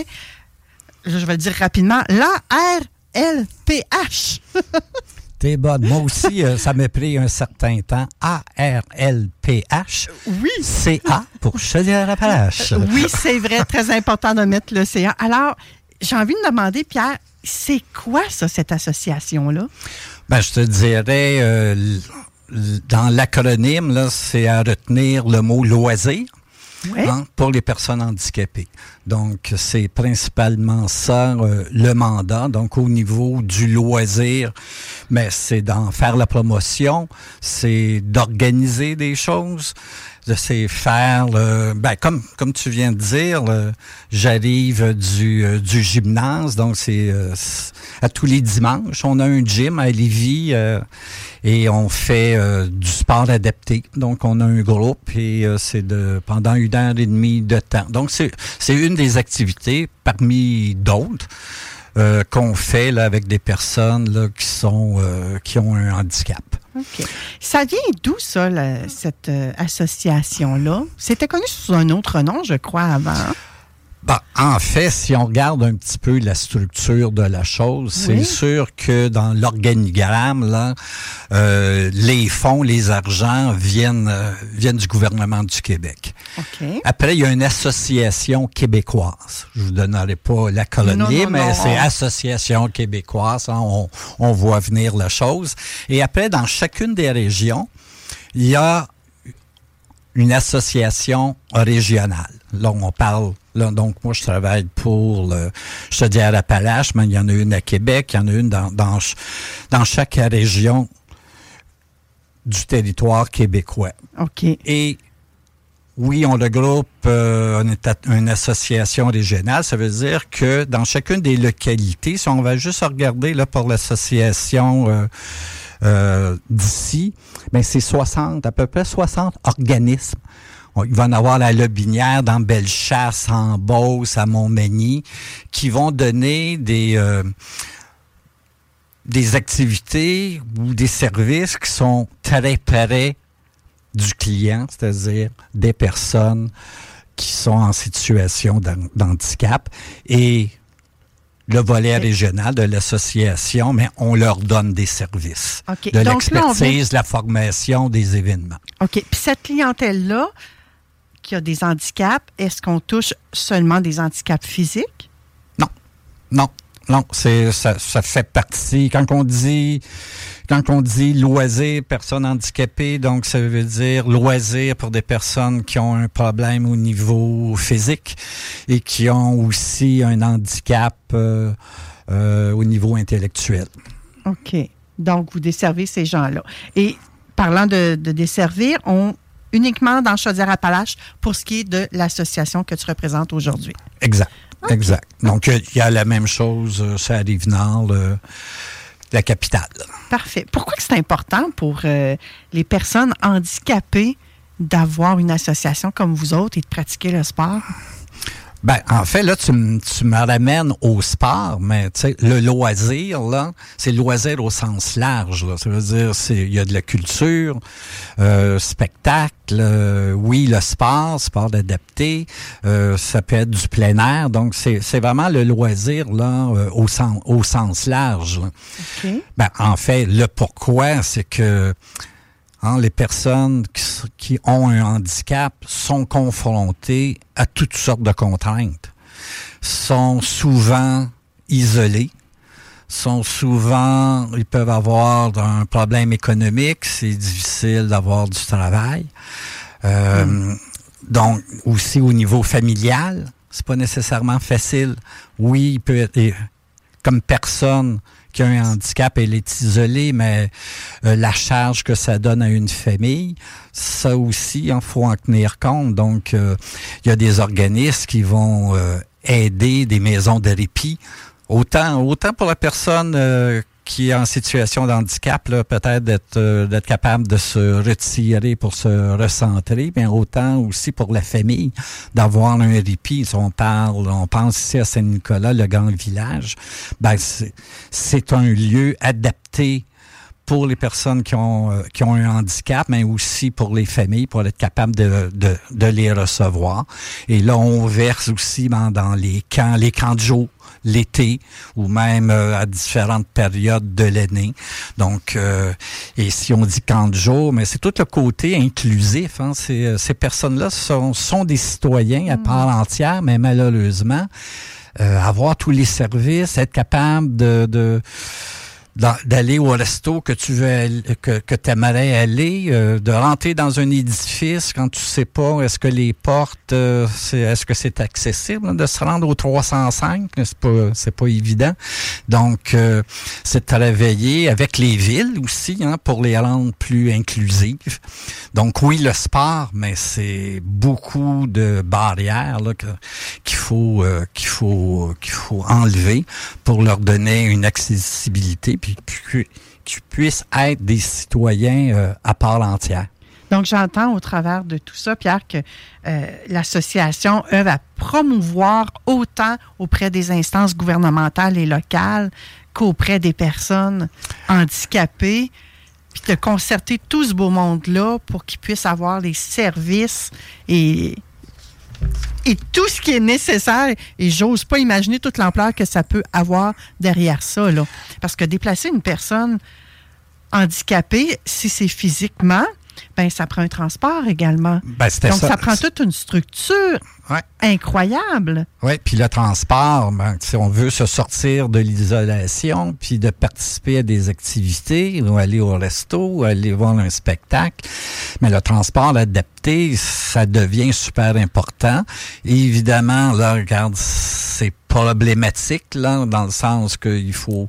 je vais le dire rapidement, l'A R L P H. T'es bonne. Moi aussi, euh, ça m'a pris un certain temps. A R L P H. Oui. C A pour Chaudière-Appalaches. Oui, c'est vrai. Très important de mettre le C A. Alors, j'ai envie de demander, Pierre, c'est quoi ça, cette association-là? Ben, je te dirais, euh, dans l'acronyme, là, c'est à retenir le mot loisir. Oui. Hein, pour les personnes handicapées. Donc, c'est principalement ça, euh, le mandat. Donc, au niveau du loisir, mais c'est d'en faire la promotion, c'est d'organiser des choses, c'est faire, le, ben, comme comme tu viens de dire, le, j'arrive du, euh, du gymnase, donc c'est euh, à tous les dimanches. On a un gym à Lévis euh, et on fait euh, du sport adapté. Donc, on a un groupe et euh, c'est de pendant une heure et demie de temps. Donc, c'est c'est une des activités parmi d'autres euh, qu'on fait là, avec des personnes là, qui sont euh, qui ont un handicap. OK. Ça vient d'où, ça, là, cette euh, association-là? C'était connu sous un autre nom, je crois, avant. Ben, en fait, si on regarde un petit peu la structure de la chose, c'est oui. sûr que dans l'organigramme, là, euh, les fonds, les argents viennent euh, viennent du gouvernement du Québec. Okay. Après, il y a une association québécoise. Je vous donnerai pas la colonie, mais non. c'est Association québécoise. Hein, on, on voit venir la chose. Et après, dans chacune des régions, il y a une association régionale. Là, on parle... Là, donc, moi, je travaille pour le Chaudière-Appalaches, mais il y en a une à Québec, il y en a une dans, dans, dans chaque région du territoire québécois. OK. Et oui, on regroupe euh, une, une association régionale. Ça veut dire que dans chacune des localités, si on va juste regarder là pour l'association euh, euh, d'ici, ben c'est soixante, à peu près soixante organismes. Il va en avoir à Lobinière, dans Bellechasse, en Beauce, à Montmagny, qui vont donner des euh, des activités ou des services qui sont très près du client, c'est-à-dire des personnes qui sont en situation d'handicap. Et le volet régional de l'association, mais on leur donne des services. Okay. De Donc, l'expertise, là, la formation, des événements. OK. Puis cette clientèle-là, qui a des handicaps, est-ce qu'on touche seulement des handicaps physiques? Non. Non. Non. C'est, ça, ça fait partie. Quand on dit, quand on dit loisir, personnes handicapées, donc ça veut dire loisir pour des personnes qui ont un problème au niveau physique et qui ont aussi un handicap euh, euh, au niveau intellectuel. OK. Donc, vous desservez ces gens-là. Et parlant de, de desservir, on uniquement dans Chaudière-Appalaches pour ce qui est de l'association que tu représentes aujourd'hui. Exact. Okay. Exact. Donc, il y a la même chose, c'est à Rive-Nord, le, la capitale. Parfait. Pourquoi que c'est important pour euh, les personnes handicapées d'avoir une association comme vous autres et de pratiquer le sport? Ben, en fait, là, tu, m- tu me ramènes au sport, mais tu sais, le loisir, là, c'est le loisir au sens large. Là. Ça veut dire, c'est il y a de la culture, euh, spectacle, euh, oui, le sport, sport adapté, euh, ça peut être du plein air. Donc, c'est, c'est vraiment le loisir là euh, au sens au sens large. Là. OK. Ben, en fait, le pourquoi, c'est que hein, les personnes qui, qui ont un handicap sont confrontées à toutes sortes de contraintes, sont souvent isolés, sont souvent, ils peuvent avoir un problème économique, c'est difficile d'avoir du travail. Euh, mm. Donc, aussi au niveau familial, c'est pas nécessairement facile. Oui, il peut être, comme personne qui a un handicap, elle est isolée, mais euh, la charge que ça donne à une famille, ça aussi, il faut en tenir compte. Donc, il euh, y a des organismes qui vont euh, aider, des maisons de répit, autant autant pour la personne euh, qui est en situation de handicap, là, peut-être d'être euh, d'être capable de se retirer pour se recentrer, mais autant aussi pour la famille d'avoir un répit. Si on parle, on pense ici à Saint-Nicolas, le grand village, ben c'est, c'est un lieu adapté pour les personnes qui ont euh, qui ont un handicap, mais aussi pour les familles, pour être capable de de, de les recevoir. Et là, on verse aussi dans, dans les camps, les camps de jour, l'été ou même euh, à différentes périodes de l'année. Donc, euh, et si on dit camp de jour, mais c'est tout le côté inclusif. Hein. C'est, ces personnes-là sont, sont des citoyens à part entière, mais malheureusement, euh, avoir tous les services, être capable de... de d'aller au resto que tu veux aller, que que t'aimerais aller, euh, de rentrer dans un édifice quand tu sais pas est-ce que les portes euh, c'est est-ce que c'est accessible hein, de se rendre au trois cent cinq, c'est pas c'est pas évident. Donc euh, c'est de travailler avec les villes aussi hein, pour les rendre plus inclusives. Donc oui, le sport, mais c'est beaucoup de barrières là que, qu'il faut euh, qu'il faut qu'il faut enlever pour leur donner une accessibilité puis qu'ils puissent être des citoyens euh, à part entière. Donc, j'entends au travers de tout ça, Pierre, que euh, l'association œuvre à promouvoir autant auprès des instances gouvernementales et locales qu'auprès des personnes handicapées, puis de concerter tout ce beau monde-là pour qu'ils puissent avoir les services et... et tout ce qui est nécessaire, et j'ose pas imaginer toute l'ampleur que ça peut avoir derrière ça, là. Parce que déplacer une personne handicapée, si c'est physiquement, ben ça prend un transport également. Ben, Donc, ça, ça prend toute une structure ouais. incroyable. Oui, puis le transport, ben, si on veut se sortir de l'isolation, puis de participer à des activités, ou aller au resto, ou aller voir un spectacle, mais le transport adapté, ça devient super important. Et évidemment, là, regarde, c'est problématique, là, dans le sens qu'il faut,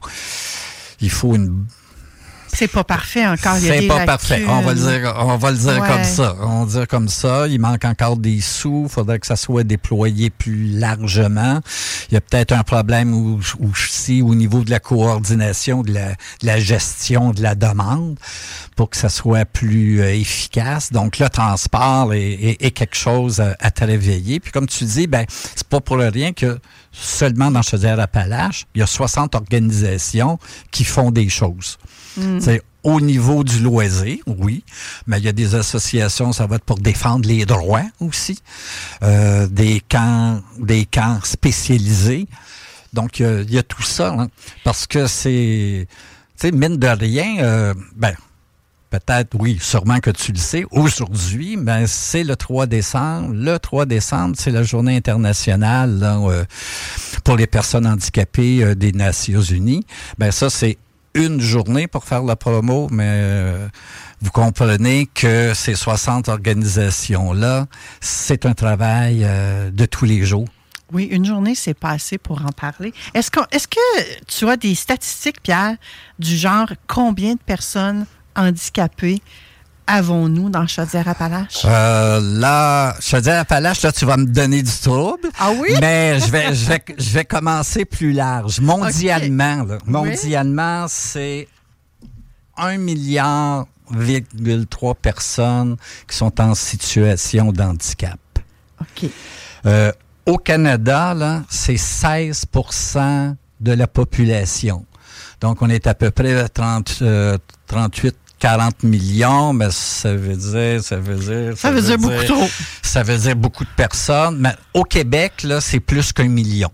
il faut une... C'est pas parfait encore. Il y a c'est des pas lacunes. parfait. On va le dire, on va le dire ouais. comme ça. On va dire comme ça. Il manque encore des sous. Il faudrait que ça soit déployé plus largement. Il y a peut-être un problème aussi au niveau de la coordination, de la, de la gestion de la demande pour que ça soit plus euh, efficace. Donc, le transport est, est, est quelque chose à, à travailler. Puis, comme tu dis, ben, c'est pas pour rien que seulement dans Chaudière-Appalaches, il y a soixante organisations qui font des choses. Mm. C'est au niveau du loisir, oui, mais il y a des associations, ça va être pour défendre les droits aussi, euh, des camps, des camps spécialisés. Donc, il y a, il y a tout ça, hein, parce que c'est, tu sais, mine de rien, euh, ben, peut-être, oui, sûrement que tu le sais, aujourd'hui, ben, c'est le trois décembre. Le trois décembre, c'est la journée internationale là, euh, pour les personnes handicapées euh, des Nations Unies. Ben, ça, c'est une journée pour faire la promo, mais euh, vous comprenez que ces soixante organisations-là, c'est un travail euh, de tous les jours. Oui, une journée, c'est pas assez pour en parler. Est-ce que, est-ce que tu as des statistiques, Pierre, du genre combien de personnes handicapées avons-nous dans Chaudière-Appalaches? Euh, là, Chaudière-Appalaches, là, tu vas me donner du trouble. Ah oui? Mais je vais, je vais, je vais commencer plus large. Mondialement, okay. là, mondialement, oui? C'est un milliard virgule trois personnes qui sont en situation de handicap. OK. Euh, au Canada, là, c'est seize pour cent de la population. Donc, on est à peu près à trente, euh, trente-huit, quarante millions, mais ça veut dire, ça veut dire... Ça, ça veut, veut dire beaucoup trop. Ça veut dire beaucoup de personnes. Mais au Québec, là, c'est plus qu'un million.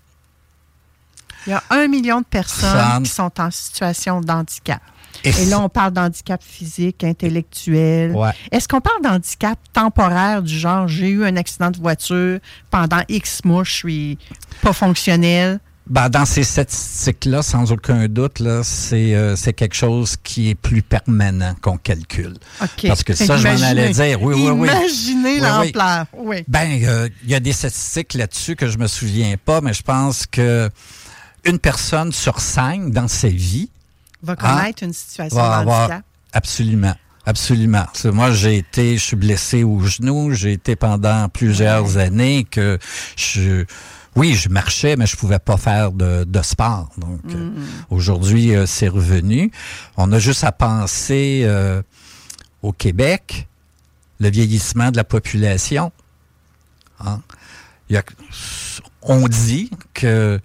Il y a un million de personnes qui sont en situation de handicap. Et, Et là, on parle d'handicap physique, intellectuel. Ouais. Est-ce qu'on parle d'handicap temporaire du genre, j'ai eu un accident de voiture, pendant X mois, je suis pas fonctionnel? Ben, dans ces statistiques-là, sans aucun doute, là, c'est, euh, c'est quelque chose qui est plus permanent qu'on calcule. Okay. Parce que ça, je m'en allais dire. Oui, oui, oui. Imaginez oui, l'ampleur. Oui. Oui. Ben, il euh, y a des statistiques là-dessus que je me souviens pas, mais je pense que une personne sur cinq dans sa vie va connaître hein, une situation va de handicap. Absolument. Absolument. Moi, j'ai été, je suis blessé au genou, j'ai été pendant plusieurs ouais. années que je... Oui, je marchais, mais je pouvais pas faire de, de sport. Donc, mm. euh, aujourd'hui, euh, c'est revenu. On a juste à penser euh, au Québec, le vieillissement de la population. Hein? Il y a, on dit que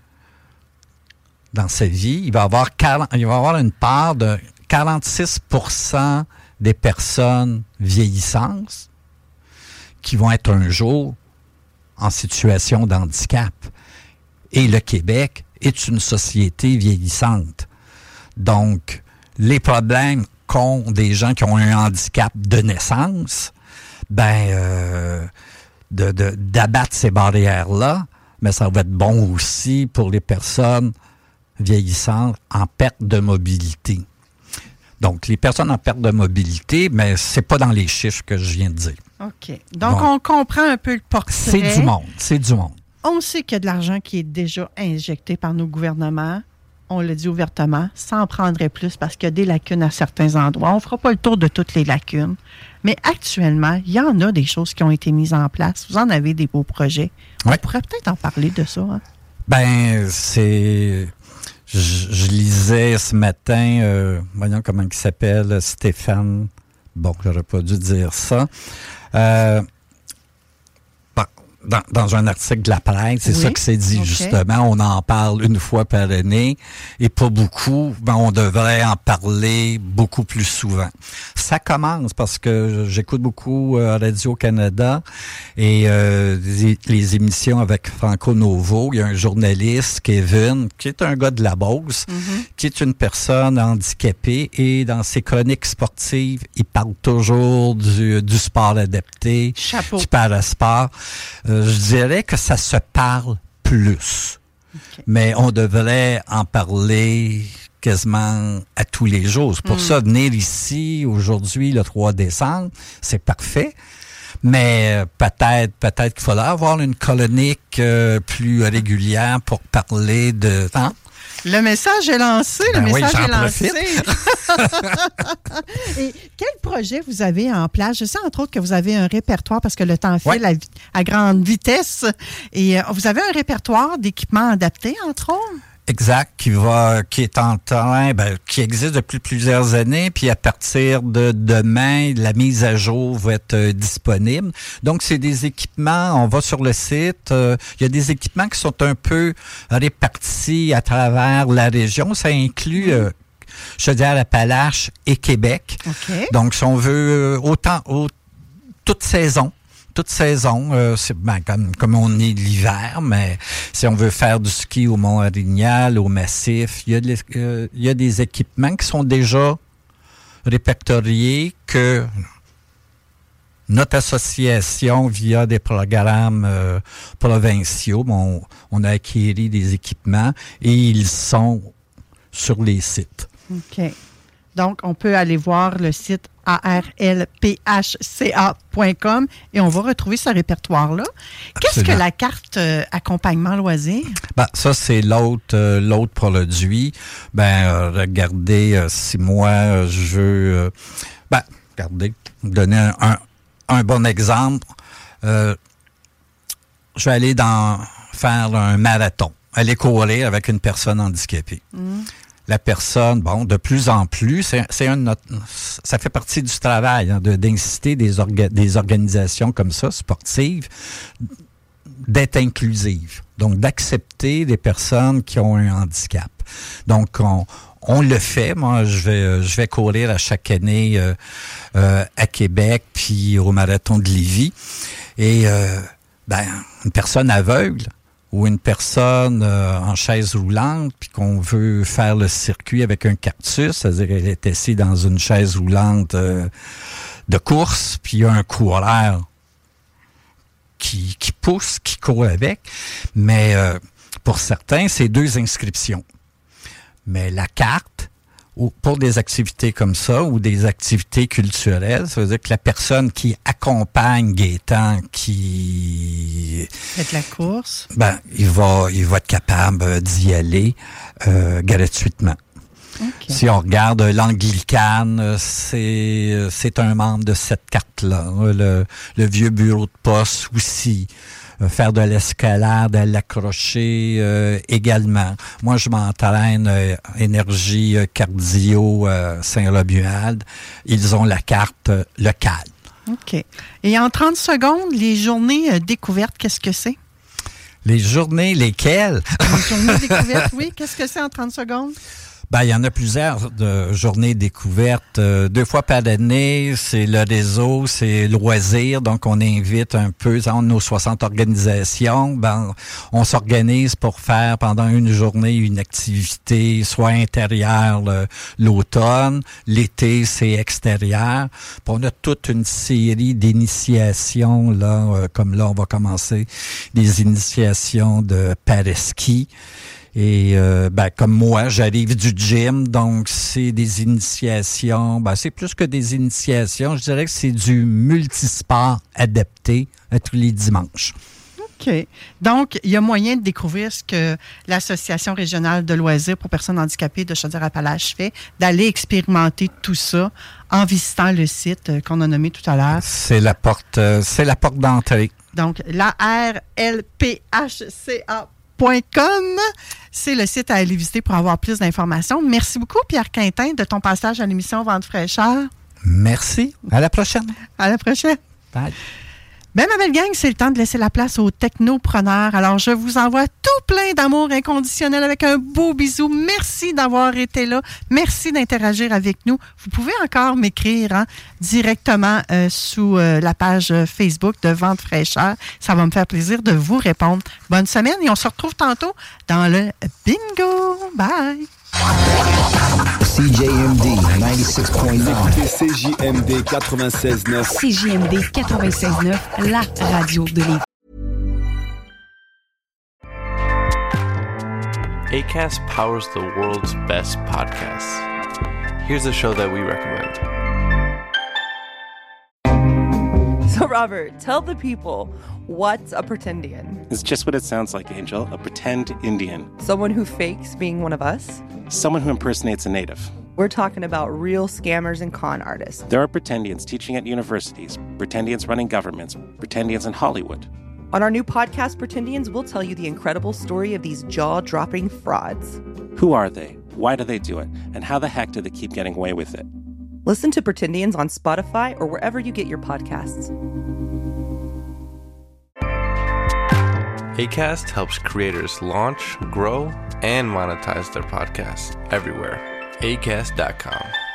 dans sa vie, il va avoir quarante, il va avoir une part de quarante-six pour cent des personnes vieillissantes qui vont être un jour en situation de handicap. Et le Québec est une société vieillissante. Donc, les problèmes qu'ont des gens qui ont un handicap de naissance, ben, euh, de, de, d'abattre ces barrières-là, mais ça va être bon aussi pour les personnes vieillissantes en perte de mobilité. Donc, les personnes en perte de mobilité, mais c'est pas dans les chiffres que je viens de dire. OK. Donc, bon, on comprend un peu le portrait. C'est du monde. C'est du monde. On sait qu'il y a de l'argent qui est déjà injecté par nos gouvernements. On le dit ouvertement. Ça en prendrait plus parce qu'il y a des lacunes à certains endroits. On ne fera pas le tour de toutes les lacunes. Mais actuellement, il y en a des choses qui ont été mises en place. Vous en avez des beaux projets. Ouais. On pourrait peut-être en parler de ça. Hein? Ben, c'est... Je, je lisais ce matin, euh, voyons comment il s'appelle, Stéphane. Bon, j'aurais pas dû dire ça. Euh, dans, dans un article de la presse, c'est oui? ça que c'est dit, okay. justement. On en parle une fois par année et pas beaucoup. Ben, on devrait en parler beaucoup plus souvent. Ça commence parce que j'écoute beaucoup euh, Radio-Canada et euh, les, les émissions avec Franco Novo. Il y a un journaliste, Kevin, qui est un gars de la Beauce, mm-hmm. qui est une personne handicapée et dans ses chroniques sportives, il parle toujours du, du sport adapté, Chapeau. du parasport. Euh, je dirais que ça se parle plus. Okay. Mais on devrait en parler quasiment à tous les jours. C'est pour mm. ça, venir ici aujourd'hui, le trois décembre, c'est parfait. Mais peut-être peut-être qu'il faudra avoir une chronique euh, plus régulière pour parler de... Hein? Le message est lancé, le ben message oui, est lancé. Et quel projet vous avez en place? Je sais entre autres que vous avez un répertoire parce que le temps file ouais. à, à grande vitesse. Et euh, vous avez un répertoire d'équipements adaptés, entre autres? Exact, qui va, qui est en train, ben, qui existe depuis plusieurs années, puis à partir de demain, la mise à jour va être euh, disponible. Donc, c'est des équipements, on va sur le site, euh, il y a des équipements qui sont un peu répartis à travers la région. Ça inclut, euh, Chaudière-Appalaches et Québec. Okay. Donc, si on veut euh, autant, au, toute saison, toute saison, euh, c'est ben, comme, comme on est l'hiver, mais si on veut faire du ski au Mont-Arignal, au Massif, il y a de, euh, il y a des équipements qui sont déjà répertoriés que notre association, via des programmes euh, provinciaux, on, on a acquis des équipements et ils sont sur les sites. OK. Donc, on peut aller voir le site A R L P H C A point com et on va retrouver ce répertoire-là. Qu'est-ce Absolument. que la carte euh, accompagnement loisir? Ben, ça, c'est l'autre euh, l'autre produit. Ben, euh, regardez, euh, si moi, euh, je veux... Euh, ben, regardez, donner un, un, un bon exemple. Euh, je vais aller dans faire un marathon, aller courir avec une personne handicapée. Mm. la personne, bon, de plus en plus, c'est, c'est un, ça fait partie du travail hein, de, d'inciter des, orga, des organisations comme ça, sportives, d'être inclusives. Donc, d'accepter des personnes qui ont un handicap. Donc, on, on le fait. Moi, je vais, je vais courir à chaque année euh, euh, à Québec, puis au marathon de Lévis. Et, euh, ben, une personne aveugle, ou une personne euh, en chaise roulante, puis qu'on veut faire le circuit avec un cactus, c'est-à-dire qu'elle est assise dans une chaise roulante euh, de course, puis il y a un coureur qui, qui pousse, qui court avec. Mais euh, pour certains, c'est deux inscriptions. Mais la carte, ou pour des activités comme ça, ou des activités culturelles, ça veut dire que la personne qui accompagne Gaétan, qui... Fait la course. Ben, il va, il va être capable d'y aller euh, gratuitement. Okay. Si on regarde l'Anglicane, c'est, c'est un membre de cette carte-là. Le, le vieux bureau de poste aussi. Faire de l'escalade, à l'accrocher euh, également. Moi, je m'entraîne euh, énergie euh, cardio euh, Saint-Romuald. Ils ont la carte euh, locale. OK. Et en trente secondes, les journées euh, découvertes, qu'est-ce que c'est? Les journées, lesquelles? Les journées découvertes, oui. Qu'est-ce que c'est en trente secondes? Ben, il y en a plusieurs de journées découvertes. Euh, deux fois par année, c'est le réseau, c'est loisirs. Donc, on invite un peu, dans nos soixante organisations, ben, on s'organise pour faire pendant une journée une activité, soit intérieure le, l'automne, l'été, c'est extérieur. Puis on a toute une série d'initiations, là, euh, comme là, on va commencer des initiations de paraski. Et euh, ben, comme moi, j'arrive du gym, donc c'est des initiations. Ben, c'est plus que des initiations, je dirais que c'est du multisport adapté à tous les dimanches. OK. Donc, il y a moyen de découvrir ce que l'Association régionale de loisirs pour personnes handicapées de Chaudière-Appalaches fait, d'aller expérimenter tout ça en visitant le site qu'on a nommé tout à l'heure. C'est la porte, euh, c'est la porte d'entrée. Donc, la R L P H C A point com, c'est le site à aller visiter pour avoir plus d'informations. Merci beaucoup, Pierre Quintin, de ton passage à l'émission Vente fraîcheur. Merci. À la prochaine. À la prochaine. Bye. Ben, ma belle gang, c'est le temps de laisser la place aux technopreneurs. Alors, je vous envoie tout plein d'amour inconditionnel avec un beau bisou. Merci d'avoir été là. Merci d'interagir avec nous. Vous pouvez encore m'écrire hein, directement euh, sous euh, la page Facebook de Vente fraîcheur. Ça va me faire plaisir de vous répondre. Bonne semaine et on se retrouve tantôt dans le bingo. Bye! C J M D quatre-vingt-seize point neuf. C J M D quatre-vingt-seize neuf. C J M D quatre-vingt-seize neuf, la radio de Lévis. Acast powers the world's best podcasts. Here's a show that we recommend. So, Robert, tell the people, what's a pretendian? It's just what it sounds like, Angel. A pretend Indian. Someone who fakes being one of us? Someone who impersonates a native. We're talking about real scammers and con artists. There are pretendians teaching at universities, pretendians running governments, pretendians in Hollywood. On our new podcast, Pretendians, we'll tell you the incredible story of these jaw-dropping frauds. Who are they? Why do they do it? And how the heck do they keep getting away with it? Listen to Pretendians on Spotify or wherever you get your podcasts. Acast helps creators launch, grow, and monetize their podcasts everywhere. Acast dot com.